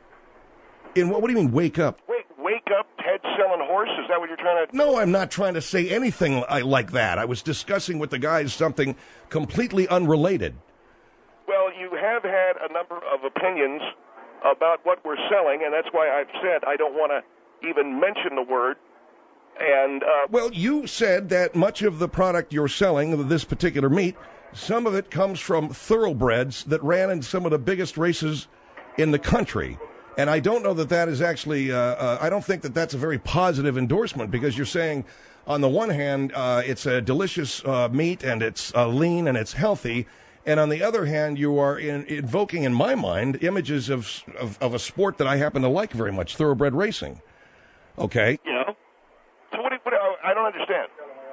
In what? What do you mean, wake up? Wait, wake up, Ted selling horse? Is that what you're trying to? No, I'm not trying to say anything like that. I was discussing with the guys something completely unrelated. Well, you have had a number of opinions about what we're selling, and that's why I've said I don't want to even mention the word. And uh, well, you said that much of the product you're selling, this particular meat, some of it comes from thoroughbreds that ran in some of the biggest races in the country. And I don't know that that is actually, uh, uh, I don't think that that's a very positive endorsement, because you're saying, on the one hand, uh, it's a delicious uh, meat and it's uh, lean and it's healthy. And on the other hand, you are in, invoking, in my mind, images of, of of a sport that I happen to like very much, thoroughbred racing. Okay? You know? So what, do- what, do- I don't understand.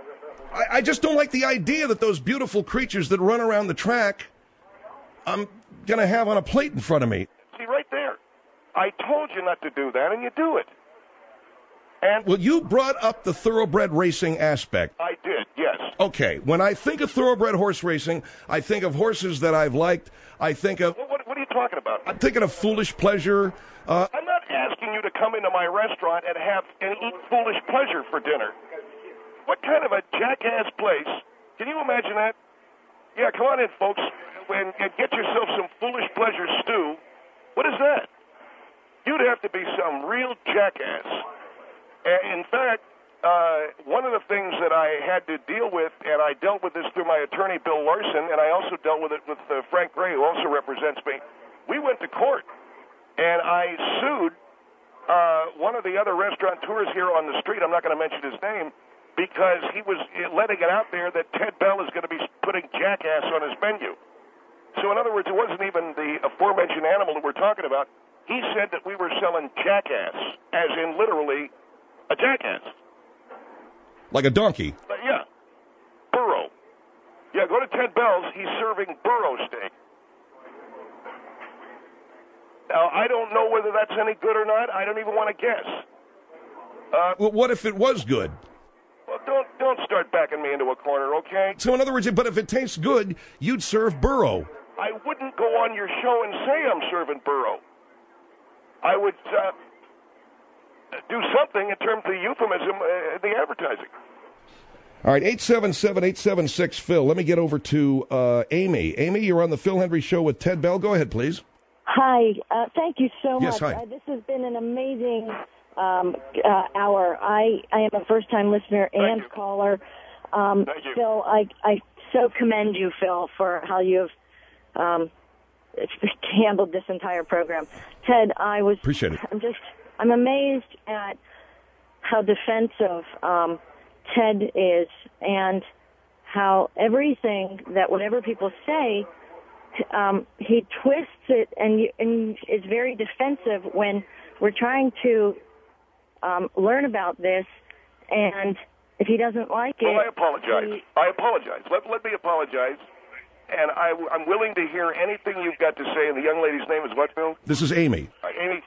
I, I just don't like the idea that those beautiful creatures that run around the track, I'm going to have on a plate in front of me. See, right there. I told you not to do that, and you do it. And well, you brought up the thoroughbred racing aspect. I did, yes. Okay, when I think of thoroughbred horse racing, I think of horses that I've liked. I think of... What, what, what are you talking about? I'm thinking of Foolish Pleasure. Uh, I'm not asking you to come into my restaurant and have and eat Foolish Pleasure for dinner. What kind of a jackass place? Can you imagine that? Yeah, come on in, folks, and, and get yourself some Foolish Pleasure stew. What is that? You'd have to be some real jackass. In fact, uh, one of the things that I had to deal with, and I dealt with this through my attorney, Bill Larson, and I also dealt with it with uh, Frank Gray, who also represents me. We went to court, and I sued uh, one of the other restaurateurs here on the street. I'm not going to mention his name, because he was letting it out there that Ted Bell is going to be putting jackass on his menu. So in other words, it wasn't even the aforementioned animal that we're talking about. He said that we were selling jackass, as in literally a jackass. Like a donkey. Uh, yeah. Burro. Yeah, go to Ted Bell's. He's serving burro steak. Now, I don't know whether that's any good or not. I don't even want to guess. Uh, well, what if it was good? Well, don't don't start backing me into a corner, okay? So in other words, but if it tastes good, you'd serve burro. I wouldn't go on your show and say I'm serving burro. I would uh, do something in terms of the euphemism, uh, the advertising. All right, eight seven seven, eight seven six, Phil. Let me get over to uh, Amy. Amy, you're on the Phil Hendry Show with Ted Bell. Go ahead, please. Hi. Uh, thank you so Yes, much. hi. Uh, this has been an amazing um, uh, hour. I, I am a first-time listener and caller. Um, Thank you. Phil, I, I so commend you, Phil, for how you've um, handled this entire program. Ted, I was... Appreciate it. I'm just... I'm amazed at how defensive um, Ted is, and how everything that whatever people say, um, he twists it and, and is very defensive when we're trying to um, learn about this, and if he doesn't like it... Well, I apologize. he- I apologize. Let, let me apologize. And I, I'm willing to hear anything you've got to say. And the young lady's name is what, Phil? This is Amy. Uh, Amy,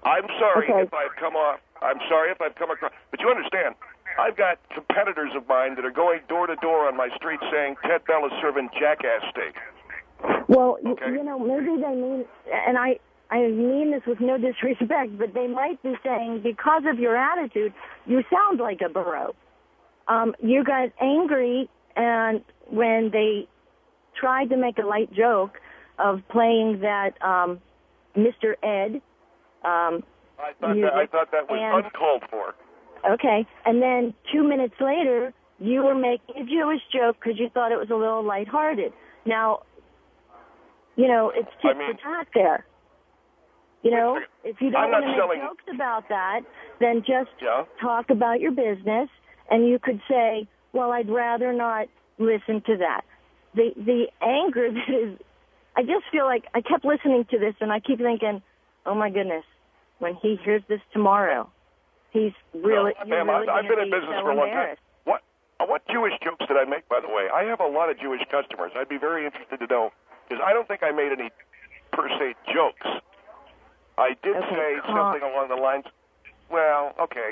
I'm sorry Okay. if I've come off. I'm sorry if I've come across. But you understand, I've got competitors of mine that are going door to door on my street saying Ted Bell is serving jackass steak. Well, y you know, maybe they mean, and I, I mean this with no disrespect, but they might be saying because of your attitude, you sound like a burro. Um, you got angry, and when they tried to make a light joke of playing that um, Mister Ed. Um, I thought music, that I thought that was and, uncalled for. Okay, and then two minutes later, you were making a Jewish joke because you thought it was a little lighthearted. Now, you know, it's tit I mean, for tat there. You know, if you don't I'm want not to make selling- jokes about that, then just Yeah. talk about your business, and you could say, well, I'd rather not listen to that. The the anger that is, I just feel like I kept listening to this, and I keep thinking, oh, my goodness, when he hears this tomorrow, he's really, No, you're ma'am, really I've, I've been in gonna be business so for a long time. embarrassed. What uh, what Jewish jokes did I make, by the way? I have a lot of Jewish customers. I'd be very interested to know, because I don't think I made any per se jokes. I did Okay, say com- something along the lines. Well, okay.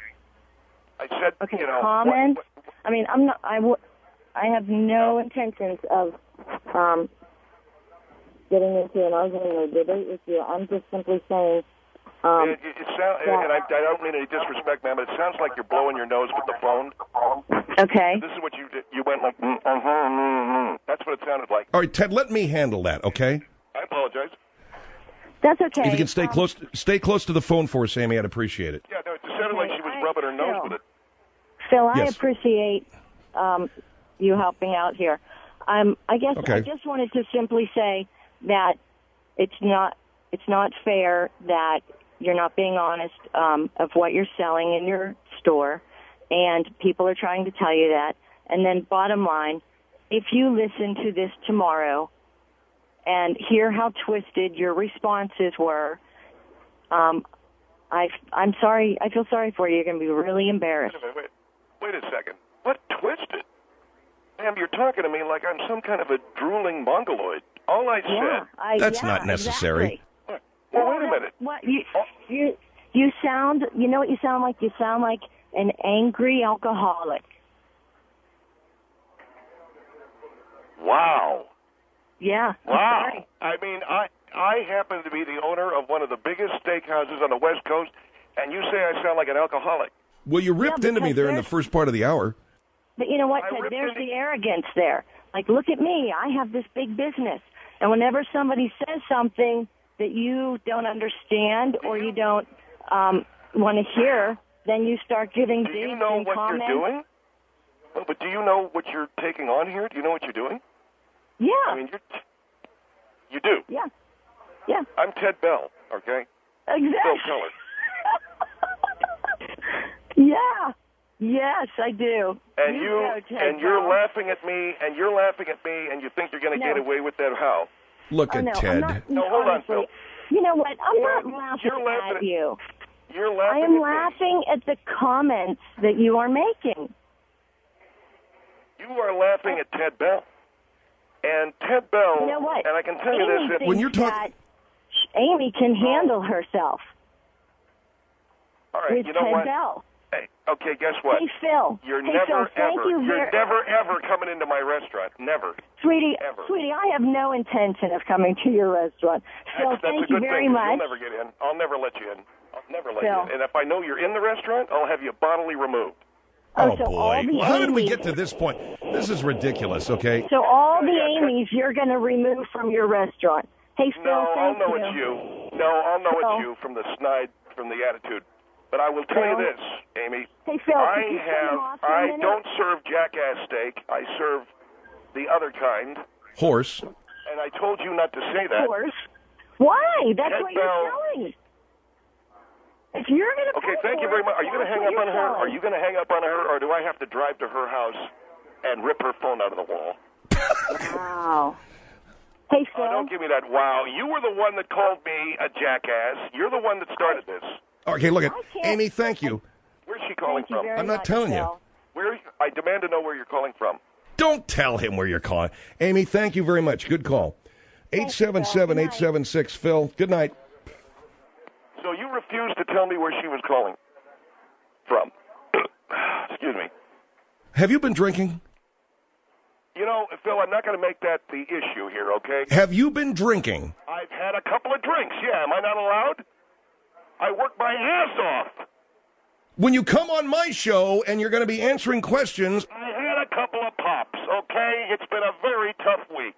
I said, Okay, you know, comments. what- I mean, I'm not. I, w- I have no intentions of um, getting into an argument or debate with you. I'm just simply saying. Um, it, it, it sound, that- and I, I don't mean any disrespect, ma'am, but it sounds like you're blowing your nose with the phone. Okay. This is what you did. You went like, mm, uh-huh, mm, mm. That's what it sounded like. All right, Ted, let me handle that, okay? I apologize. That's okay. If you can stay Um, close, stay close to the phone for us, Amy, I'd appreciate it. Yeah, no, it sounded like she was rubbing her nose Phil. with it. Phil, I Yes. appreciate um, you helping out here. Um, I guess Okay. I just wanted to simply say that it's not it's not fair that you're not being honest um, of what you're selling in your store, and people are trying to tell you that. And then bottom line, if you listen to this tomorrow and hear how twisted your responses were, um, I, I'm sorry. I feel sorry for you. You're going to be really embarrassed. Wait, wait, wait a second. What twisted? Ma'am, you're talking to me like I'm some kind of a drooling mongoloid. All I Yeah, said. I, That's yeah, not necessary. Exactly. Well, wait a minute. What you you you sound? You know what you sound like? You sound like an angry alcoholic. Wow. Yeah. I'm Wow. sorry. I mean, I I happen to be the owner of one of the biggest steakhouses on the West Coast, and you say I sound like an alcoholic. Well, you ripped Yeah, into me because there in the there's- first part of the hour. But you know what, I Ted? ripped There's into- the arrogance there. Like, look at me. I have this big business, and whenever somebody says something that you don't understand or you don't um, want to hear, then you start giving Do you digs know and what comments. you're doing? No, but do you know what you're taking on here? Do you know what you're doing? Yeah. I mean, you're t- you do. Yeah. Yeah. I'm Ted Bell, okay? Exactly. Phil Keller. Yeah. Yes, I do. And you, go, Ted and you're Bell. laughing at me, and you're laughing at me, and you think you're going to No. get away with that? How? Look Oh, at no, I'm Ted. not, No, hold on, honestly, Phil. You know what? I'm You're- not laughing, you're laughing at at- you. You're I laughing am at me. laughing at the comments that you are making. You are laughing at Ted Bell. And Ted Bell, You know what? and I can tell you Amy this, thinks When you're talking- that Amy can handle herself all right, with you know Ted what? Bell. Hey, okay, guess what? Hey, Phil. You're hey, never Phil, thank ever, you you're very- never ever coming into my restaurant. Never. Sweetie, ever. sweetie, I have no intention of coming to your restaurant. Phil, That's, that's thank a good you very thing. 'Cause much. You'll never get in. I'll never let you in. I'll never let Phil. you in. And if I know you're in the restaurant, I'll have you bodily removed. Oh, Oh, so boy. all the How did we Amy's- get to this point? This is ridiculous, okay? So all the Yeah, Amy's you're going to remove from your restaurant. Hey, Phil, No, I'll thank know you. it's you. No, I'll know Phil. it's you from the snide, from the attitude. But I will tell you Phil. this, Amy. Hey, Phil, I could you turn him have. off for a I minute? don't serve jackass steak. I serve the other kind. Horse. And I told you not to say that. Horse. Why? That's Ted what Bell. you're selling. If you're going to Okay, thank you very much. Are you going to hang up on her? Are you going to hang up on her, or do I have to drive to her house and rip her phone out of the wall? Wow. Hey, Phil. Oh, don't give me that wow. You were the one that called me a jackass. You're the one that started this. Okay, look at I can't- Amy, thank you. Where's she calling Thank you from? very I'm not much, telling you. Phil. Where? I demand to know where you're calling from. Don't tell him where you're calling. Amy, thank you very much. Good call. eight seven seven, eight seven six, Phil. Good night. See So you refuse to tell me where she was calling from. Excuse me. Have you been drinking? You know, Phil, I'm not going to make that the issue here, okay? Have you been drinking? I've had a couple of drinks, yeah. Am I not allowed? I work my ass off. When you come on my show and you're going to be answering questions... I had a couple of pops, okay? It's been a very tough week.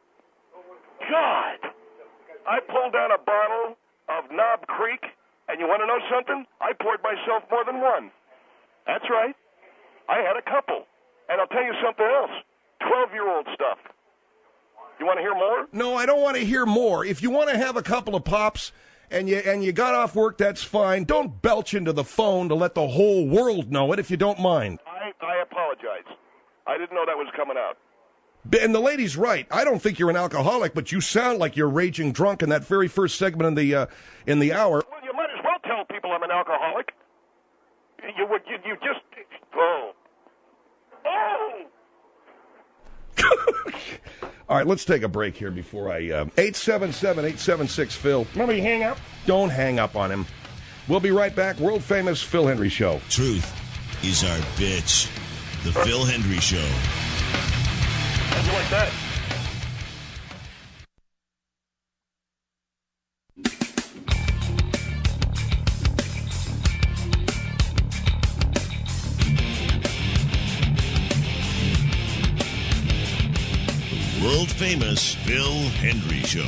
God! I pulled down a bottle of Knob Creek, and you want to know something? I poured myself more than one. That's right. I had a couple. And I'll tell you something else. twelve-year-old stuff. You want to hear more? No, I don't want to hear more. If you want to have a couple of pops and you and you got off work, that's fine. Don't belch into the phone to let the whole world know it if you don't mind. I, I apologize. I didn't know that was coming out. And the lady's right. I don't think you're an alcoholic, but you sound like you're raging drunk in that very first segment in the uh, in the hour. Well, you might as well tell people I'm an alcoholic. You would. You, you just. Oh. Oh. All right, let's take a break here before I... Uh, eight seven seven, eight seven six, Phil. Let me hang up. Don't hang up on him. We'll be right back. World-famous Phil Hendrie Show. Truth is our bitch. The Phil Hendrie Show. How'd you like that? World-famous Phil Hendrie Show.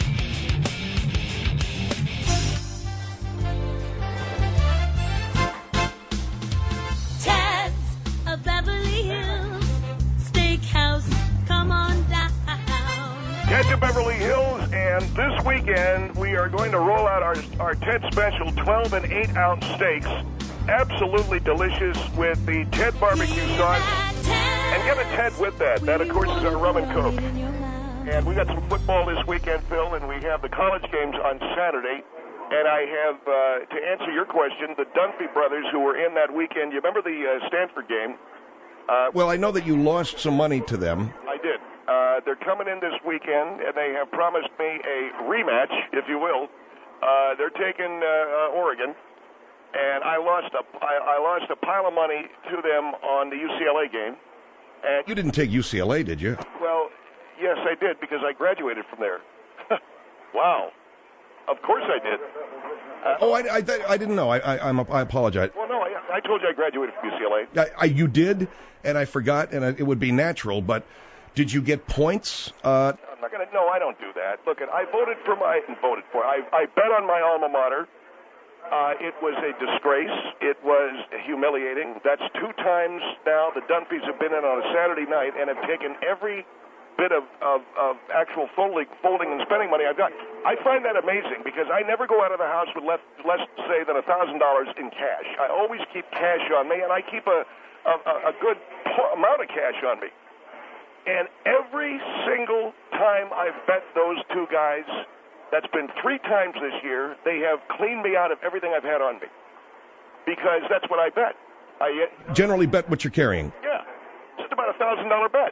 Ted's a Beverly Hills Steakhouse. Come on down. Ted to Beverly Hills, and this weekend we are going to roll out our, our Ted Special twelve and eight ounce steaks. Absolutely delicious with the Ted barbecue sauce. And get a Ted with that. That, of course, is our rum and coke. And we got some football this weekend, Phil, and we have the college games on Saturday. And I have, uh, to answer your question, the Dunphy brothers who were in that weekend. You remember the uh, Stanford game? Uh, well, I know that you lost some money to them. I did. Uh, they're coming in this weekend, and they have promised me a rematch, if you will. Uh, they're taking uh, uh, Oregon. And I lost a, I, I lost a pile of money to them on the U C L A game. And you didn't take U C L A, did you? Well, yes, I did, because I graduated from there. Wow. Of course I did. Uh, oh, I, I, I didn't know. I, I, I'm, I apologize. Well, no, I, I told you I graduated from U C L A. I, I, you did, and I forgot, and it would be natural, but did you get points? Uh, I'm not going to, no, I don't do that. Look, I voted for my, voted for, I, I bet on my alma mater. Uh, it was a disgrace. It was humiliating. That's two times now the Dunphys have been in on a Saturday night and have taken every bit of, of, of actual folding, folding and spending money I've got. I find that amazing because I never go out of the house with less, less say, than one thousand dollars in cash. I always keep cash on me, and I keep a, a, a good amount of cash on me. And every single time I've bet those two guys, that's been three times this year, they have cleaned me out of everything I've had on me. Because that's what I bet. I Generally bet what you're carrying. Yeah. Just about a one thousand dollars bet.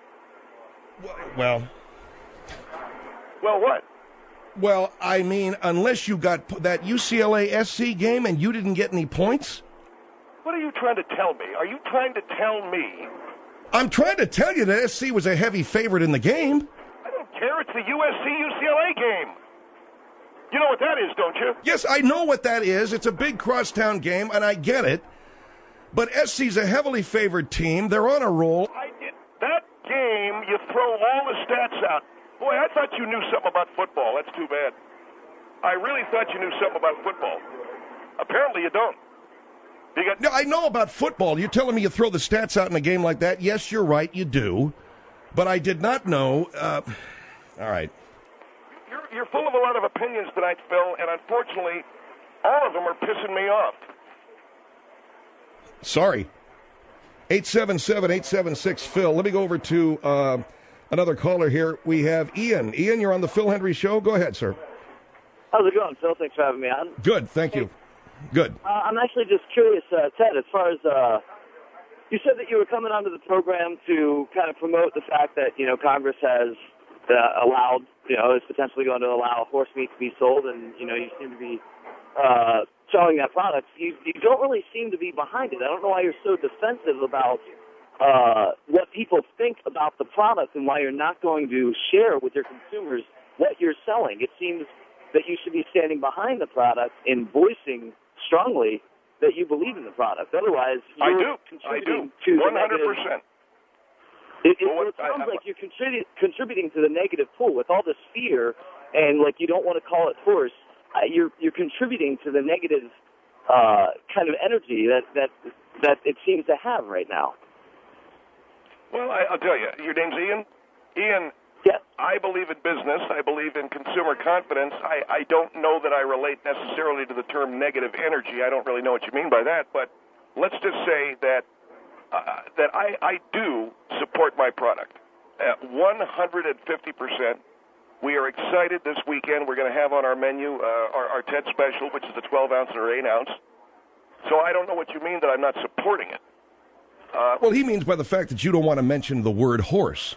Well. Well, what? Well, I mean, unless you got that U C L A S C game and you didn't get any points. What are you trying to tell me? Are you trying to tell me? I'm trying to tell you that S C was a heavy favorite in the game. I don't care. It's the U S C U C L A game. You know what that is, don't you? Yes, I know what that is. It's a big crosstown game, and I get it. But S C's a heavily favored team. They're on a roll. I did. That game, you throw all the stats out. Boy, I thought you knew something about football. That's too bad. I really thought you knew something about football. Apparently you don't. You got... No, I know about football. You're telling me you throw the stats out in a game like that? Yes, you're right, you do. But I did not know. Uh, all right. You're, you're full of a lot of opinions tonight, Phil, and unfortunately, all of them are pissing me off. Sorry. eight seven seven, eight seven six, Phil. Let me go over to uh, another caller here. We have Ian. Ian, you're on the Phil Hendrie Show. Go ahead, sir. How's it going, Phil? Thanks for having me on. Good, thank you. Good. Uh, I'm actually just curious, uh, Ted, as far as uh, you said that you were coming onto the program to kind of promote the fact that, you know, Congress has uh, allowed, you know, is potentially going to allow horse meat to be sold, and, you know, you seem to be uh, selling that product, you, you don't really seem to be behind it. I don't know why you're so defensive about uh, what people think about the product and why you're not going to share with your consumers what you're selling. It seems that you should be standing behind the product and voicing strongly that you believe in the product. Otherwise, you're I do. I contributing do. to one the hundred negative. percent. It, it, Well, it sounds I- I- like you're contribu- contributing to the negative pool with all this fear, and like you don't want to call it horse. Uh, you're you're contributing to the negative uh, kind of energy that that that it seems to have right now. Well, I, I'll tell you. Your name's Ian. Ian. Yeah. I believe in business. I believe in consumer confidence. I, I don't know that I relate necessarily to the term negative energy. I don't really know what you mean by that. But let's just say that uh, that I, I do support my product at one hundred fifty percent. We are excited this weekend. We're going to have on our menu uh, our, our Ted Special, which is the twelve ounce or eight ounce. So I don't know what you mean that I'm not supporting it. Uh, Well, he means by the fact that you don't want to mention the word horse.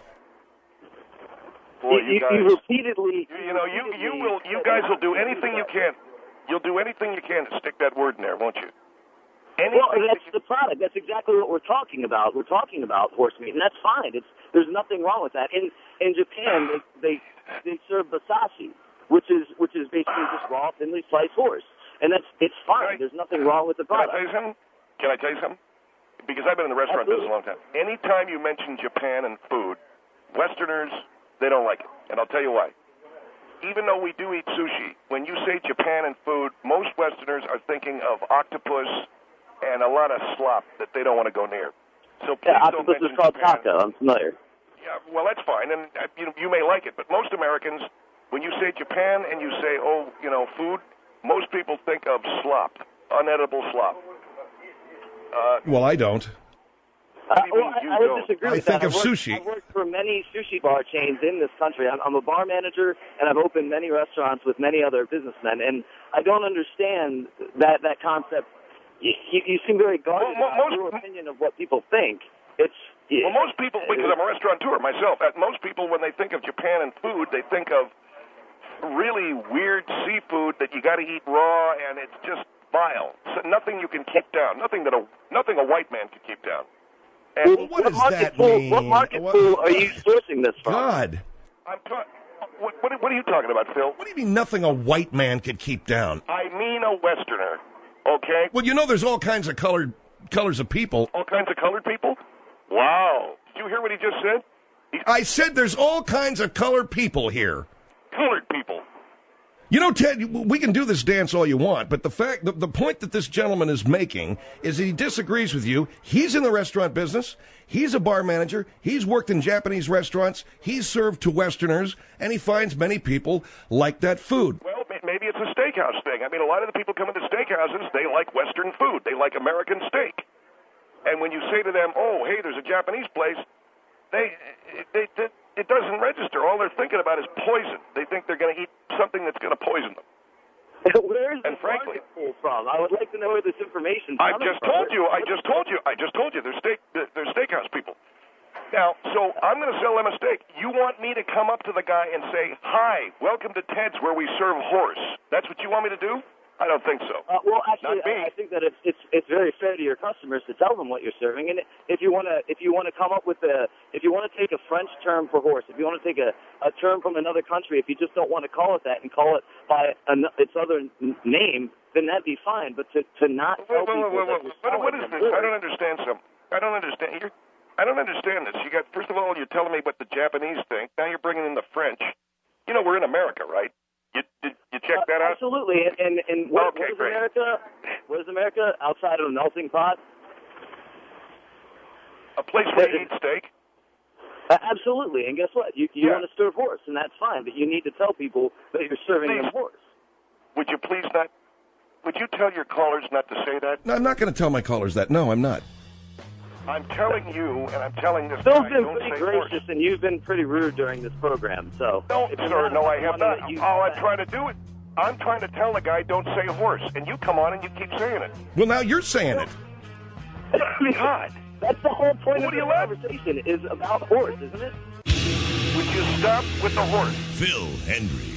Boy, you, you, guys, you repeatedly, you, you know, you you will, you guys will do anything you can. You'll do anything you can to stick that word in there, won't you? Well, that's the product. That's exactly what we're talking about. We're talking about horse meat, and that's fine. It's there's nothing wrong with that. In in Japan, they they, they serve basashi, which is which is basically just raw, thinly sliced horse, and that's it's fine. There's nothing wrong with the Can I product. tell you something? Can I tell you something? Because I've been in the restaurant business a long time. Anytime you mention Japan and food, Westerners, they don't like it. And I'll tell you why. Even though we do eat sushi, when you say Japan and food, most Westerners are thinking of octopus and a lot of slop that they don't want to go near. So please Yeah, don't octopus mention is called Japan. taco. I'm familiar. Yeah, well, that's fine, and uh, you, you may like it. But most Americans, when you say Japan and you say, oh, you know, food, most people think of slop, unedible slop. Uh, Well, I don't. Uh, well, I, I would disagree I with think that. of I've worked, sushi. I've worked for many sushi bar chains in this country. I'm, I'm a bar manager, and I've opened many restaurants with many other businessmen, and I don't understand that that concept. You, you, you seem very guarded Well, about most- your opinion of what people think. It's Well, most people, because I'm a restaurateur myself, uh, most people, when they think of Japan and food, they think of really weird seafood that you got to eat raw, and it's just vile. So nothing you can keep down. Nothing that a nothing a white man can keep down. And Well, what does market that pool, mean? What market What- pool are you sourcing this from? God. I'm ta- what, what, what are you talking about, Phil? What do you mean nothing a white man could keep down? I mean a Westerner, okay? Well, you know there's all kinds of colored colors of people. All kinds of colored people? Wow. Did you hear what he just said? I said there's all kinds of colored people here. Colored people. You know, Ted, we can do this dance all you want, but the fact, the, the point that this gentleman is making is that he disagrees with you. He's in the restaurant business. He's a bar manager. He's worked in Japanese restaurants. He's served to Westerners, and he finds many people like that food. Well, may- maybe it's a steakhouse thing. I mean, a lot of the people come into steakhouses, they like Western food. They like American steak. And when you say to them, oh, hey, there's a Japanese place, they, they, they it doesn't register. All they're thinking about is poison. They think they're going to eat something that's going to poison them. Where is And this frankly, market pool from? I would like to know where this information I coming just from. told you. I just told you. I just told you. They're steak. They're steakhouse people. Now, so I'm going to sell them a steak. You want me to come up to the guy and say, "Hi, welcome to Ted's, where we serve horse." That's what you want me to do? I don't think so. Uh, well, actually, Not me. I, I think that it's it's it's very fair to your customers to tell them what you're serving, and if you want to if you want to come up with a if you want to take a French term for horse, if you want to take a, a term from another country, if you just don't want to call it that and call it by an, its other n- name, then that'd be fine. But to to not Wait, tell wait, people wait, that wait, you're wait. What, what selling is them this? I horse- don't understand some. I don't understand. You're, I don't understand this. You got first of all, you're telling me what the Japanese think. Now you're bringing in the French. You know, we're in America, right? You you, you check that out. Absolutely, and and, and what, Okay, what is great. America? What is America outside of a melting pot? A place where you eat steak. Uh, absolutely, and guess what? You you Yeah. want to serve horse, and that's fine, but you need to tell people that you're serving them Please. horse. Would you please not? Would you tell your callers not to say that? No, I'm not going to tell my callers that. No, I'm not. I'm telling you, and I'm telling this Phil's guy, been don't pretty say gracious, horse. and you've been pretty rude during this program. So, No, if you're sir, no, I have one not. that you- All I'm trying to do it. I'm trying to tell the guy, don't say horse, and you come on and you keep saying it. Well, now you're saying it. God, That's the whole point What of do you the laugh? conversation is about horse, isn't it? would you stop with the horse? Phil Hendry.